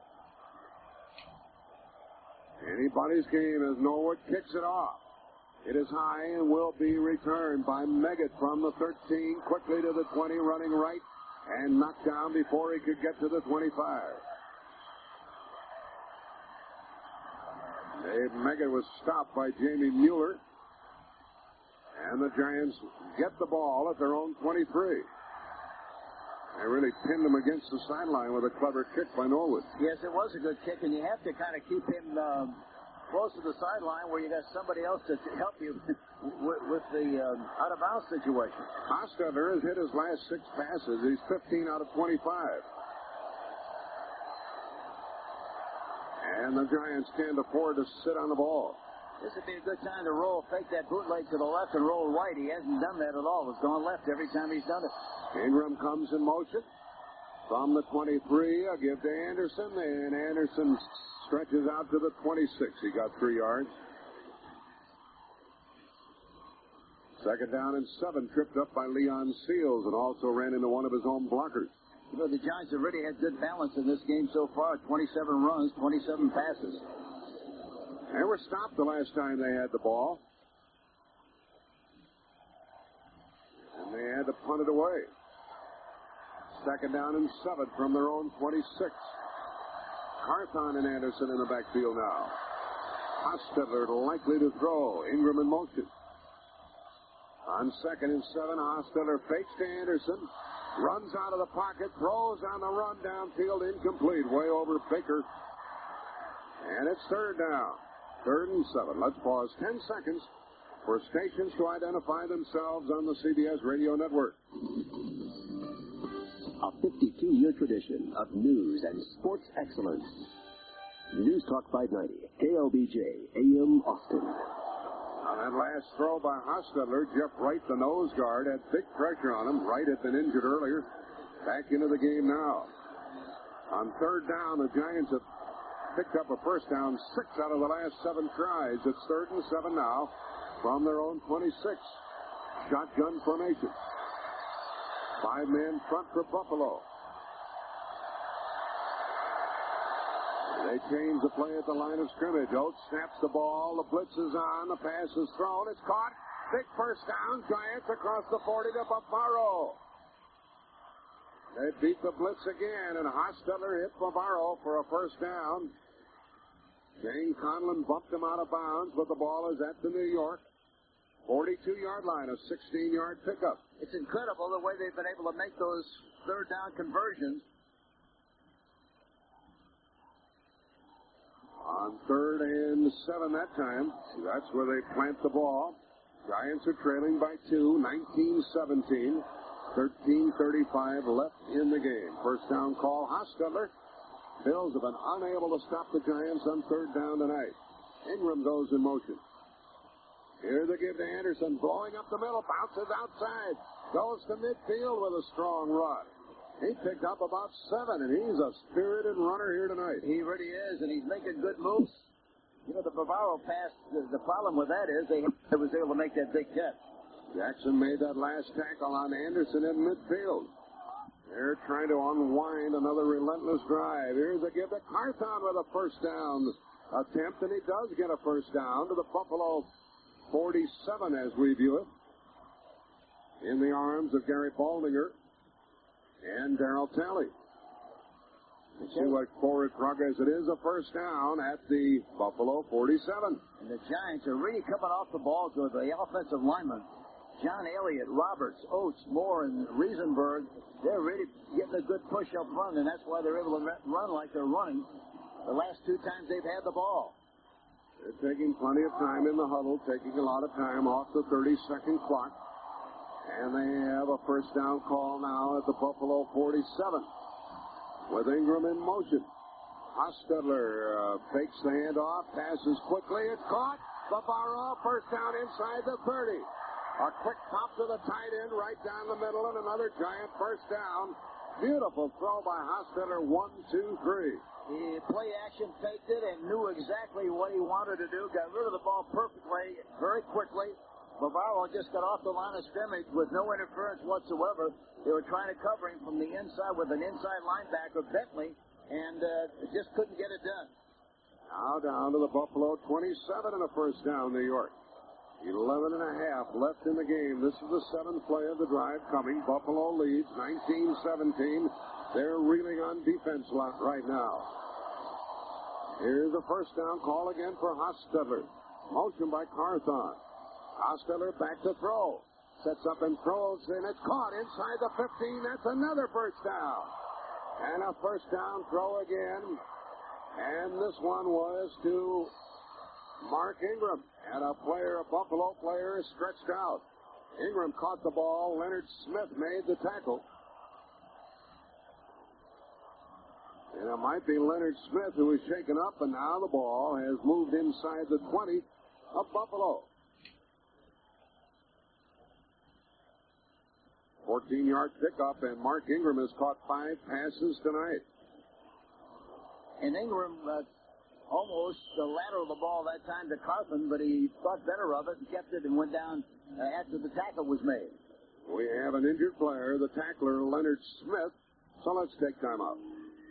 Anybody's game as Norwood kicks it off. It is high and will be returned by Meggett from the 13, quickly to the 20, running right, and knocked down before he could get to the 25. Dave Meggett was stopped by Jamie Mueller. And the Giants get the ball at their own 23. They really pinned him against the sideline with a clever kick by Norwood. Yes, it was a good kick, and you have to kind of keep him close to the sideline where you got somebody else to help you with the out-of-bounds situation. Hostetler has hit his last 6 passes. He's 15 out of 25. And the Giants can't afford to sit on the ball. This would be a good time to fake that bootleg to the left and roll right. He hasn't done that at all. He's gone left every time he's done it. Ingram comes in motion from the 23. A give to Anderson, and Anderson stretches out to the 26. He got 3 yards. Second down and 7, tripped up by Leon Seals and also ran into one of his own blockers. You know, the Giants have really had good balance in this game so far. 27 runs, 27 passes. They were stopped the last time they had the ball. And they had to punt it away. Second down and 7 from their own 26. Carthon and Anderson in the backfield now. Hostetler likely to throw. Ingram in motion. On 2nd and 7, Hostetler fakes to Anderson. Runs out of the pocket. Throws on the run downfield. Incomplete. Way over Baker. And it's 3rd down. 3rd and 7. Let's pause 10 seconds for stations to identify themselves on the CBS radio network. A 52-year tradition of news and sports excellence. News Talk 590, KLBJ, AM Austin. On that last throw by Hostetler, Jeff Wright, the nose guard, had big pressure on him. Wright had been injured earlier. Back into the game now. On 3rd down, the Giants have picked up a first down 6 out of the last 7 tries. It's 3rd and 7 now from their own 26. Shotgun formation. 5-man front for Buffalo. They change the play at the line of scrimmage. Oates snaps the ball. The blitz is on. The pass is thrown. It's caught. Big first down. Giants across the 40 to Bavaro. They beat the blitz again, and Hostetler hit Bavaro for a first down. Jane Conlon bumped him out of bounds, but the ball is at the New York 42-yard line, a 16-yard pickup. It's incredible the way they've been able to make those 3rd down conversions. On 3rd and 7 that time. That's where they plant the ball. Giants are trailing by 2, 19-17. 13:35 left in the game. First down call, Hostetler. Bills have been unable to stop the Giants on 3rd down tonight. Ingram goes in motion. Here's the give to Anderson, blowing up the middle, bounces outside, goes to midfield with a strong run. He picked up about 7, and he's a spirited runner here tonight. He really is, and he's making good moves. You know, the Bavaro pass, the problem with that is they was able to make that big catch. Jackson made that last tackle on Anderson in midfield. They're trying to unwind another relentless drive. Here's a give to Carthon with a first down attempt, and he does get a first down to the Buffalo 47 as we view it. In the arms of Gary Baldinger and Darrell Talley. See what forward progress it is. A first down at the Buffalo 47. And the Giants are really coming off the ball good. The offensive linemen, John Elliott, Roberts, Oates, Moore, and Riesenberg, they're really getting a good push up front, and that's why they're able to run like they're running the last 2 times they've had the ball. They're taking plenty of time in the huddle, taking a lot of time off the 30-second clock. And they have a first down call now at the Buffalo 47 with Ingram in motion. Hostetler fakes the handoff, passes quickly. It's caught. Bavaro, first down inside the 30. A quick pop to the tight end right down the middle, and another Giant first down. Beautiful throw by Hostetler. 1, 2, 3. He play action, faked it, and knew exactly what he wanted to do. Got rid of the ball perfectly, very quickly. Bavaro just got off the line of scrimmage with no interference whatsoever. They were trying to cover him from the inside with an inside linebacker, Bentley, and just couldn't get it done. Now down to the Buffalo 27 and a first down, New York. 11 and a half left in the game. This is the 7th play of the drive coming. Buffalo leads 19-17. They're reeling on defense right now. Here's the first down call again for Hostetler. Motion by Carthon. Hostetler back to throw. Sets up and throws, and it's caught inside the 15. That's another first down. And a first down throw again. And this one was to Mark Ingram. And a Buffalo player is stretched out. Ingram caught the ball. Leonard Smith made the tackle. And it might be Leonard Smith who is shaken up, and now the ball has moved inside the 20 of Buffalo. 14-yard pickup, and Mark Ingram has caught 5 passes tonight. And Ingram almost lateraled the ball that time to Carthon, but he thought better of it and kept it and went down after the tackle was made. We have an injured player, the tackler, Leonard Smith. So let's take time out.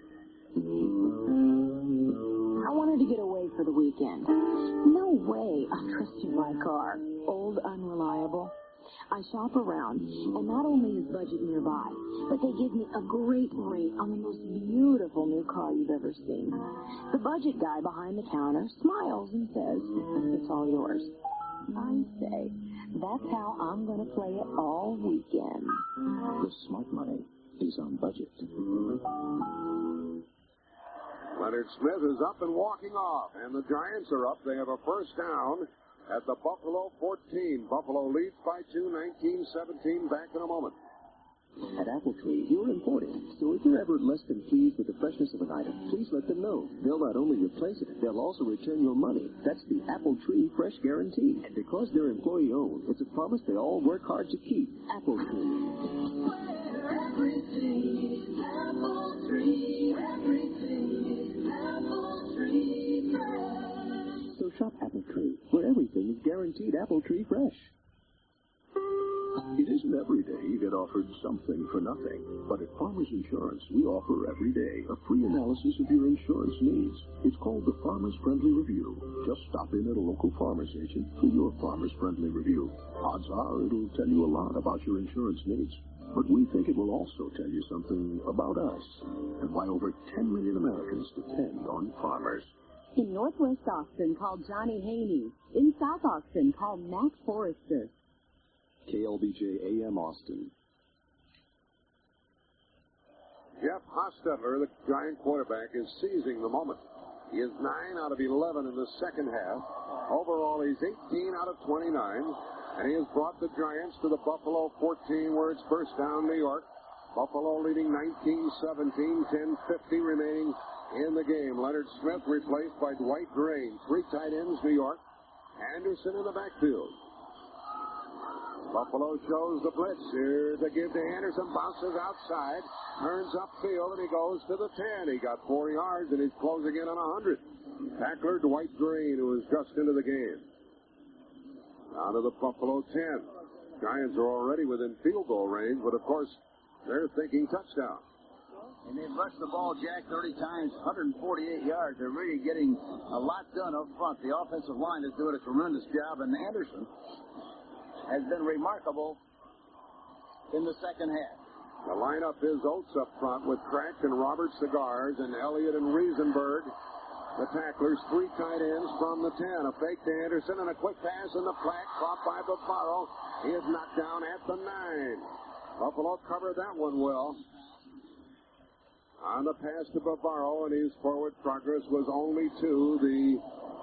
I wanted to get away for the weekend. No way I'll trust you my car. Old, unreliable. I shop around, and not only is budget nearby, but they give me a great rate on the most beautiful new car you've ever seen. The budget guy behind the counter smiles and says, "It's all yours." I say, that's how I'm going to play it all weekend. The smart money is on budget. Leonard Smith is up and walking off, and the Giants are up. They have a first down at the Buffalo 14. Buffalo leads by 2, 19-17. Back in a moment. At Apple Tree, you're important. So if you're ever less than pleased with the freshness of an item, please let them know. They'll not only replace it, they'll also return your money. That's the Apple Tree Fresh Guarantee. And because they're employee-owned, it's a promise they all work hard to keep. Apple Tree. Everything is Apple Tree. Everything is Apple Tree Fresh. So shop Apple Tree, where everything is guaranteed Apple Tree Fresh. It isn't every day you get offered something for nothing. But at Farmers Insurance, we offer every day a free analysis of your insurance needs. It's called the Farmers Friendly Review. Just stop in at a local farmer's agent for your Farmers Friendly Review. Odds are it'll tell you a lot about your insurance needs. But we think it will also tell you something about us and why over 10 million Americans depend on farmers. In Northwest Austin, call Johnny Haney. In South Austin, call Mac Forrester. KLBJ AM Austin. Jeff Hostetler, the Giant quarterback, is seizing the moment. He is 9 out of 11 in the second half. Overall, he's 18 out of 29, and he has brought the Giants to the Buffalo 14, where it's first down New York. Buffalo leading 19-17, 10:50 remaining in the game. Leonard Smith replaced by Dwight Gray. 3 tight ends, New York. Anderson in the backfield. Buffalo shows the blitz. Here to give to Anderson. Bounces outside. Turns upfield, and he goes to the 10. He got 4 yards, and he's closing in on 100. Tackler Dwight Green, who is just into the game. Down to the Buffalo 10. Giants are already within field goal range, but of course, they're thinking touchdown. And they've rushed the ball, Jack, 30 times, 148 yards. They're really getting a lot done up front. The offensive line is doing a tremendous job, and Anderson has been remarkable in the second half. The lineup is Oates up front with Crack and Robert Cigars and Elliott and Riesenberg. The tacklers, 3 tight ends from the 10. A fake to Anderson and a quick pass in the flat, caught by Bavaro. He is knocked down at the 9. Buffalo covered that one well. On the pass to Bavaro, and his forward progress was only to the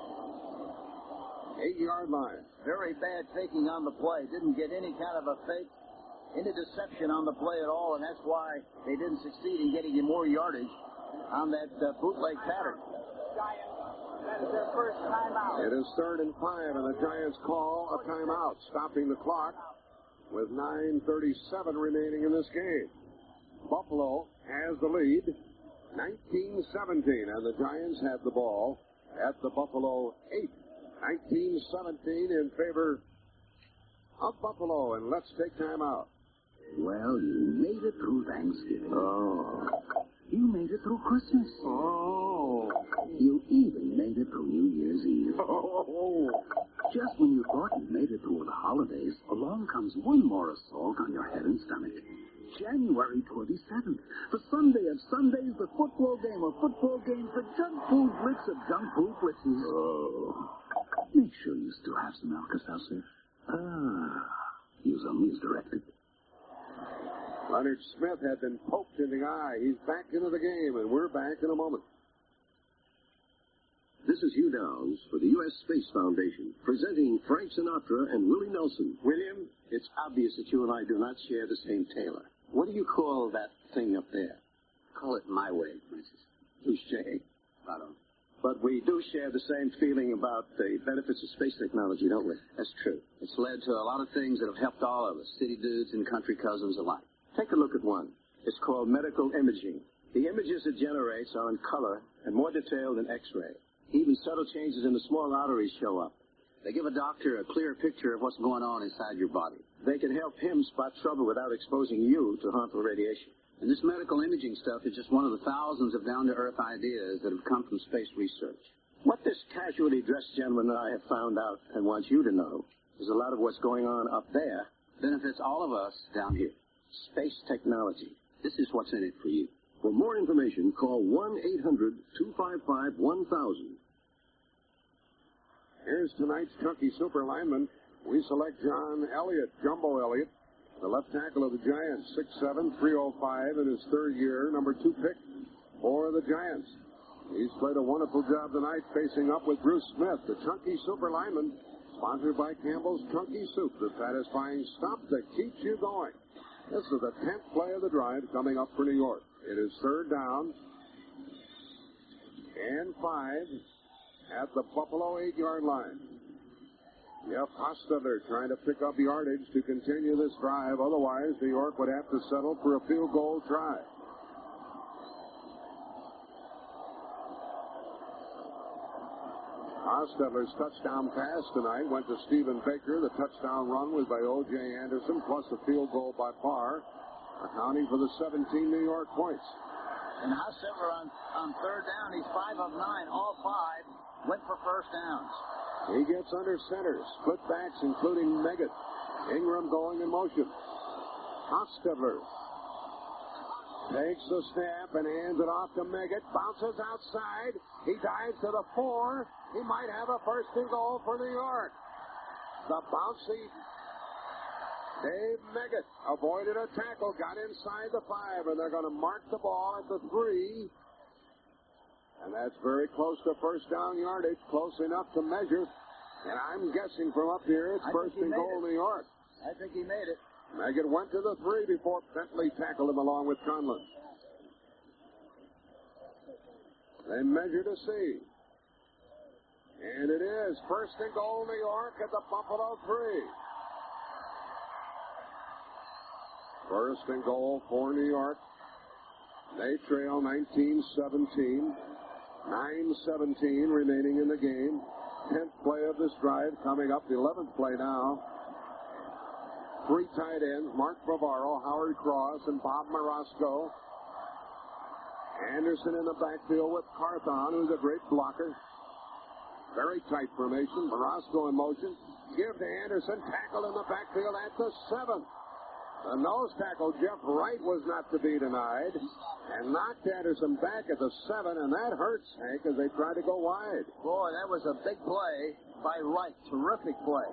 8-yard line. Very bad faking on the play. Didn't get any kind of a fake, any deception on the play at all, and that's why they didn't succeed in getting more yardage on that bootleg pattern. That is their first timeout. It is 3rd and 5, and the Giants call a timeout, stopping the clock with 9:37 remaining in this game. Buffalo has the lead, 19-17, and the Giants have the ball at the Buffalo 8. 19-17 in favor of Buffalo, and let's take time out. Well, you made it through Thanksgiving. Oh. You made it through Christmas. Oh. You even made it through New Year's Eve. Oh. Just when you thought you made it through the holidays, along comes one more assault on your head and stomach. January 27th, the Sunday of Sundays, the football game of football games, the junk food blitz of junk food blitzes. Oh. Make sure you still have some Alka-Seltzer. Use only as directed. Leonard Smith had been poked in the eye. He's back into the game, and we're back in a moment. This is Hugh Downs for the U.S. Space Foundation, presenting Frank Sinatra and Willie Nelson. William, it's obvious that you and I do not share the same tailor. What do you call that thing up there? Call it my way, Francis. Touché. Right on. But we do share the same feeling about the benefits of space technology, don't we? That's true. It's led to a lot of things that have helped all of us, city dudes and country cousins alike. Take a look at one. It's called medical imaging. The images it generates are in color and more detailed than X-ray. Even subtle changes in the small arteries show up. They give a doctor a clear picture of what's going on inside your body. They can help him spot trouble without exposing you to harmful radiation. And this medical imaging stuff is just one of the thousands of down-to-earth ideas that have come from space research. What this casually dressed gentleman and I have found out and want you to know is a lot of what's going on up there benefits all of us down here. Space technology. This is what's in it for you. For more information, call 1-800-255-1000. Here's tonight's Chunky Super Lineman. We select John Elliott, Jumbo Elliott, the left tackle of the Giants, 6'7", 305 in his third year, number 2 pick for the Giants. He's played a wonderful job tonight facing up with Bruce Smith, the Chunky Super Lineman, sponsored by Campbell's Chunky Soup, the satisfying stop that keeps you going. This is the 10th play of the drive coming up for New York. It is third down and 5 at the Buffalo 8-yard line. Jeff Hostetler trying to pick up yardage to continue this drive. Otherwise, New York would have to settle for a field goal try. Hostetler's touchdown pass tonight went to Stephen Baker. The touchdown run was by O.J. Anderson, plus a field goal by Parr, accounting for the 17 New York points. And Hostetler on third down, he's 5 of 9. All 5 went for first downs. He gets under center. Split backs, including Meggett. Ingram going in motion. Hostetler takes the snap and hands it off to Meggett. Bounces outside. He dives to the 4. He might have a first and goal for New York. The bouncy Dave Meggett avoided a tackle, got inside the 5, and they're going to mark the ball at the 3. And that's very close to first down yardage, close enough to measure. And I'm guessing from up here it's first and goal New York. I think he made it. Meggett went to the 3 before Bentley tackled him along with Conlon. They measure to see. And it is first and goal New York at the Buffalo 3. First and goal for New York. They trail 19-17. 9:17 remaining in the game. 10th play of this drive coming up. The 11th play now. 3 tight ends, Mark Bavaro, Howard Cross, and Bob Marasco. Anderson in the backfield with Carthon, who's a great blocker. Very tight formation. Marasco in motion. Give to Anderson. Tackle in the backfield at the 7th. The nose tackle, Jeff Wright, was not to be denied. And knocked Anderson back at the 7, and that hurts, Hank, as they try to go wide. Boy, that was a big play by Wright. Terrific play.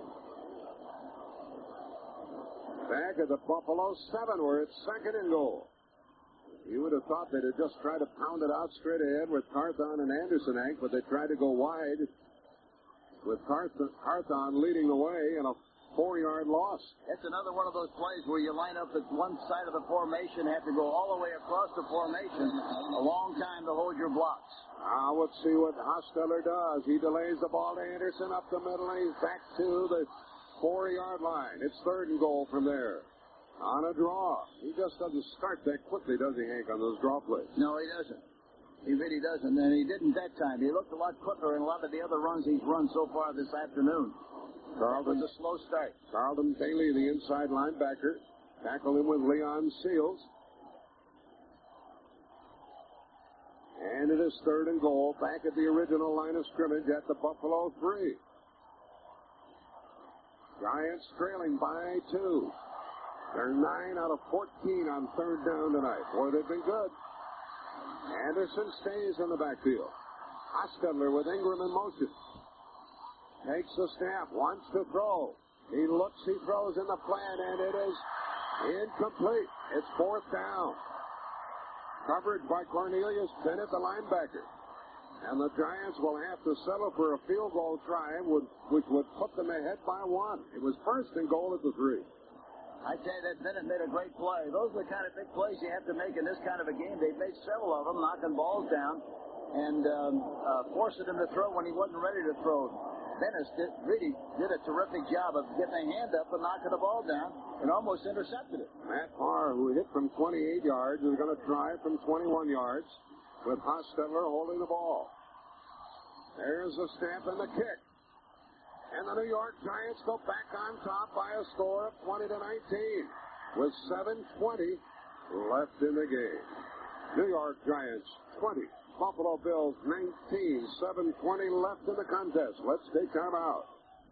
Back at the Buffalo 7, where it's second and goal. You would have thought they'd have just tried to pound it out straight ahead with Carthon and Anderson, Hank, but they tried to go wide with Carthon leading the way in a 4-yard loss. That's another one of those plays where you line up at one side of the formation, have to go all the way across the formation, a long time to hold your blocks. Now let's see what Hostetler does. He delays the ball to Anderson up the middle, and he's back to the 4-yard line. It's third and goal from there. On a draw. He just doesn't start that quickly, does he, Hank, on those draw plays? No, he doesn't. He really doesn't, and he didn't that time. He looked a lot quicker in a lot of the other runs he's run so far this afternoon. Carlton, a slow start. Carlton Bailey, the inside linebacker, tackled him with Leon Seals. And it is third and goal back at the original line of scrimmage at the Buffalo 3. Giants trailing by 2. They're 9 out of 14 on third down tonight. Boy, they've been good. Anderson stays in the backfield. Hostetler with Ingram in motion. Takes the snap, wants to throw. He looks, he throws in the flat, and it is incomplete. It's fourth down. Covered by Cornelius Bennett, the linebacker. And the Giants will have to settle for a field goal try, which would put them ahead by 1. It was first and goal at the 3. I tell you, that Bennett made a great play. Those are the kind of big plays you have to make in this kind of a game. They've made several of them, knocking balls down and forcing him to throw when he wasn't ready to throw. Bennett really did a terrific job of getting a hand up and knocking the ball down and almost intercepted it. Matt Parr, who hit from 28 yards, is going to try from 21 yards with Hostetler holding the ball. There's the snap and the kick. And the New York Giants go back on top by a score of 20-19 with 7:20 left in the game. New York Giants 20, Buffalo Bills 19, 7:20 left in the contest. Let's take time out.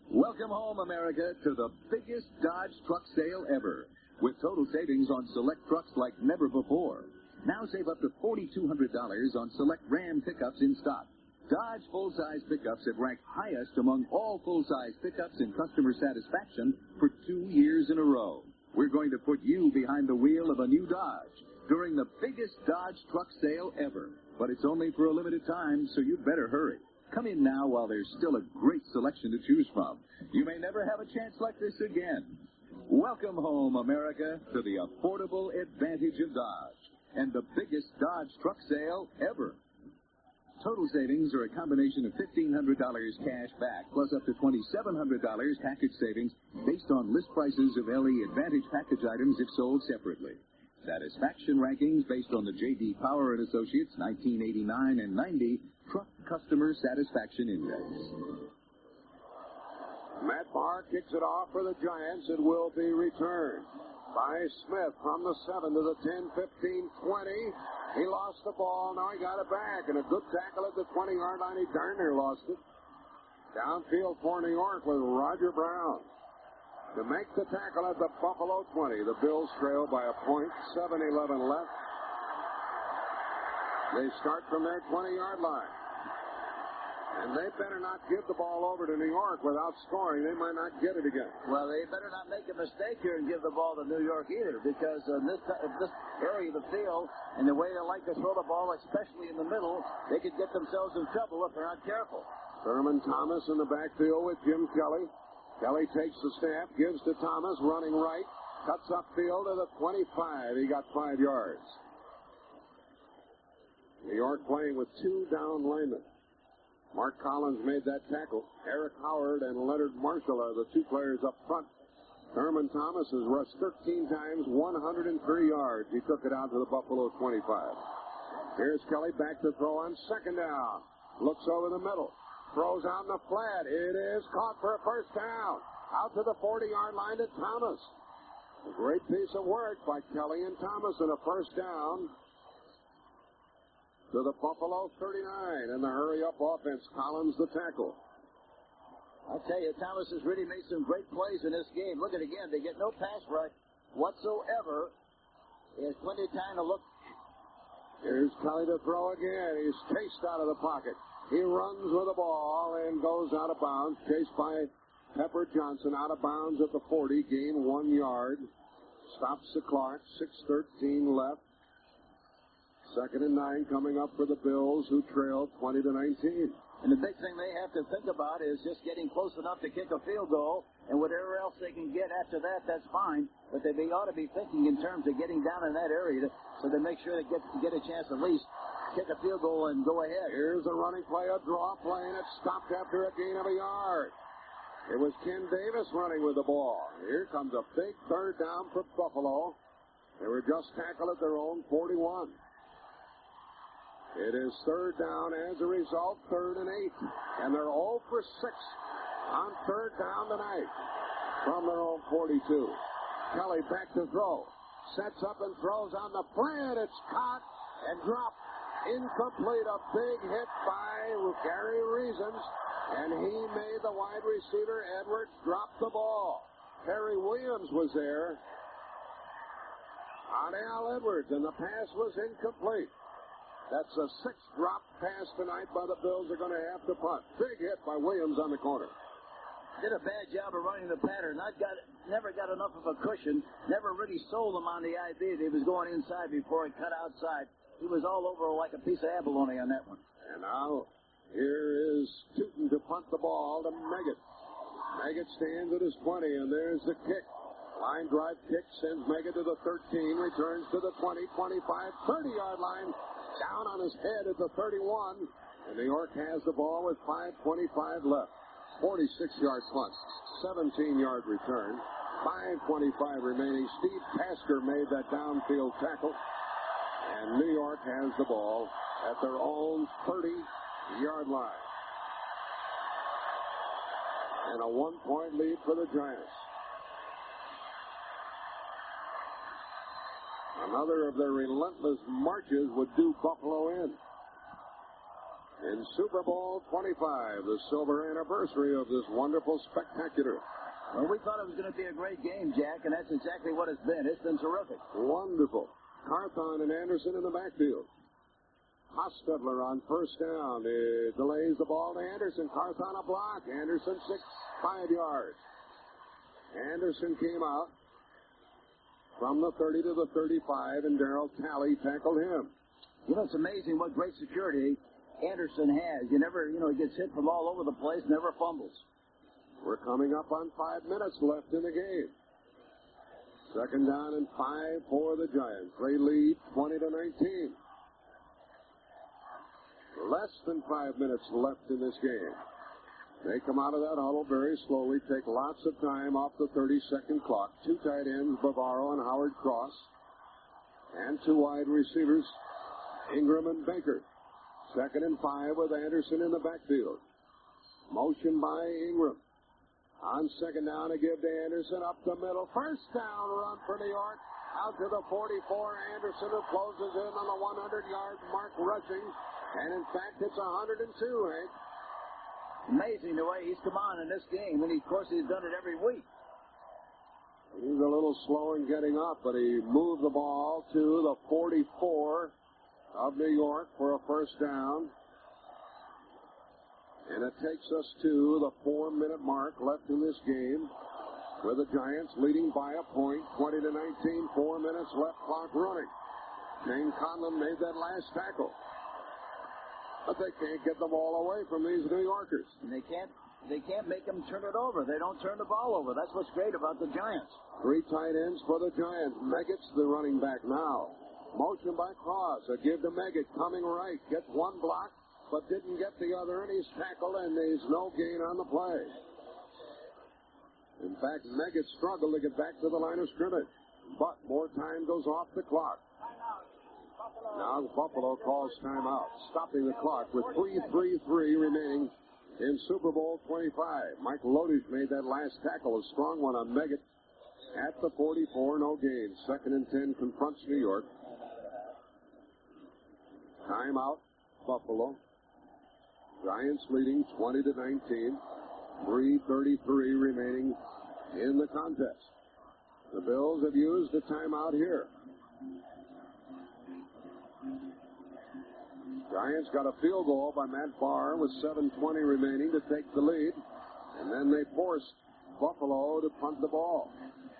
Welcome home, America, to the biggest Dodge truck sale ever, with total savings on select trucks like never before. Now save up to $4,200 on select Ram pickups in stock. Dodge full-size pickups have ranked highest among all full-size pickups in customer satisfaction for 2 years in a row. We're going to put you behind the wheel of a new Dodge during the biggest Dodge truck sale ever. But it's only for a limited time, so you'd better hurry. Come in now while there's still a great selection to choose from. You may never have a chance like this again. Welcome home, America, to the affordable advantage of Dodge and the biggest Dodge truck sale ever. Total savings are a combination of $1,500 cash back plus up to $2,700 package savings based on list prices of LE Advantage package items if sold separately. Satisfaction rankings based on the J.D. Power & Associates 1989 and 90 Truck Customer Satisfaction Index. Matt Barr kicks it off for the Giants. It will be returned by Smith from the 7 to the 10, 15, 20. He lost the ball. Now he got it back. And a good tackle at the 20-yard line. He darn near lost it. Downfield for New York with Roger Brown to make the tackle at the Buffalo 20. The Bills trail by a point. 7:11 left. They start from their 20-yard line. And they better not give the ball over to New York without scoring. They might not get it again. Well, they better not make a mistake here and give the ball to New York either, because in this area of the field and the way they like to throw the ball, especially in the middle, they could get themselves in trouble if they're not careful. Thurman Thomas in the backfield with Jim Kelly. Kelly takes the snap, gives to Thomas, running right, cuts upfield to the 25. He got 5 yards. New York playing with 2 down linemen. Mark Collins made that tackle. Eric Howard and Leonard Marshall are the 2 players up front. Thurman Thomas has rushed 13 times, 103 yards. He took it out to the Buffalo 25. Here's Kelly back to throw on 2nd down. Looks over the middle. Throws on the flat. It is caught for a first down. Out to the 40-yard line to Thomas. A great piece of work by Kelly and Thomas, and a first down to the Buffalo 39. And the hurry-up offense. Collins the tackle. I'll tell you, Thomas has really made some great plays in this game. Look at it again. They get no pass rush whatsoever. He has plenty of time to look. Here's Kelly to throw again. He's chased out of the pocket. He runs with the ball and goes out of bounds. Chased by Pepper Johnson out of bounds at the 40. Gain 1 yard. Stops the clock. 6:13 left. 2nd and 9 coming up for the Bills, who trail 20-19. And the big thing they have to think about is just getting close enough to kick a field goal, and whatever else they can get after that, that's fine. But they ought to be thinking in terms of getting down in that area so they make sure they get a chance at least kick a field goal and go ahead. Here's a running play, a draw play, and it's stopped after a gain of a yard. It was Ken Davis running with the ball. Here comes a big 3rd down for Buffalo. They were just tackled at their own 41. It is 3rd down as a result, 3rd and 8. And they're 0 for 6 on 3rd down tonight from their own 42. Kelly back to throw. Sets up and throws on the flat. It's caught and dropped. Incomplete. A big hit by Gary Reasons. And he made the wide receiver, Edwards, drop the ball. Harry Williams was there on Al Edwards, and the pass was incomplete. That's a 6th drop pass tonight by the Bills. They're going to have to punt. Big hit by Williams on the corner. Did a bad job of running the pattern. Never got enough of a cushion. Never really sold him on the idea that he was going inside before he cut outside. He was all over like a piece of abalone on that one. And now here is Tootin to punt the ball to Meggett. Meggett stands at his 20, and there's the kick. Line drive kick sends Meggett to the 13, returns to the 20, 25, 30-yard line. Down on his head at the 31. And New York has the ball with 5:25 left. 46-yard punt. 17-yard return. 5:25 remaining. Steve Tasker made that downfield tackle. And New York has the ball at their own 30-yard line. And a 1-point lead for the Giants. Another of their relentless marches would do Buffalo in. in Super Bowl 25, the silver anniversary of this wonderful spectacular. Well, we thought it was going to be a great game, Jack, and that's exactly what it's been. It's been terrific. Wonderful. Carthon and Anderson in the backfield. Hostetler on first down. Delays the ball to Anderson. Carthon a block. Anderson 5 yards. Anderson came out from the 30 to the 35, and Darryl Talley tackled him. You know, it's amazing what great security Anderson has. He gets hit from all over the place, never fumbles. We're coming up on 5 minutes left in the game. Second down and 5 for the Giants. They lead 20-19. Less than 5 minutes left in this game. They come out of that huddle very slowly, take lots of time off the 30-second clock. 2 tight ends, Bavaro and Howard Cross, and 2 wide receivers, Ingram and Baker. Second and 5 with Anderson in the backfield. Motion by Ingram. On second down to give to Anderson up the middle. First down run for New York. Out to the 44. Anderson who closes in on the 100-yard mark rushing. And in fact, it's 102, Hank. Amazing the way he's come on in this game. And of course, he's done it every week. He's a little slow in getting up, but he moved the ball to the 44 of New York for a first down. And it takes us to the 4-minute mark left in this game, with the Giants leading by a point, 20-19, 4 minutes left, clock running. Shane Conlon made that last tackle. But they can't get the ball away from these New Yorkers. And they can't make them turn it over. They don't turn the ball over. That's what's great about the Giants. 3 tight ends for the Giants. Meggett's the running back now. Motion by Cross. A give to Meggett, coming right. Gets 1 block, but didn't get the other, and he's tackled, and there's no gain on the play. In fact, Meggett struggled to get back to the line of scrimmage, but more time goes off the clock. Now Buffalo calls timeout, stopping the clock with 3:33 remaining in Super Bowl 25. Mike Lodish made that last tackle, a strong one on Meggett at the 44, no gain. Second and 10 confronts New York. Timeout, Buffalo. Giants leading 20-19. 3:33 remaining in the contest. The Bills have used a timeout here. Giants got a field goal by Matt Barr with 7:20 remaining to take the lead. And then they forced Buffalo to punt the ball.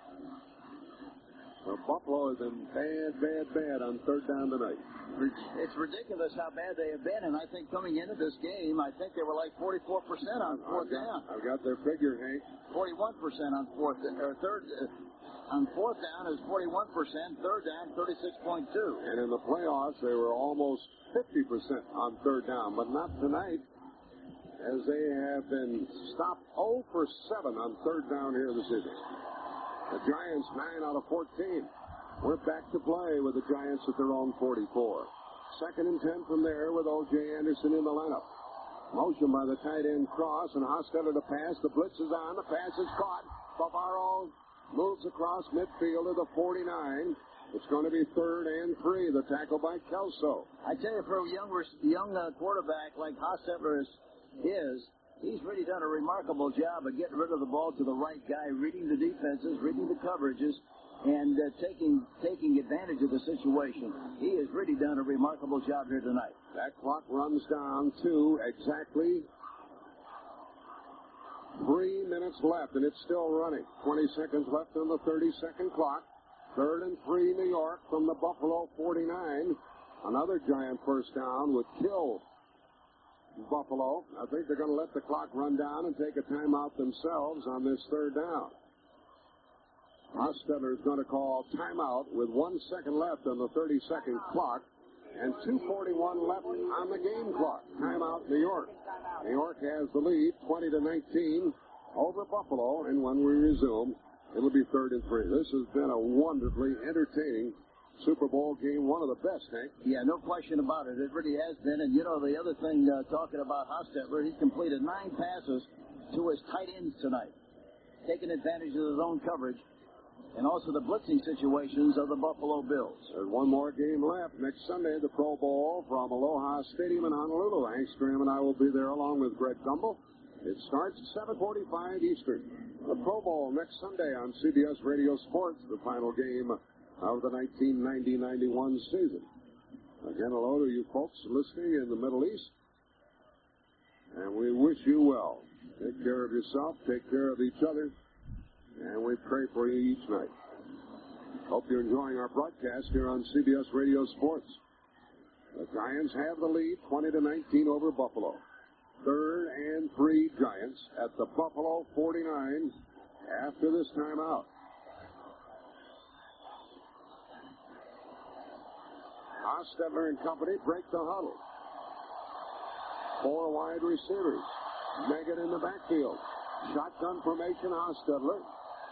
So Buffalo has been bad on third down tonight. It's ridiculous how bad they have been, and I think coming into this game, I think they were like 44% on fourth down. I've got their figure, Hank. 41% on on fourth down is 41%, third down 36.2. And in the playoffs, they were almost 50% on third down, but not tonight, as they have been stopped 0 for 7 on third down here this evening. The Giants 9 out of 14. We're back to play with the Giants at their own 44. Second and 10 from there with O.J. Anderson in the lineup. Motion by the tight end Cross, and Hostetler to pass. The blitz is on. The pass is caught. Bavaro moves across midfield to the 49. It's going to be 3rd and 3. The tackle by Kelso. I tell you, for a young quarterback like Hostetler is, he's really done a remarkable job of getting rid of the ball to the right guy, reading the defenses, reading the coverages, and taking advantage of the situation. He has really done a remarkable job here tonight. That clock runs down to exactly 3 minutes left, and it's still running. 20 seconds left on the 30-second clock. 3rd and 3, New York from the Buffalo 49. Another Giant first down would kill Buffalo. I think they're going to let the clock run down and take a timeout themselves on this 3rd down. Hostetler is going to call timeout with 1 second left on the 30-second clock and 2:41 left on the game clock. Timeout, New York. New York has the lead, 20-19 over Buffalo, and when we resume, it'll be 3rd and 3. This has been a wonderfully entertaining Super Bowl game, one of the best, Hank. Yeah, no question about it. It really has been. And, you know, the other thing, talking about Hostetler, he's completed 9 passes to his tight ends tonight, taking advantage of his own coverage. and also the blitzing situations of the Buffalo Bills. There's one more game left. Next Sunday, the Pro Bowl from Aloha Stadium in Honolulu. Hank Stram and I will be there along with Greg Gumbel. It starts at 7:45 Eastern. The Pro Bowl next Sunday on CBS Radio Sports, the final game of the 1990-91 season. Again, hello to you folks listening in the Middle East, and we wish you well. Take care of yourself, take care of each other, and we pray for you each night. Hope you're enjoying our broadcast here on CBS Radio Sports. The Giants have the lead, 20-19 over Buffalo. 3rd and 3 Giants at the Buffalo 49 after this timeout. Hostetler and company break the huddle. 4 wide receivers. Megan in the backfield. Shotgun formation, Hostetler.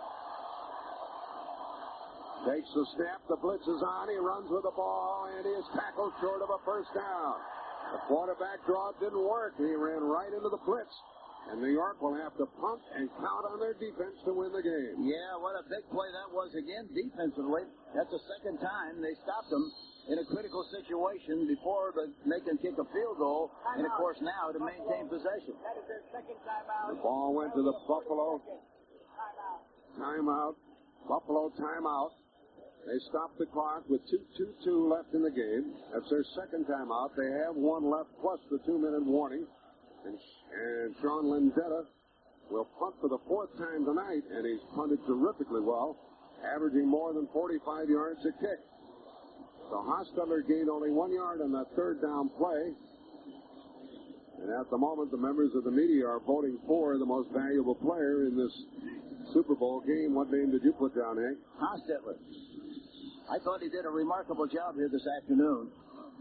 Takes the snap, the blitz is on, he runs with the ball, and he is tackled short of a first down. The quarterback draw didn't work. He ran right into the blitz. And New York will have to punt and count on their defense to win the game. Yeah, what a big play that was again defensively. That's the second time they stopped them in a critical situation before they can kick a field goal. And, of course, now to maintain possession. That is their second timeout. The ball went to the Buffalo. Timeout. Buffalo timeout. They stopped the clock with 2:22 left in the game. That's their second timeout. They have one left plus the 2-minute warning. And Sean Lindetta will punt for the 4th time tonight, and he's punted terrifically well, averaging more than 45 yards a kick. So Hostetler gained only 1 yard on that 3rd down play. And at the moment, the members of the media are voting for the most valuable player in this Super Bowl game. What name did you put down, Hank? Hostetler. I thought he did a remarkable job here this afternoon.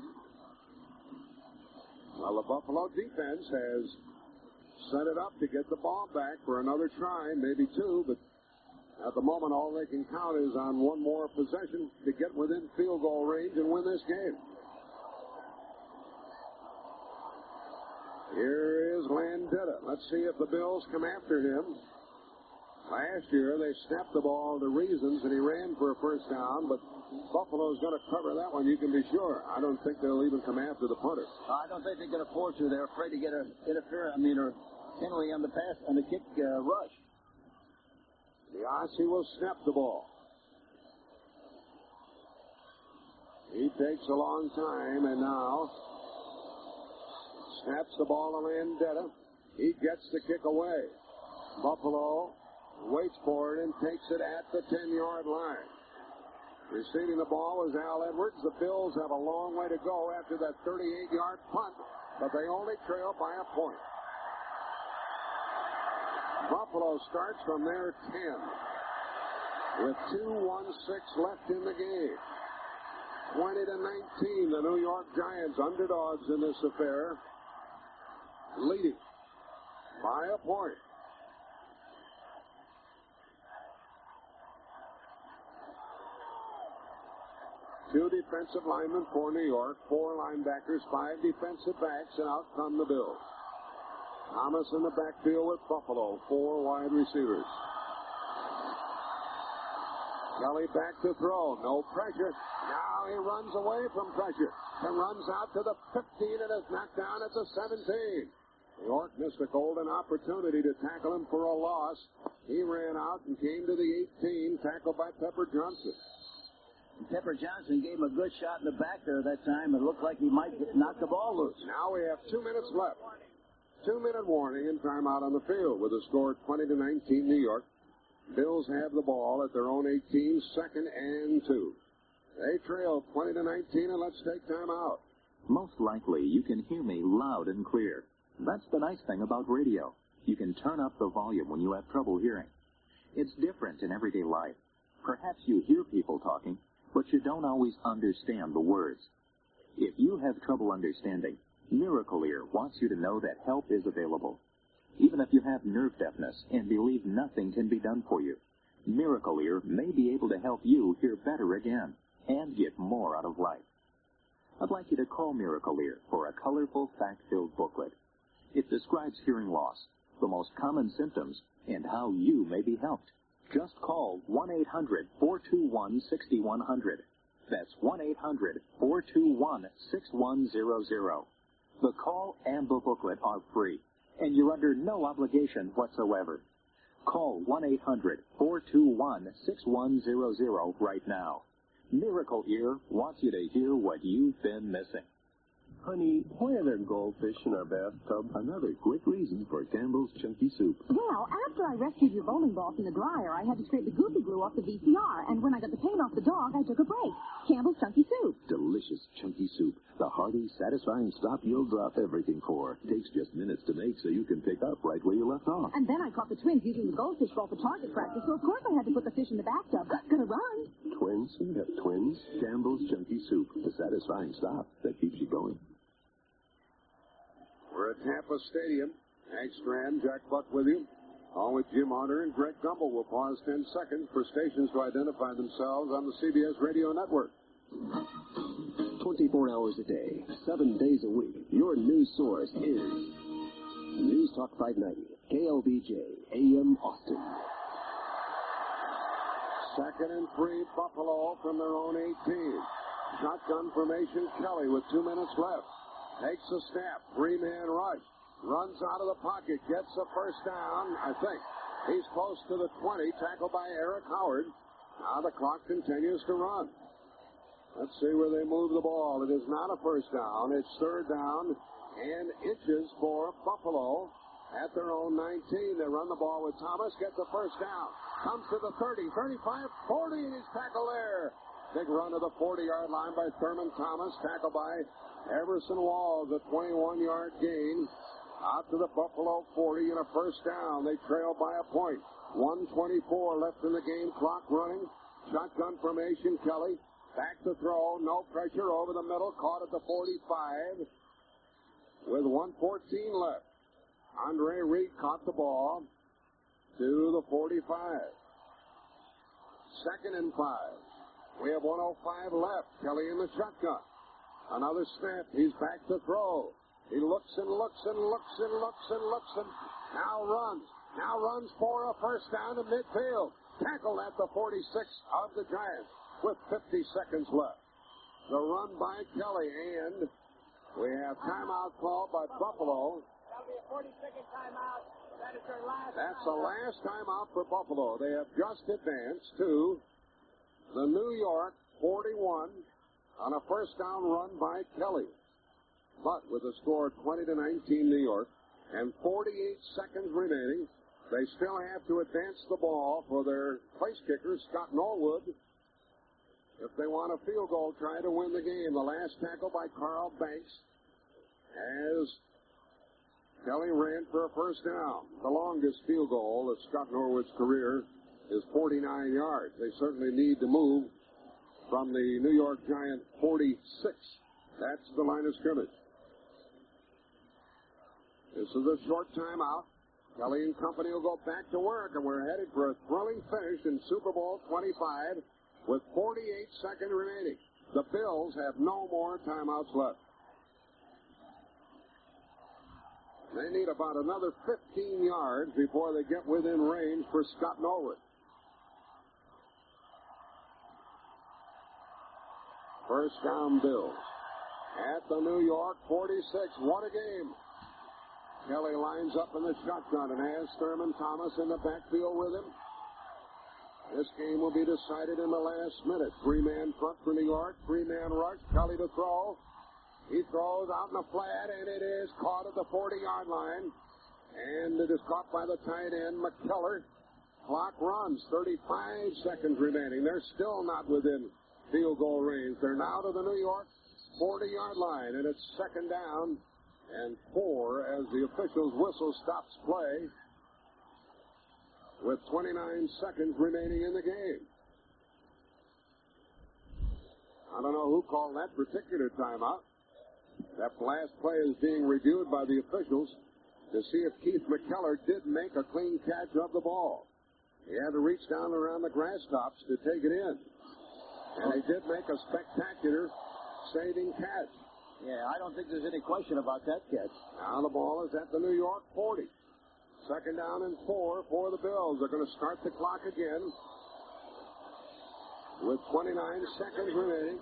Well, the Buffalo defense has set it up to get the ball back for another try, maybe 2, but at the moment all they can count is on one more possession to get within field goal range and win this game. Here is Landetta. Let's see if the Bills come after him. Last year they snapped the ball to Reasons and he ran for a first down, but Buffalo's going to cover that one, you can be sure. I don't think they'll even come after the punter. I don't think they can afford to. They're afraid to get an or penalty on the pass, on the kick rush. The Aussie will snap the ball. He takes a long time and now snaps the ball to Landetta. He gets the kick away. Buffalo waits for it and takes it at the 10-yard line. Receiving the ball was Al Edwards. The Bills have a long way to go after that 38-yard punt, but they only trail by a point. Buffalo starts from their 10 with 2:16 left in the game. 20-19, the New York Giants, underdogs in this affair, leading by a point. Two defensive linemen for New York, 4 linebackers, 5 defensive backs, and out come the Bills. Thomas in the backfield with Buffalo, 4 wide receivers. Kelly back to throw, no pressure. Now he runs away from pressure and runs out to the 15 and is knocked down at the 17. New York missed a golden opportunity to tackle him for a loss. He ran out and came to the 18, tackled by Pepper Johnson. Pepper Johnson gave him a good shot in the back there that time. It looked like he might knock the ball loose. Now we have 2 minutes left. 2-minute warning and timeout on the field with a score 20-19 New York. Bills have the ball at their own 18, 2nd and 2. They trail 20-19 and let's take time out. Most likely you can hear me loud and clear. That's the nice thing about radio. You can turn up the volume when you have trouble hearing. It's different in everyday life. Perhaps you hear people talking, but you don't always understand the words. If you have trouble understanding, Miracle Ear wants you to know that help is available. Even if you have nerve deafness and believe nothing can be done for you, Miracle Ear may be able to help you hear better again and get more out of life. I'd like you to call Miracle Ear for a colorful, fact-filled booklet. It describes hearing loss, the most common symptoms, and how you may be helped. Just call 1-800-421-6100. That's 1-800-421-6100. The call and the booklet are free, and you're under no obligation whatsoever. Call 1-800-421-6100 right now. Miracle Ear wants you to hear what you've been missing. Honey, why are there goldfish in our bathtub? Another quick reason for Campbell's Chunky Soup. Well, after I rescued your bowling ball from the dryer, I had to scrape the goofy glue off the VCR, and when I got the paint off the dog, I took a break. Campbell's Chunky Soup. Delicious Chunky Soup. The hearty, satisfying stop you'll drop everything for. Takes just minutes to make so you can pick up right where you left off. And then I caught the twins using the goldfish ball for target practice, so of course I had to put the fish in the bathtub. Gotta run. Twins? You have twins? Campbell's Chunky Soup. The satisfying stop that keeps you going. We're at Tampa Stadium. Hank Strand, Jack Buck with you. Along with Jim Hunter and Greg Gumbel. We'll pause 10 seconds for stations to identify themselves on the CBS radio network. 24 hours a day, 7 days a week. Your news source is News Talk 590, KLBJ, AM Austin. 2nd and 3, Buffalo from their own 18. Shotgun formation, Kelly with 2 minutes left. Takes a snap, 3-man rush. Runs out of the pocket, gets a first down, I think. He's close to the 20, tackled by Eric Howard. Now the clock continues to run. Let's see where they move the ball. It is not a first down. It's 3rd down and inches for Buffalo at their own 19. They run the ball with Thomas, gets the first down. Comes to the 30, 35, 40, and he's tackled there. Big run to the 40-yard line by Thurman Thomas, tackled by Everson Walls, a 21-yard gain. Out to the Buffalo 40 and a first down. They trail by a point. 1:24 left in the game, clock running. Shotgun formation, Kelly. Back to throw, no pressure over the middle, caught at the 45 with 1:14 left. Andre Reed caught the ball to the 45. 2nd and 5. We have 1:05 left. Kelly in the shotgun. Another snap. He's back to throw. He looks and looks and looks and looks and looks and now runs. Now runs for a first down to midfield. Tackled at the 46 of the Giants with 50 seconds left. The run by Kelly, and we have timeout called by Buffalo. That'll be a 40-second timeout. That is their last. That's the last timeout for Buffalo. They have just advanced to the New York 41 on a first down run by Kelly. But with a score 20-19 New York and 48 seconds remaining, they still have to advance the ball for their place kicker, Scott Norwood, if they want a field goal, try to win the game. The last tackle by Carl Banks as Kelly ran for a first down. The longest field goal of Scott Norwood's career is 49 yards. They certainly need to move from the New York Giant 46. That's the line of scrimmage. This is a short timeout. Kelly and company will go back to work, and we're headed for a thrilling finish in Super Bowl 25 with 48 seconds remaining. The Bills have no more timeouts left. They need about another 15 yards before they get within range for Scott Norwood. First down, Bills. At the New York 46. What a game. Kelly lines up in the shotgun and has Thurman Thomas in the backfield with him. This game will be decided in the last minute. 3-man front for New York. 3-man rush. Kelly to throw. He throws out in the flat, and it is caught at the 40-yard line. And it is caught by the tight end, McKellar. Clock runs. 35 seconds remaining. They're still not within field goal range. They're now to the New York 40-yard line, and it's 2nd down and 4 as the officials' whistle stops play with 29 seconds remaining in the game. I don't know who called that particular timeout. That last play is being reviewed by the officials to see if Keith McKellar did make a clean catch of the ball. He had to reach down around the grass tops to take it in. And he did make a spectacular saving catch. Yeah, I don't think there's any question about that catch. Now the ball is at the New York 40. Second down and 4 for the Bills. They're going to start the clock again with 29 seconds remaining.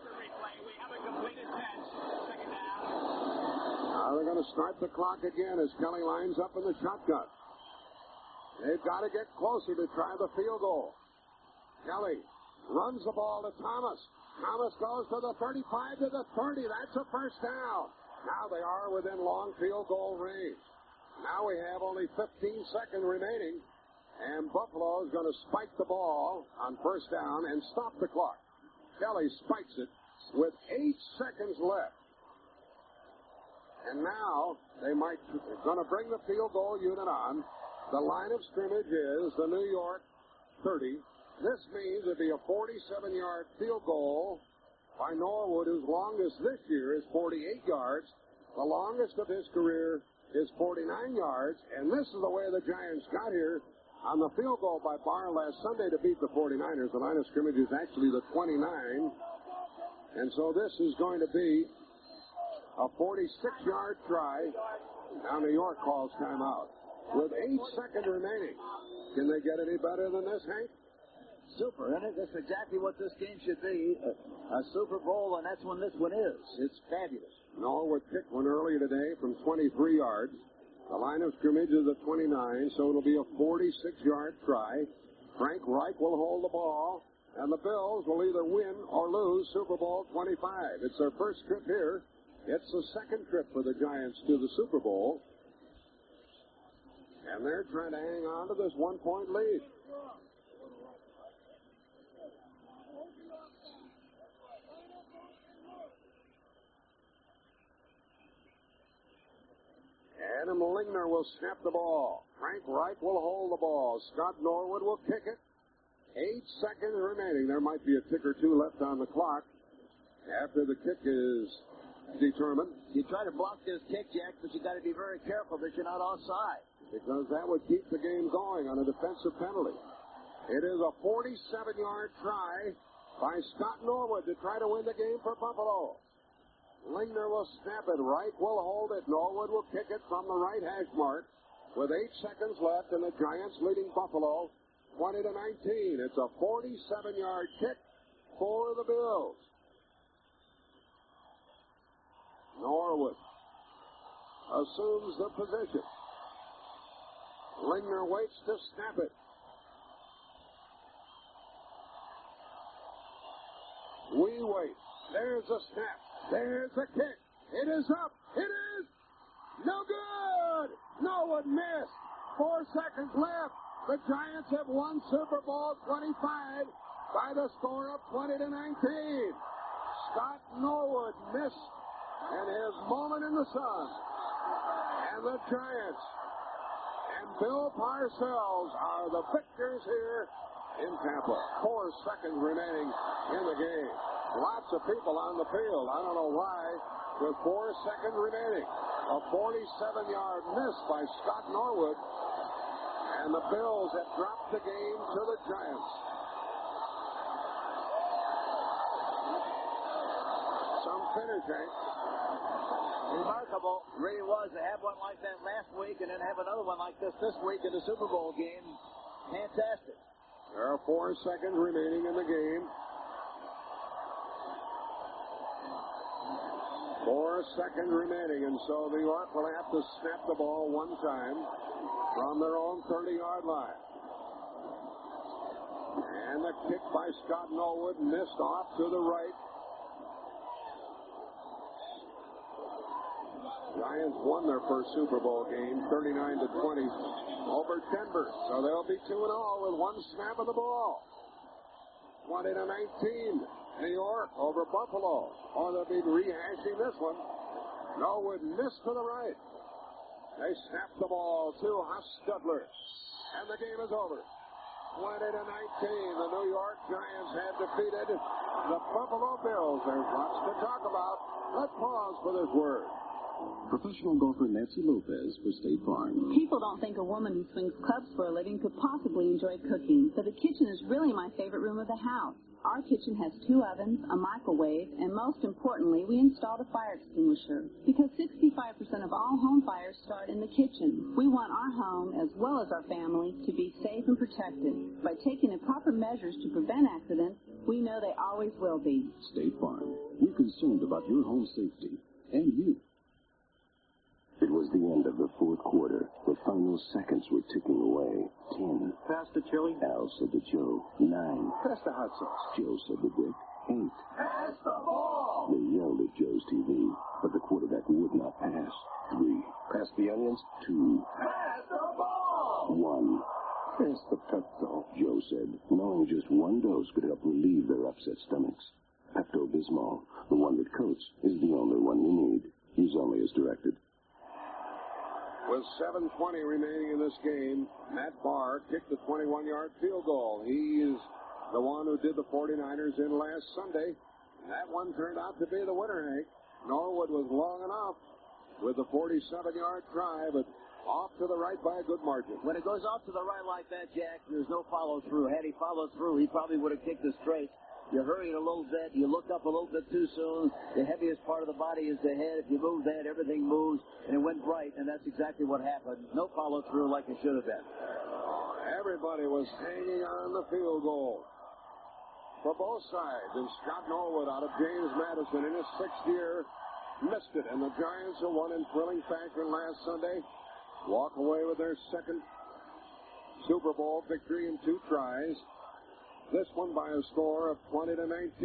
Now they're going to start the clock again as Kelly lines up in the shotgun. They've got to get closer to try the field goal. Kelly runs the ball to Thomas. Thomas goes to the 35, to the 30. That's a first down. Now they are within long field goal range. Now we have only 15 seconds remaining, and Buffalo is going to spike the ball on first down and stop the clock. Kelly spikes it with 8 seconds left. And now they're going to bring the field goal unit on. The line of scrimmage is the New York 30. This means it'll be a 47-yard field goal by Norwood, whose longest this year is 48 yards. The longest of his career is 49 yards, and this is the way the Giants got here on the field goal by Barr last Sunday to beat the 49ers. The line of scrimmage is actually the 29, and so this is going to be a 46-yard try. Now New York calls timeout. With 8 seconds remaining, can they get any better than this, Hank? Super, isn't it? That's exactly what this game should be. A Super Bowl, and that's when this one is. It's fabulous. Norwood kicked one earlier today from 23 yards. The line of scrimmage is at 29, so it'll be a 46-yard try. Frank Reich will hold the ball, and the Bills will either win or lose Super Bowl 25. It's their first trip here. It's the second trip for the Giants to the Super Bowl. And they're trying to hang on to this 1-point lead. Adam Lingner will snap the ball. Frank Reich will hold the ball. Scott Norwood will kick it. 8 seconds remaining. There might be a tick or two left on the clock after the kick is determined. You try to block this kick, Jack, but you got to be very careful that you're not offside. Because that would keep the game going on a defensive penalty. It is a 47-yard try by Scott Norwood to try to win the game for Buffalo. Lingner will snap it. Reich will hold it. Norwood will kick it from the right hash mark with 8 seconds left, and the Giants leading Buffalo 20-19. It's a 47-yard kick for the Bills. Norwood assumes the position. Lingner waits to snap it. We wait. There's a snap. There's a kick. It is up. It is no good. Norwood missed. 4 seconds left. The Giants have won Super Bowl 25 by the score of 20-19. Scott Norwood missed and his moment in the sun. And the Giants and Bill Parcells are the victors here in Tampa. 4 seconds remaining in the game. Lots of people on the field. I don't know why. With 4 seconds remaining. A 47-yard miss by Scott Norwood. And the Bills have dropped the game to the Giants. Some finish, Hank. Remarkable. Really was to have one like that last week and then have another one like this week in the Super Bowl game. Fantastic. There are 4 seconds remaining in the game. 4 seconds remaining, and so New York will have to snap the ball one time from their own 30-yard line. And the kick by Scott Norwood missed off to the right. Giants won their first Super Bowl game, 39-20, over Denver. So they'll be 2-0 with one snap of the ball. 20-19. New York over Buffalo. Or they'll be rehashing this one. Norwood missed to the right. They snapped the ball to Hostetler. And the game is over. 20-19. The New York Giants have defeated the Buffalo Bills. There's lots to talk about. Let's pause for this word. Professional golfer Nancy Lopez for State Farm. People don't think a woman who swings clubs for a living could possibly enjoy cooking, but the kitchen is really my favorite room of the house. Our kitchen has 2 ovens, a microwave, and most importantly, we installed a fire extinguisher. Because 65% of all home fires start in the kitchen, we want our home, as well as our family, to be safe and protected. By taking the proper measures to prevent accidents, we know they always will be. State Farm. We're concerned about your home safety and you. It was the end of the fourth quarter. The final seconds were ticking away. 10. Pass the chili. Al said to Joe. 9. Pass the hot sauce. Joe said to Dick. 8. Pass the ball! They yelled at Joe's TV, but the quarterback would not pass. 3. Pass the onions. 2. Pass the ball! 1. Pass the Pepto, Joe said, knowing just one dose could help relieve their upset stomachs. Pepto-Bismol, the one that coats, is the only one you need. Use only as directed. With 7:20 remaining in this game, Matt Barr kicked the 21-yard field goal. He is the one who did the 49ers in last Sunday. And that one turned out to be the winner, Hank. Norwood was long enough with the 47-yard try, but off to the right by a good margin. When it goes off to the right like that, Jack, there's no follow-through. Had he followed through, he probably would have kicked it straight. You hurried a little bit. You look up a little bit too soon. The heaviest part of the body is the head. If you move that, everything moves, and it went bright, and that's exactly what happened. No follow-through like it should have been. Everybody was hanging on the field goal for both sides, and Scott Norwood out of James Madison in his 6th year missed it, and the Giants, who won in thrilling fashion last Sunday, walk away with their 2nd Super Bowl victory in 2 tries. This one by a score of 20-19,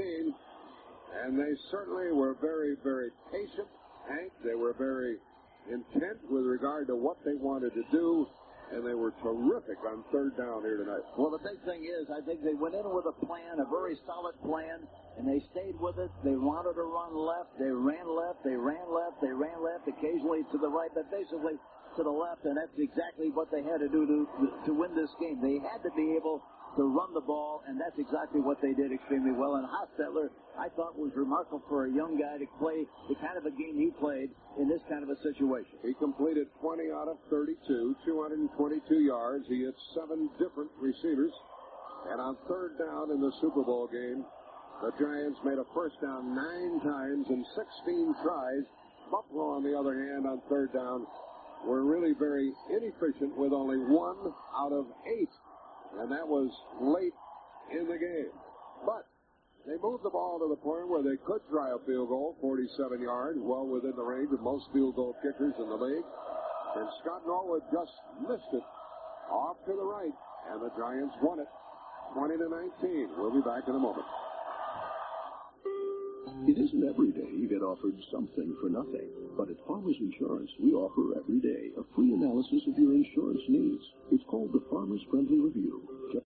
and they certainly were very, very patient, Hank. They were very intent with regard to what they wanted to do, and they were terrific on 3rd down here tonight. Well, the big thing is, I think they went in with a plan, a very solid plan, and they stayed with it. They wanted to run left. They ran left. They ran left. They ran left, occasionally to the right, but basically to the left, and that's exactly what they had to do to win this game. They had to be able to run the ball, and that's exactly what they did extremely well. And Hostetler, I thought, was remarkable for a young guy to play the kind of a game he played in this kind of a situation. He completed 20 out of 32, 222 yards. He hit 7 different receivers. And on 3rd down in the Super Bowl game, the Giants made a first down 9 times in 16 tries. Buffalo, on the other hand, on 3rd down, were really very inefficient with only 1 out of 8. And that was late in the game. But they moved the ball to the point where they could try a field goal, 47 yards, well within the range of most field goal kickers in the league. And Scott Norwood just missed it off to the right, and the Giants won it 20-19. We'll be back in a moment. It isn't every day you get offered something for nothing. But at Farmers Insurance, we offer every day a free analysis of your insurance needs. It's called the Farmers Friendly Review.